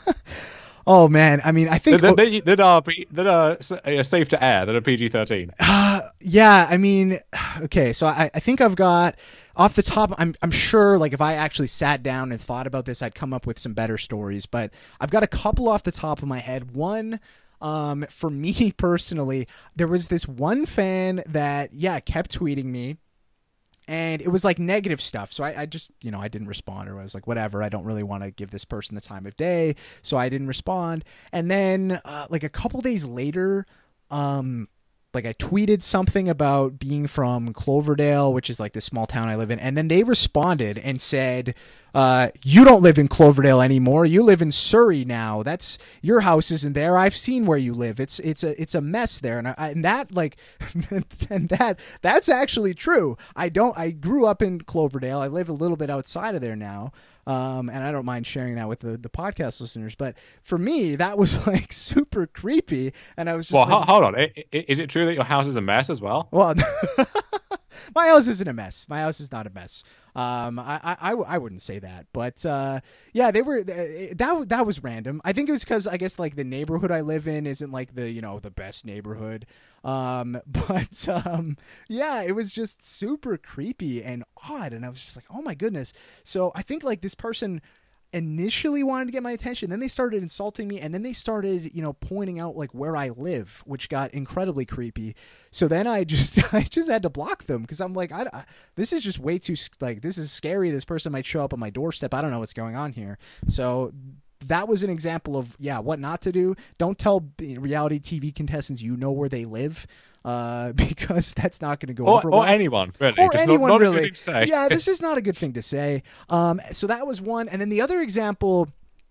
Oh man, I mean, I think that, that, that are that are safe to air, that are P G thirteen. Uh, yeah, I mean, okay, so I, I think I've got off the top. I'm I'm sure, like if I actually sat down and thought about this, I'd come up with some better stories. But I've got a couple off the top of my head. One, um, for me personally, there was this one fan that yeah kept tweeting me. and it was like negative stuff. So I, I just, you know, I didn't respond, or I was like, whatever, I don't really want to give this person the time of day. So I didn't respond. And then uh, like a couple days later, um, like I tweeted something about being from Cloverdale, which is like this small town I live in. And then they responded and said, uh, you don't live in Cloverdale anymore. You live in Surrey now. That's your house isn't there. I've seen where you live. It's, it's a, it's a mess there. And, I, and that like, and that, that's actually true. I don't, I grew up in Cloverdale. I live a little bit outside of there now. Um, and I don't mind sharing that with the, the podcast listeners, but for me, that was like super creepy. And I was just well, like, hold on. Is it true that your house is a mess as well? Well, my house isn't a mess. My house is not a mess. Um, I, I, I wouldn't say that, but, uh, yeah, they were, that, that was random. I think it was cause I guess like the neighborhood I live in isn't like the, you know, the best neighborhood. Um, but, um, yeah, it was just super creepy and odd. And I was just like, oh my goodness. So I think like this person initially wanted to get my attention, then they started insulting me, and then they started, you know, pointing out like where I live, which got incredibly creepy. So then I just I just had to block them, because I'm like, I, I this is just way too, like, this is scary. This person might show up on my doorstep. I don't know what's going on here. So that was an example of, yeah, what not to do. Don't tell reality T V contestants you know where they live, uh, because that's not going to go or, over or well. anyone, really. Or just anyone, not, not really. A good thing to say. Yeah, this is not a good thing to say. Um, so that was one. And then the other example,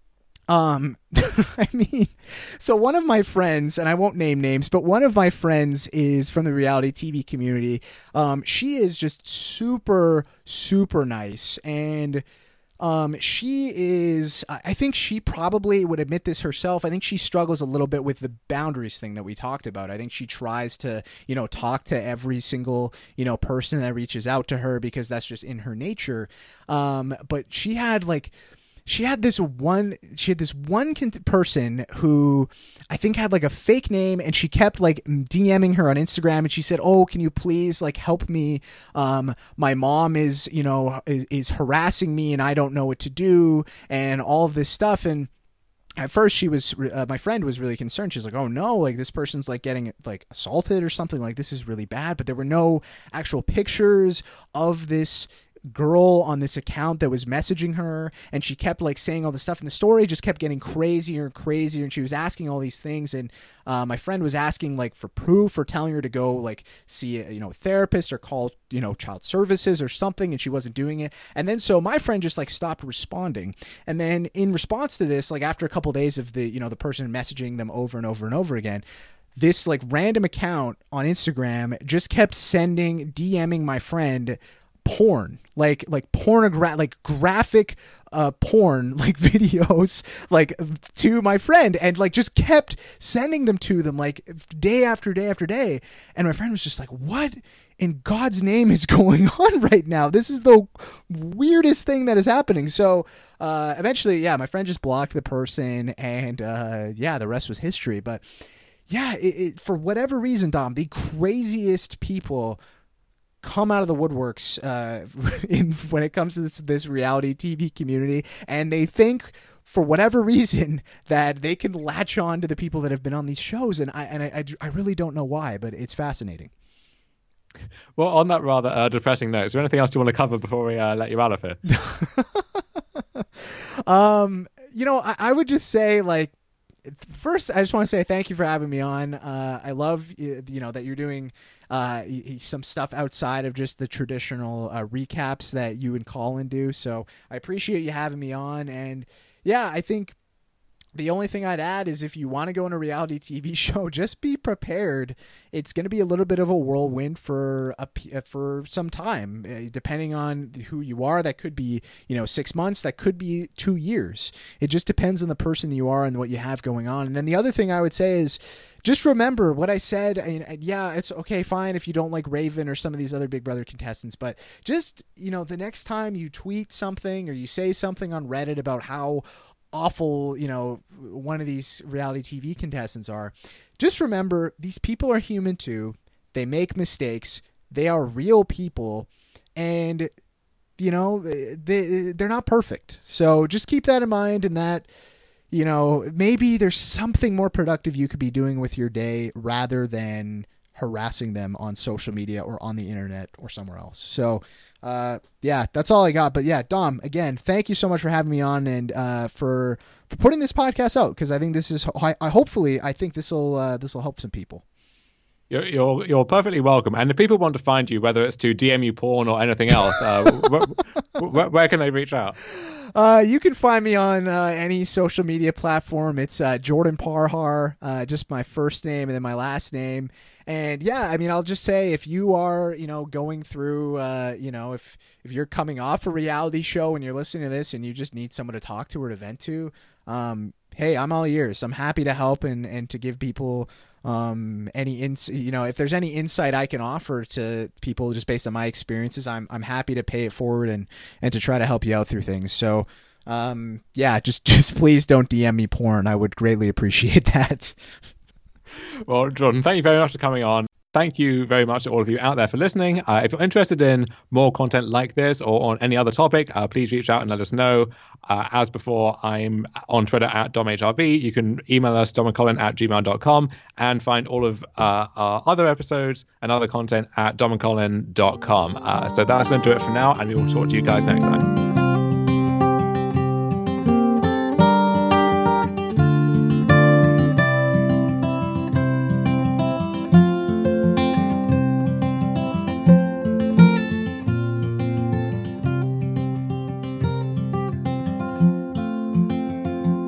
um, I mean, so one of my friends, and I won't name names, but one of my friends is from the reality T V community. Um, she is just super, super nice. And Um, she is, I think she probably would admit this herself. I think she struggles a little bit with the boundaries thing that we talked about. I think she tries to, you know, talk to every single, you know, person that reaches out to her, because that's just in her nature. Um, but she had like, She had this one, she had this one person who I think had like a fake name, and she kept like DMing her on Instagram, and she said, oh, can you please like help me? Um, my mom is, you know, is, is harassing me and I don't know what to do, and all of this stuff. And at first she was, uh, my friend was really concerned. She's like, oh no, like this person's like getting like assaulted or something, like this is really bad. But there were no actual pictures of this girl on this account that was messaging her, and she kept like saying all this stuff, and the story just kept getting crazier and crazier, and she was asking all these things, and uh, my friend was asking like for proof, or telling her to go like see a, you know a therapist or call you know child services or something, and she wasn't doing it. And then so my friend just like stopped responding, and then in response to this, like after a couple of days of the you know the person messaging them over and over and over again, this like random account on Instagram just kept sending DMing my friend porn, like like pornogra- like graphic uh porn like videos like to my friend, and like just kept sending them to them like day after day after day. And my friend was just like, what in God's name is going on right now? This is the weirdest thing that is happening. So uh eventually, yeah, my friend just blocked the person, and uh yeah, the rest was history. But yeah, it, it, for whatever reason, Dom, the craziest people come out of the woodworks uh, in, when it comes to this, this reality T V community, and they think for whatever reason that they can latch on to the people that have been on these shows, and I and I, I really don't know why, but it's fascinating. Well, on that rather uh, depressing note, is there anything else you want to cover before we uh, let you out of here? um, you know, I, I would just say like. First, I just want to say thank you for having me on. Uh, I love, you know, that you're doing uh, some stuff outside of just the traditional uh, recaps that you and Colin do. So I appreciate you having me on. And yeah, I think the only thing I'd add is if you want to go on a reality T V show, just be prepared. It's going to be a little bit of a whirlwind for a, for some time, depending on who you are. That could be, you know, six months. That could be two years. It just depends on the person you are and what you have going on. And then the other thing I would say is just remember what I said. I mean, yeah, it's okay, fine if you don't like Raven or some of these other Big Brother contestants, but just, you know, the next time you tweet something or you say something on Reddit about how awful, you know, one of these reality T V contestants are, just remember these people are human too. They make mistakes. They are real people, and you know, they, they're not perfect. So just keep that in mind, and that, you know, maybe there's something more productive you could be doing with your day rather than harassing them on social media or on the internet or somewhere else. So, uh, yeah, that's all I got. But yeah, Dom, again, thank you so much for having me on and uh, for for putting this podcast out, because I think this is I, I hopefully I think this will uh, this will help some people. You're, you're you're perfectly welcome. And if people want to find you, whether it's to D M you porn or anything else, uh, where, where, where can they reach out? Uh, you can find me on uh, any social media platform. It's uh, Jordan Parhar, uh, just my first name and then my last name. And yeah, I mean, I'll just say, if you are, you know, going through, uh, you know, if if you're coming off a reality show and you're listening to this and you just need someone to talk to or to vent to, um, hey, I'm all ears. I'm happy to help and, and to give people um, any ins, you know, if there's any insight I can offer to people just based on my experiences, I'm I'm happy to pay it forward and and to try to help you out through things. So, um, yeah, just just please don't D M me porn. I would greatly appreciate that. Well, Jordan, thank you very much for coming on. Thank you very much to all of you out there for listening. Uh, if you're interested in more content like this or on any other topic, uh, please reach out and let us know. Uh, as before, I'm on Twitter at Dom H R V. You can email us, dom and colin at gmail dot com, and find all of uh, our other episodes and other content at dom and colin dot com. Uh, so that's going to do it for now, and we will talk to you guys next time.